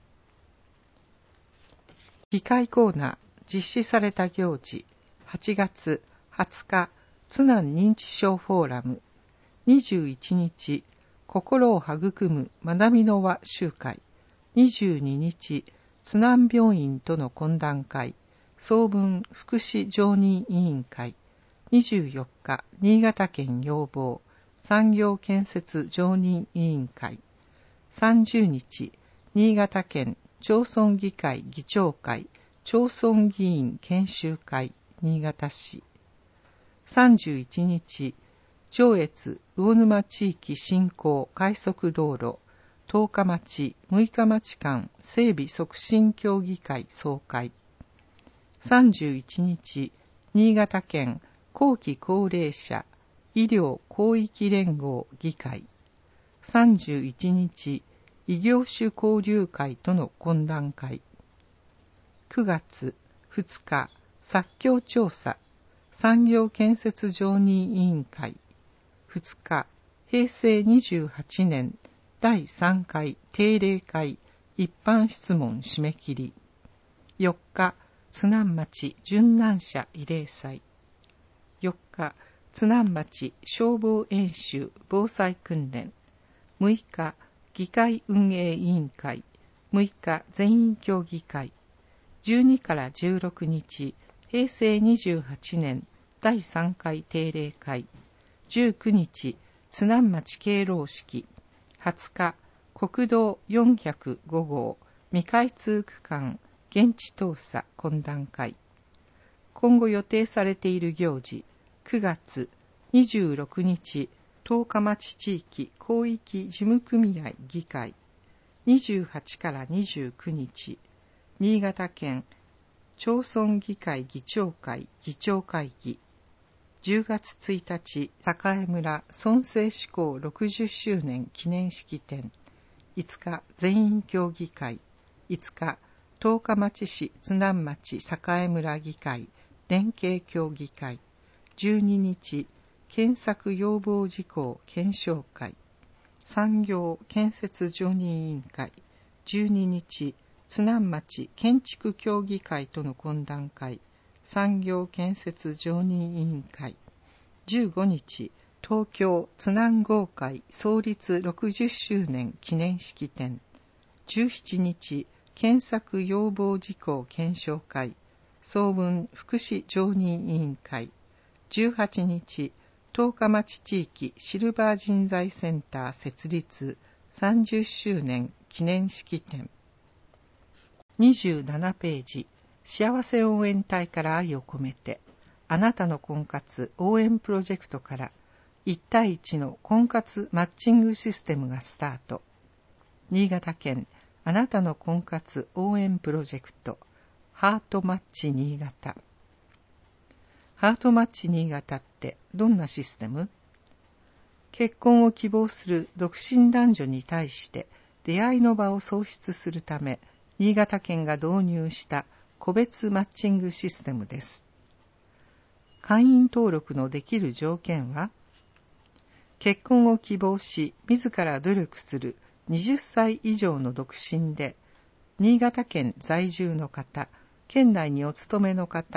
機械コーナー実施された行事、はちがつはつか津南認知症フォーラム、にじゅういちにち心を育む学びの輪集会、にじゅうににち津南病院との懇談会、総分福祉常任委員会、にじゅうよっか新潟県要望産業建設常任委員会、さんじゅうにち新潟県町村議会議長会町村議員研修会新潟市、さんじゅういちにち上越魚沼地域振興快速道路十日町六日町間整備促進協議会総会、さんじゅういちにち新潟県後期高齢者医療広域連合議会、さんじゅういちにち異業種交流会との懇談会、くがつふつか作況調査産業建設常任委員会、ふつかへいせいにじゅうはちねんだいさんかい定例会一般質問締め切り、よっか津南町殉難者慰霊祭、よっか津南町消防演習防災訓練、むいか議会運営委員会、むいか全員協議会、じゅうにからじゅうろくにちへいせいにじゅうはちねんだいさんかい定例会、じゅうくにち津南町敬老式、はつか国道よんひゃくごごう未開通区間現地調査懇談会。今後予定されている行事、くがつにじゅうろくにち十日町地域広域事務組合議会、にじゅうはちからにじゅうくにち新潟県町村議会議長会議長会議、じゅうがつついたち栄村村政施行ろくじゅっしゅうねん記念式典、いつか全員協議会、いつか十日町市津南町栄村議会連携協議会、じゅうににち検索要望事項検証会、産業建設常任委員会、じゅうににち津南町建築協議会との懇談会、産業建設常任委員会、じゅうごにち東京津南豪会創立ろくじゅっしゅうねん記念式典、じゅうしちにち検索要望事項検証会、総分福祉常任委員会、じゅうはちにち十日町地域シルバー人材センター設立さんじゅっしゅうねん記念式典。にじゅうななページ、幸せ応援隊から愛を込めて、あなたの婚活応援プロジェクトからいちたいいちの婚活マッチングシステムがスタート。新潟県あなたの婚活応援プロジェクトハートマッチ新潟。ハートマッチ新潟ってどんなシステム？結婚を希望する独身男女に対して出会いの場を創出するため、新潟県が導入した個別マッチングシステムです。会員登録のできる条件は、結婚を希望し自ら努力するはたち以上の独身で、新潟県在住の方、県内にお勤めの方、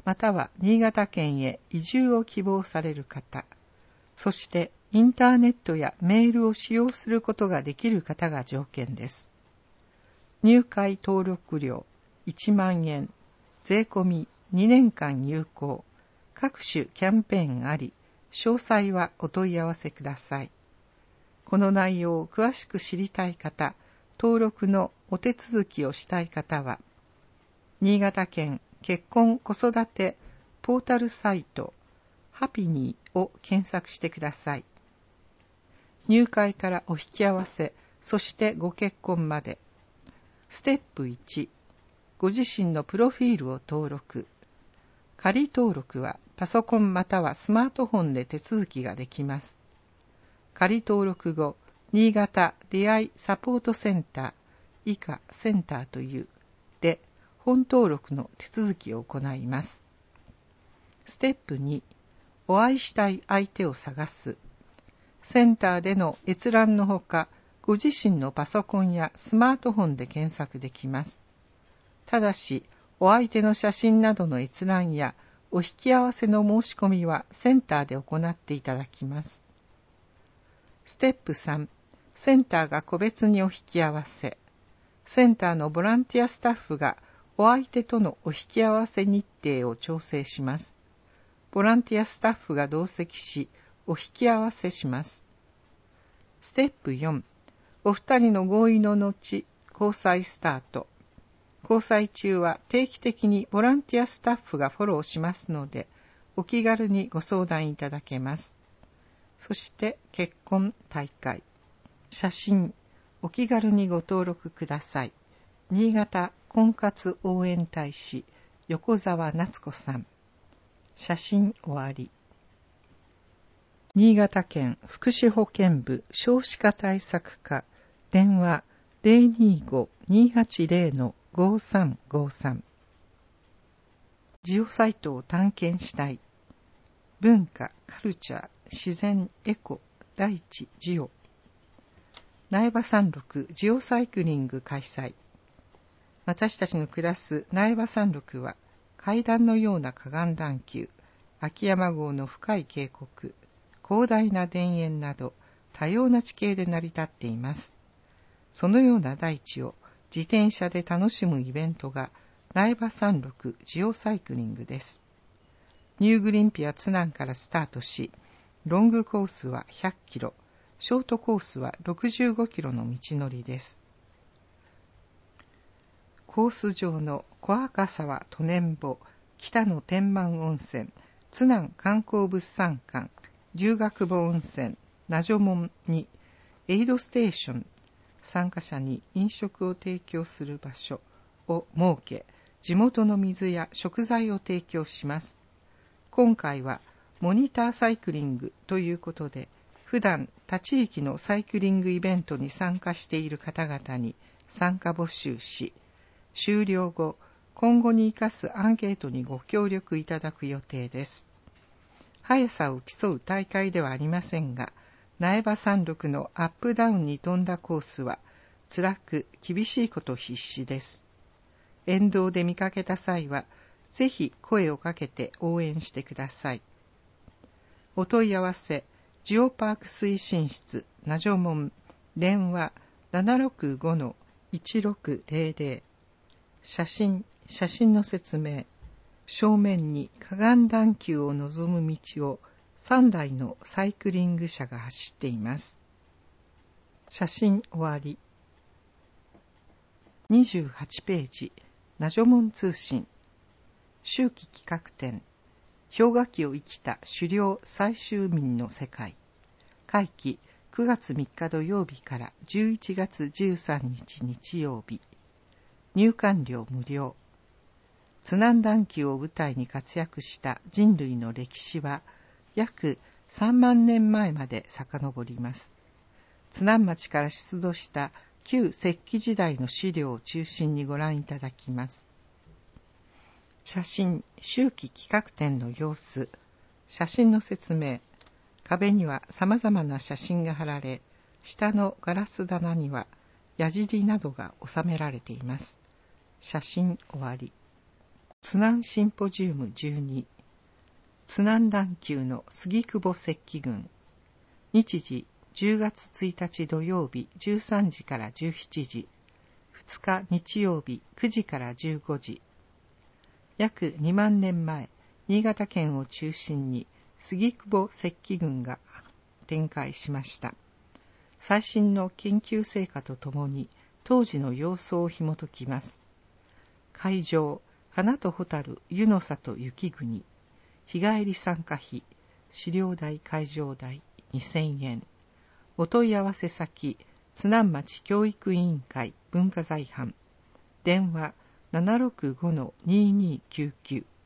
または新潟県へ移住を希望される方、そしてインターネットやメールを使用することができる方が条件です。入会登録料いちまんえん、税込みにねんかん有効、各種キャンペーンあり、詳細はお問い合わせください。この内容を詳しく知りたい方、登録のお手続きをしたい方は、新潟県結婚子育てポータルサイトハピニーを検索してください。入会からお引き合わせ、そしてご結婚まで。ステップいち、ご自身のプロフィールを登録。仮登録はパソコンまたはスマートフォンで手続きができます。仮登録後、新潟出会いサポートセンター以下センターというで本登録の手続きを行います。ステップに、お会いしたい相手を探す。センターでの閲覧のほか、ご自身のパソコンやスマートフォンで検索できます。ただし、お相手の写真などの閲覧やお引き合わせの申し込みはセンターで行っていただきます。ステップさん、センターが個別にお引き合わせ。センターのボランティアスタッフがお相手とのお引き合わせ日程を調整します。ボランティアスタッフが同席し、お引き合わせします。ステップよん、お二人の合意の後、交際スタート。交際中は定期的にボランティアスタッフがフォローしますので、お気軽にご相談いただけます。そして結婚大会。写真、お気軽にご登録ください。新潟婚活応援大使、横澤夏子さん。写真終わり。新潟県福祉保健部少子化対策課、電話 ゼロにーご にーはちゼロ ごさんごさん。ジオサイトを探検したい。文化、カルチャー、自然、エコ、大地、ジオ。苗場山麓ジオサイクリング開催。私たちの暮らす苗場山麓は、階段のような河岸段丘、秋山郷の深い渓谷、広大な田園など、多様な地形で成り立っています。そのような大地を自転車で楽しむイベントが、苗場山麓ジオサイクリングです。ニューグリンピア津南からスタートし、ロングコースはひゃっキロ、ショートコースはろくじゅうごキロの道のりです。コース上の小赤沢都年坊、北の天満温泉、津南観光物産館、龍岳母温泉、名所門にエイドステーション、参加者に飲食を提供する場所を設け、地元の水や食材を提供します。今回はモニターサイクリングということで、普段他地域のサイクリングイベントに参加している方々に参加募集し、終了後、今後に生かすアンケートにご協力いただく予定です。速さを競う大会ではありませんが、苗場山麓のアップダウンに富んだコースは、辛く厳しいこと必至です。沿道で見かけた際は、ぜひ声をかけて応援してください。お問い合わせ、ジオパーク推進室、名所門、電話 ななろくごのいちろくゼロゼロ。写真、写真の説明。正面に河岸段丘を望む道をさんだいのサイクリング車が走っています。写真終わり。にじゅうはちページ、名所門通信。秋季企画展。氷河期を生きた狩猟採集民の世界。会期くがつみっか土曜日からじゅういちがつじゅうさんにち日曜日。入館料無料。津南段丘を舞台に活躍した人類の歴史は約さんまんねんまえまで遡ります。津南町から出土した旧石器時代の資料を中心にご覧いただきます。写真、秋季企画展の様子、写真の説明。壁には様々な写真が貼られ、下のガラス棚には矢尻などが収められています。写真終わり。 津南シンポジウムじゅうに、津南段丘の杉久保石器群、日時じゅうがつついたち土曜日じゅうさんじからじゅうしちじ、ふつか日曜日くじからじゅうごじ。約にまんねんまえ、新潟県を中心に杉久保石器群が展開しました。最新の研究成果とともに当時の様子を紐解きます。会場、花と蛍湯の里雪国、日帰り参加費、資料代会場代にせんえん。お問い合わせ先、津南町教育委員会文化財班、電話 ななろくごのにーにーきゅうきゅう。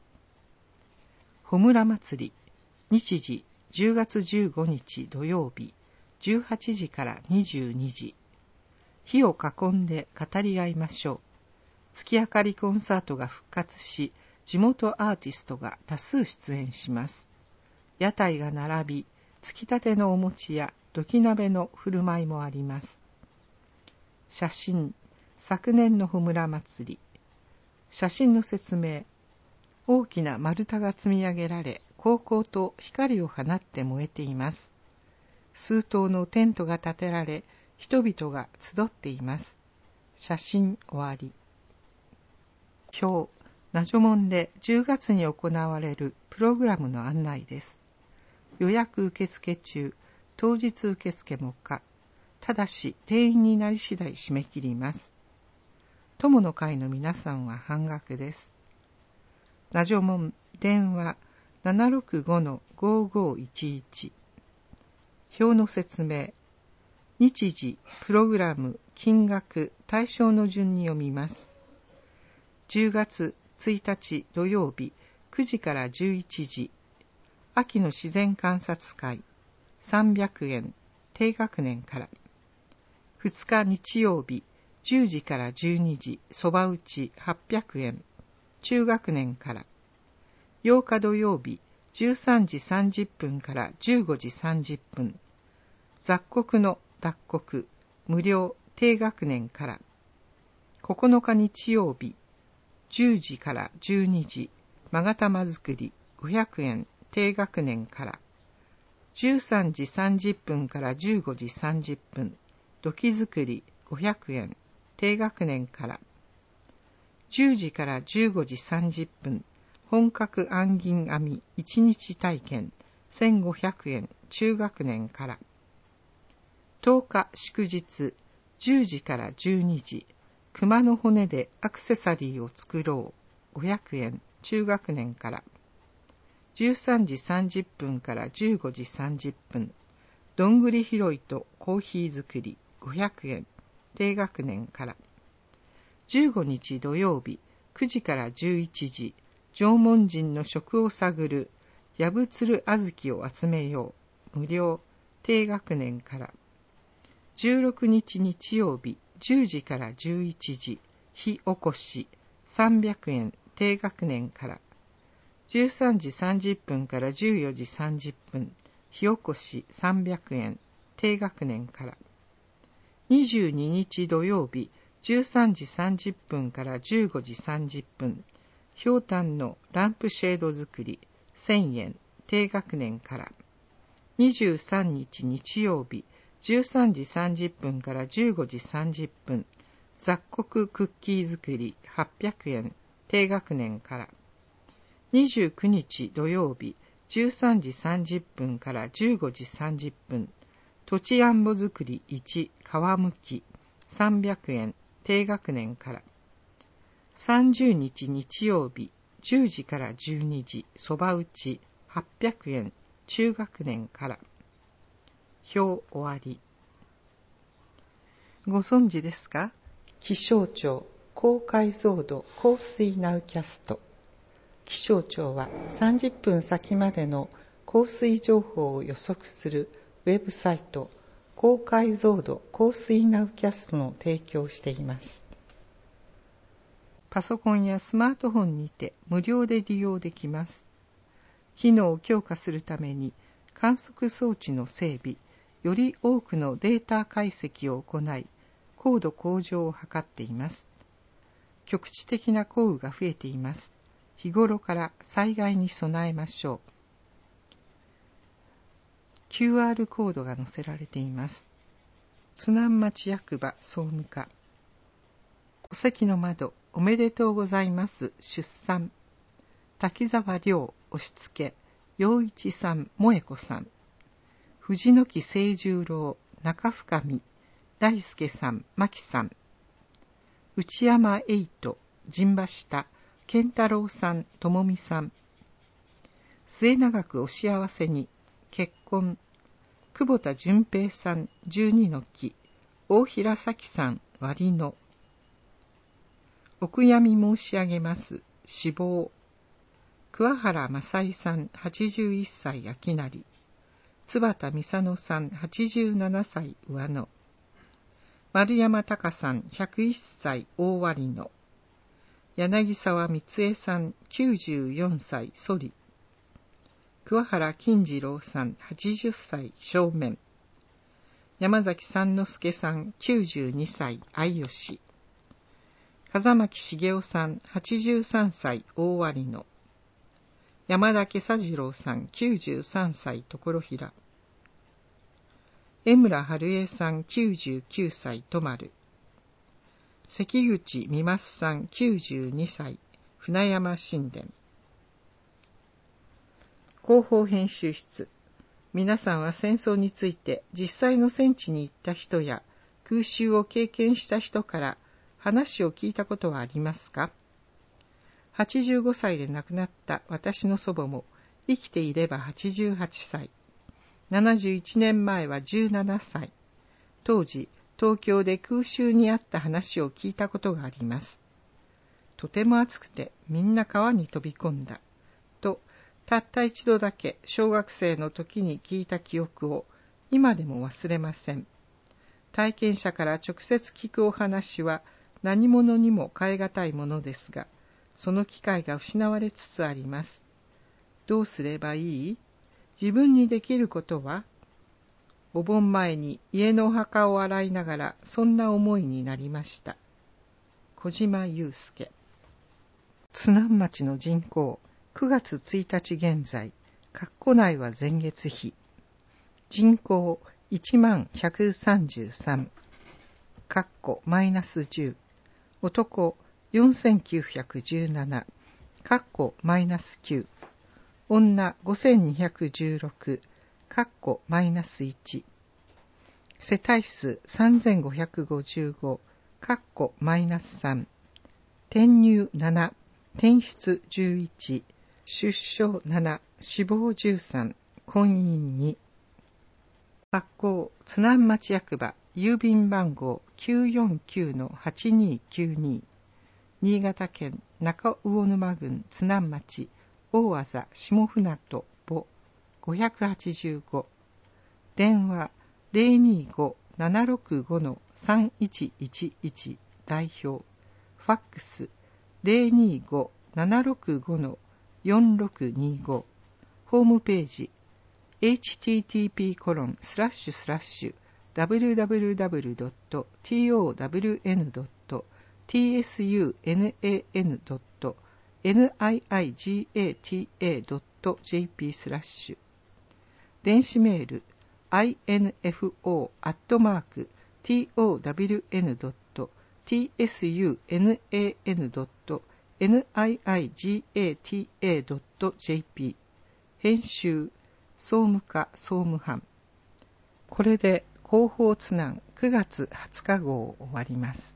穂村祭り、日時じゅうがつじゅうごにち土曜日、じゅうはちじからにじゅうにじ。火を囲んで語り合いましょう。月明かりコンサートが復活し、地元アーティストが多数出演します。屋台が並び、つきたてのお餅やどき鍋の振る舞いもあります。写真、昨年の穂村祭り。写真の説明。大きな丸太が積み上げられ、煌々と光を放って燃えています。数棟のテントが建てられ、人々が集っています。写真終わり。表、ナジョモンでじゅうがつに行われるプログラムの案内です。予約受付中、当日受付も可。ただし定員になり次第締め切ります。友の会の皆さんは半額です。ナジョモン電話 ななろくごのごーごーいちいち。表の説明。日時、プログラム、金額、対象の順に読みます。じゅうがつついたち土曜日くじからじゅういちじ。秋の自然観察会さんびゃくえん、低学年から。ふつか日曜日じゅうじからじゅうにじ、そば打ちはっぴゃくえん、中学年から。ようか土曜日じゅうさんじさんじゅっぷんからじゅうごじさんじゅっぷん、雑穀の脱穀、無料、低学年から。ここのか日曜日じゅうじからじゅうにじ、勾玉作りごひゃくえん、低学年から。じゅうさんじさんじゅっぷんからじゅうごじさんじゅっぷん、土器作りごひゃくえん、低学年から。じゅうじからじゅうごじさんじゅっぷん、本格暗銀編みいちにち体験せんごひゃくえん、中学年から。とおか祝日じゅうじからじゅうにじ、熊の骨でアクセサリーを作ろうごひゃくえん、中学年から。じゅうさんじさんじゅっぷんからじゅうごじさんじゅっぷん、どんぐり拾いとコーヒー作りごひゃくえん、低学年から。じゅうごにち土曜日くじからじゅういちじ、縄文人の食を探るやぶつるあずきを集めよう無料、低学年から。じゅうろくにち日曜日じゅうじからじゅういちじ、火起こしさんびゃくえん、低学年から。じゅうさんじさんじゅっぷんからじゅうよじさんじゅっぷん、火起こしさんびゃくえん、低学年から。にじゅうににち土曜日じゅうさんじさんじゅっぷんからじゅうごじさんじゅっぷん、ひょうたんのランプシェード作りせんえん、低学年から。にじゅうさんにち日曜日じゅうさんじさんじゅっぷんからじゅうごじさんじゅっぷん、雑穀クッキー作りはっぴゃくえん、低学年から。にじゅうくにち土曜日じゅうさんじさんじゅっぷんからじゅうごじさんじゅっぷん、土地やんぼ作りいち皮むきさんびゃくえん、低学年から。さんじゅうにち日曜日じゅうじからじゅうにじ、そば打ちはっぴゃくえん、中学年から。表終わり。ご存知ですか？気象庁高解像度降水ナウキャスト。気象庁はさんじゅっぷん先までの降水情報を予測するウェブサイト高解像度降水ナウキャストの提供をしています。パソコンやスマートフォンにて無料で利用できます。機能を強化するために観測装置の整備、より多くのデータ解析を行い、高度向上を図っています。局地的な降雨が増えています。 日頃から災害に備えましょう。キューアール コードが載せられています。津南町役場総務課。戸籍の窓、おめでとうございます。出産。滝沢亮、押し付け、陽一さん、萌子さん。藤野木清十郎、中深見、大輔さん、牧さん。内山栄斗、陣馬下、健太郎さん、智美さん。末永くお幸せに、結婚。久保田純平さん、十二の木、大平咲さん、割の。お悔やみ申し上げます。死亡。桑原正井さん、はちじゅういっさい秋成。津端美佐野さん、はちじゅうななさい上野。丸山隆さん、ひゃくいっさい大割野。柳沢光恵さん、きゅうじゅうよんさい反り。桑原金次郎さん、はちじゅっさい正面。山崎三之助さん、きゅうじゅうにさい相吉。風巻茂雄さん、はちじゅうさんさい大割野。山田家佐次郎さん、きゅうじゅうさんさい所平。江村春江さん、きゅうじゅうきゅうさい泊丸。関口美増さん、きゅうじゅうにさい船山神殿。広報編集室。皆さんは戦争について実際の戦地に行った人や空襲を経験した人から話を聞いたことはありますか？はちじゅうごさいで亡くなった私の祖母も生きていればはちじゅうはっさい。ななじゅういちねんまえはじゅうななさい。当時、東京で空襲にあった話を聞いたことがあります。とても暑くてみんな川に飛び込んだ。と、たった一度だけ小学生の時に聞いた記憶を今でも忘れません。体験者から直接聞くお話は何者にも代え難いものですが、その機会が失われつつあります。どうすればいい？自分にできることは？お盆前に家のお墓を洗いながらそんな思いになりました。小島祐介。津南町の人口、くがつついたち現在、括弧内は前月比。人口いちまんひゃくさんじゅうさん。括弧マイナスじゅう。男よんせんきゅうひゃくじゅうなな。括弧マイナスきゅう。女ごせんにひゃくじゅうろく。括弧マイナスいち。世帯数さんぜんごひゃくごじゅうご。括弧マイナスさん。転入なな。転出じゅういち。出生なな。死亡じゅうさん。婚姻に。発行津南町役場郵便番号 きゅうよんきゅうのはちにきゅうに。新潟県中魚沼郡津南町大字下船渡母ごひゃくはちじゅうご。電話 ゼロにーごーななろくごのさんいちいちいち 代表。ファックス ゼロにーごーななろくごのよんろくにーご。ホームページ エイチティーティーピーコロンスラッシュスラッシュダブリューダブリューダブリュードットトワンドットツナドットニージャタドットジェーピー スラッシュ電子メール アイエヌエフオー アットマーク トワンドットツナドットニージャタドットジェーピー 編集総務課総務班。これで広報津南くがつはつか号を終わります。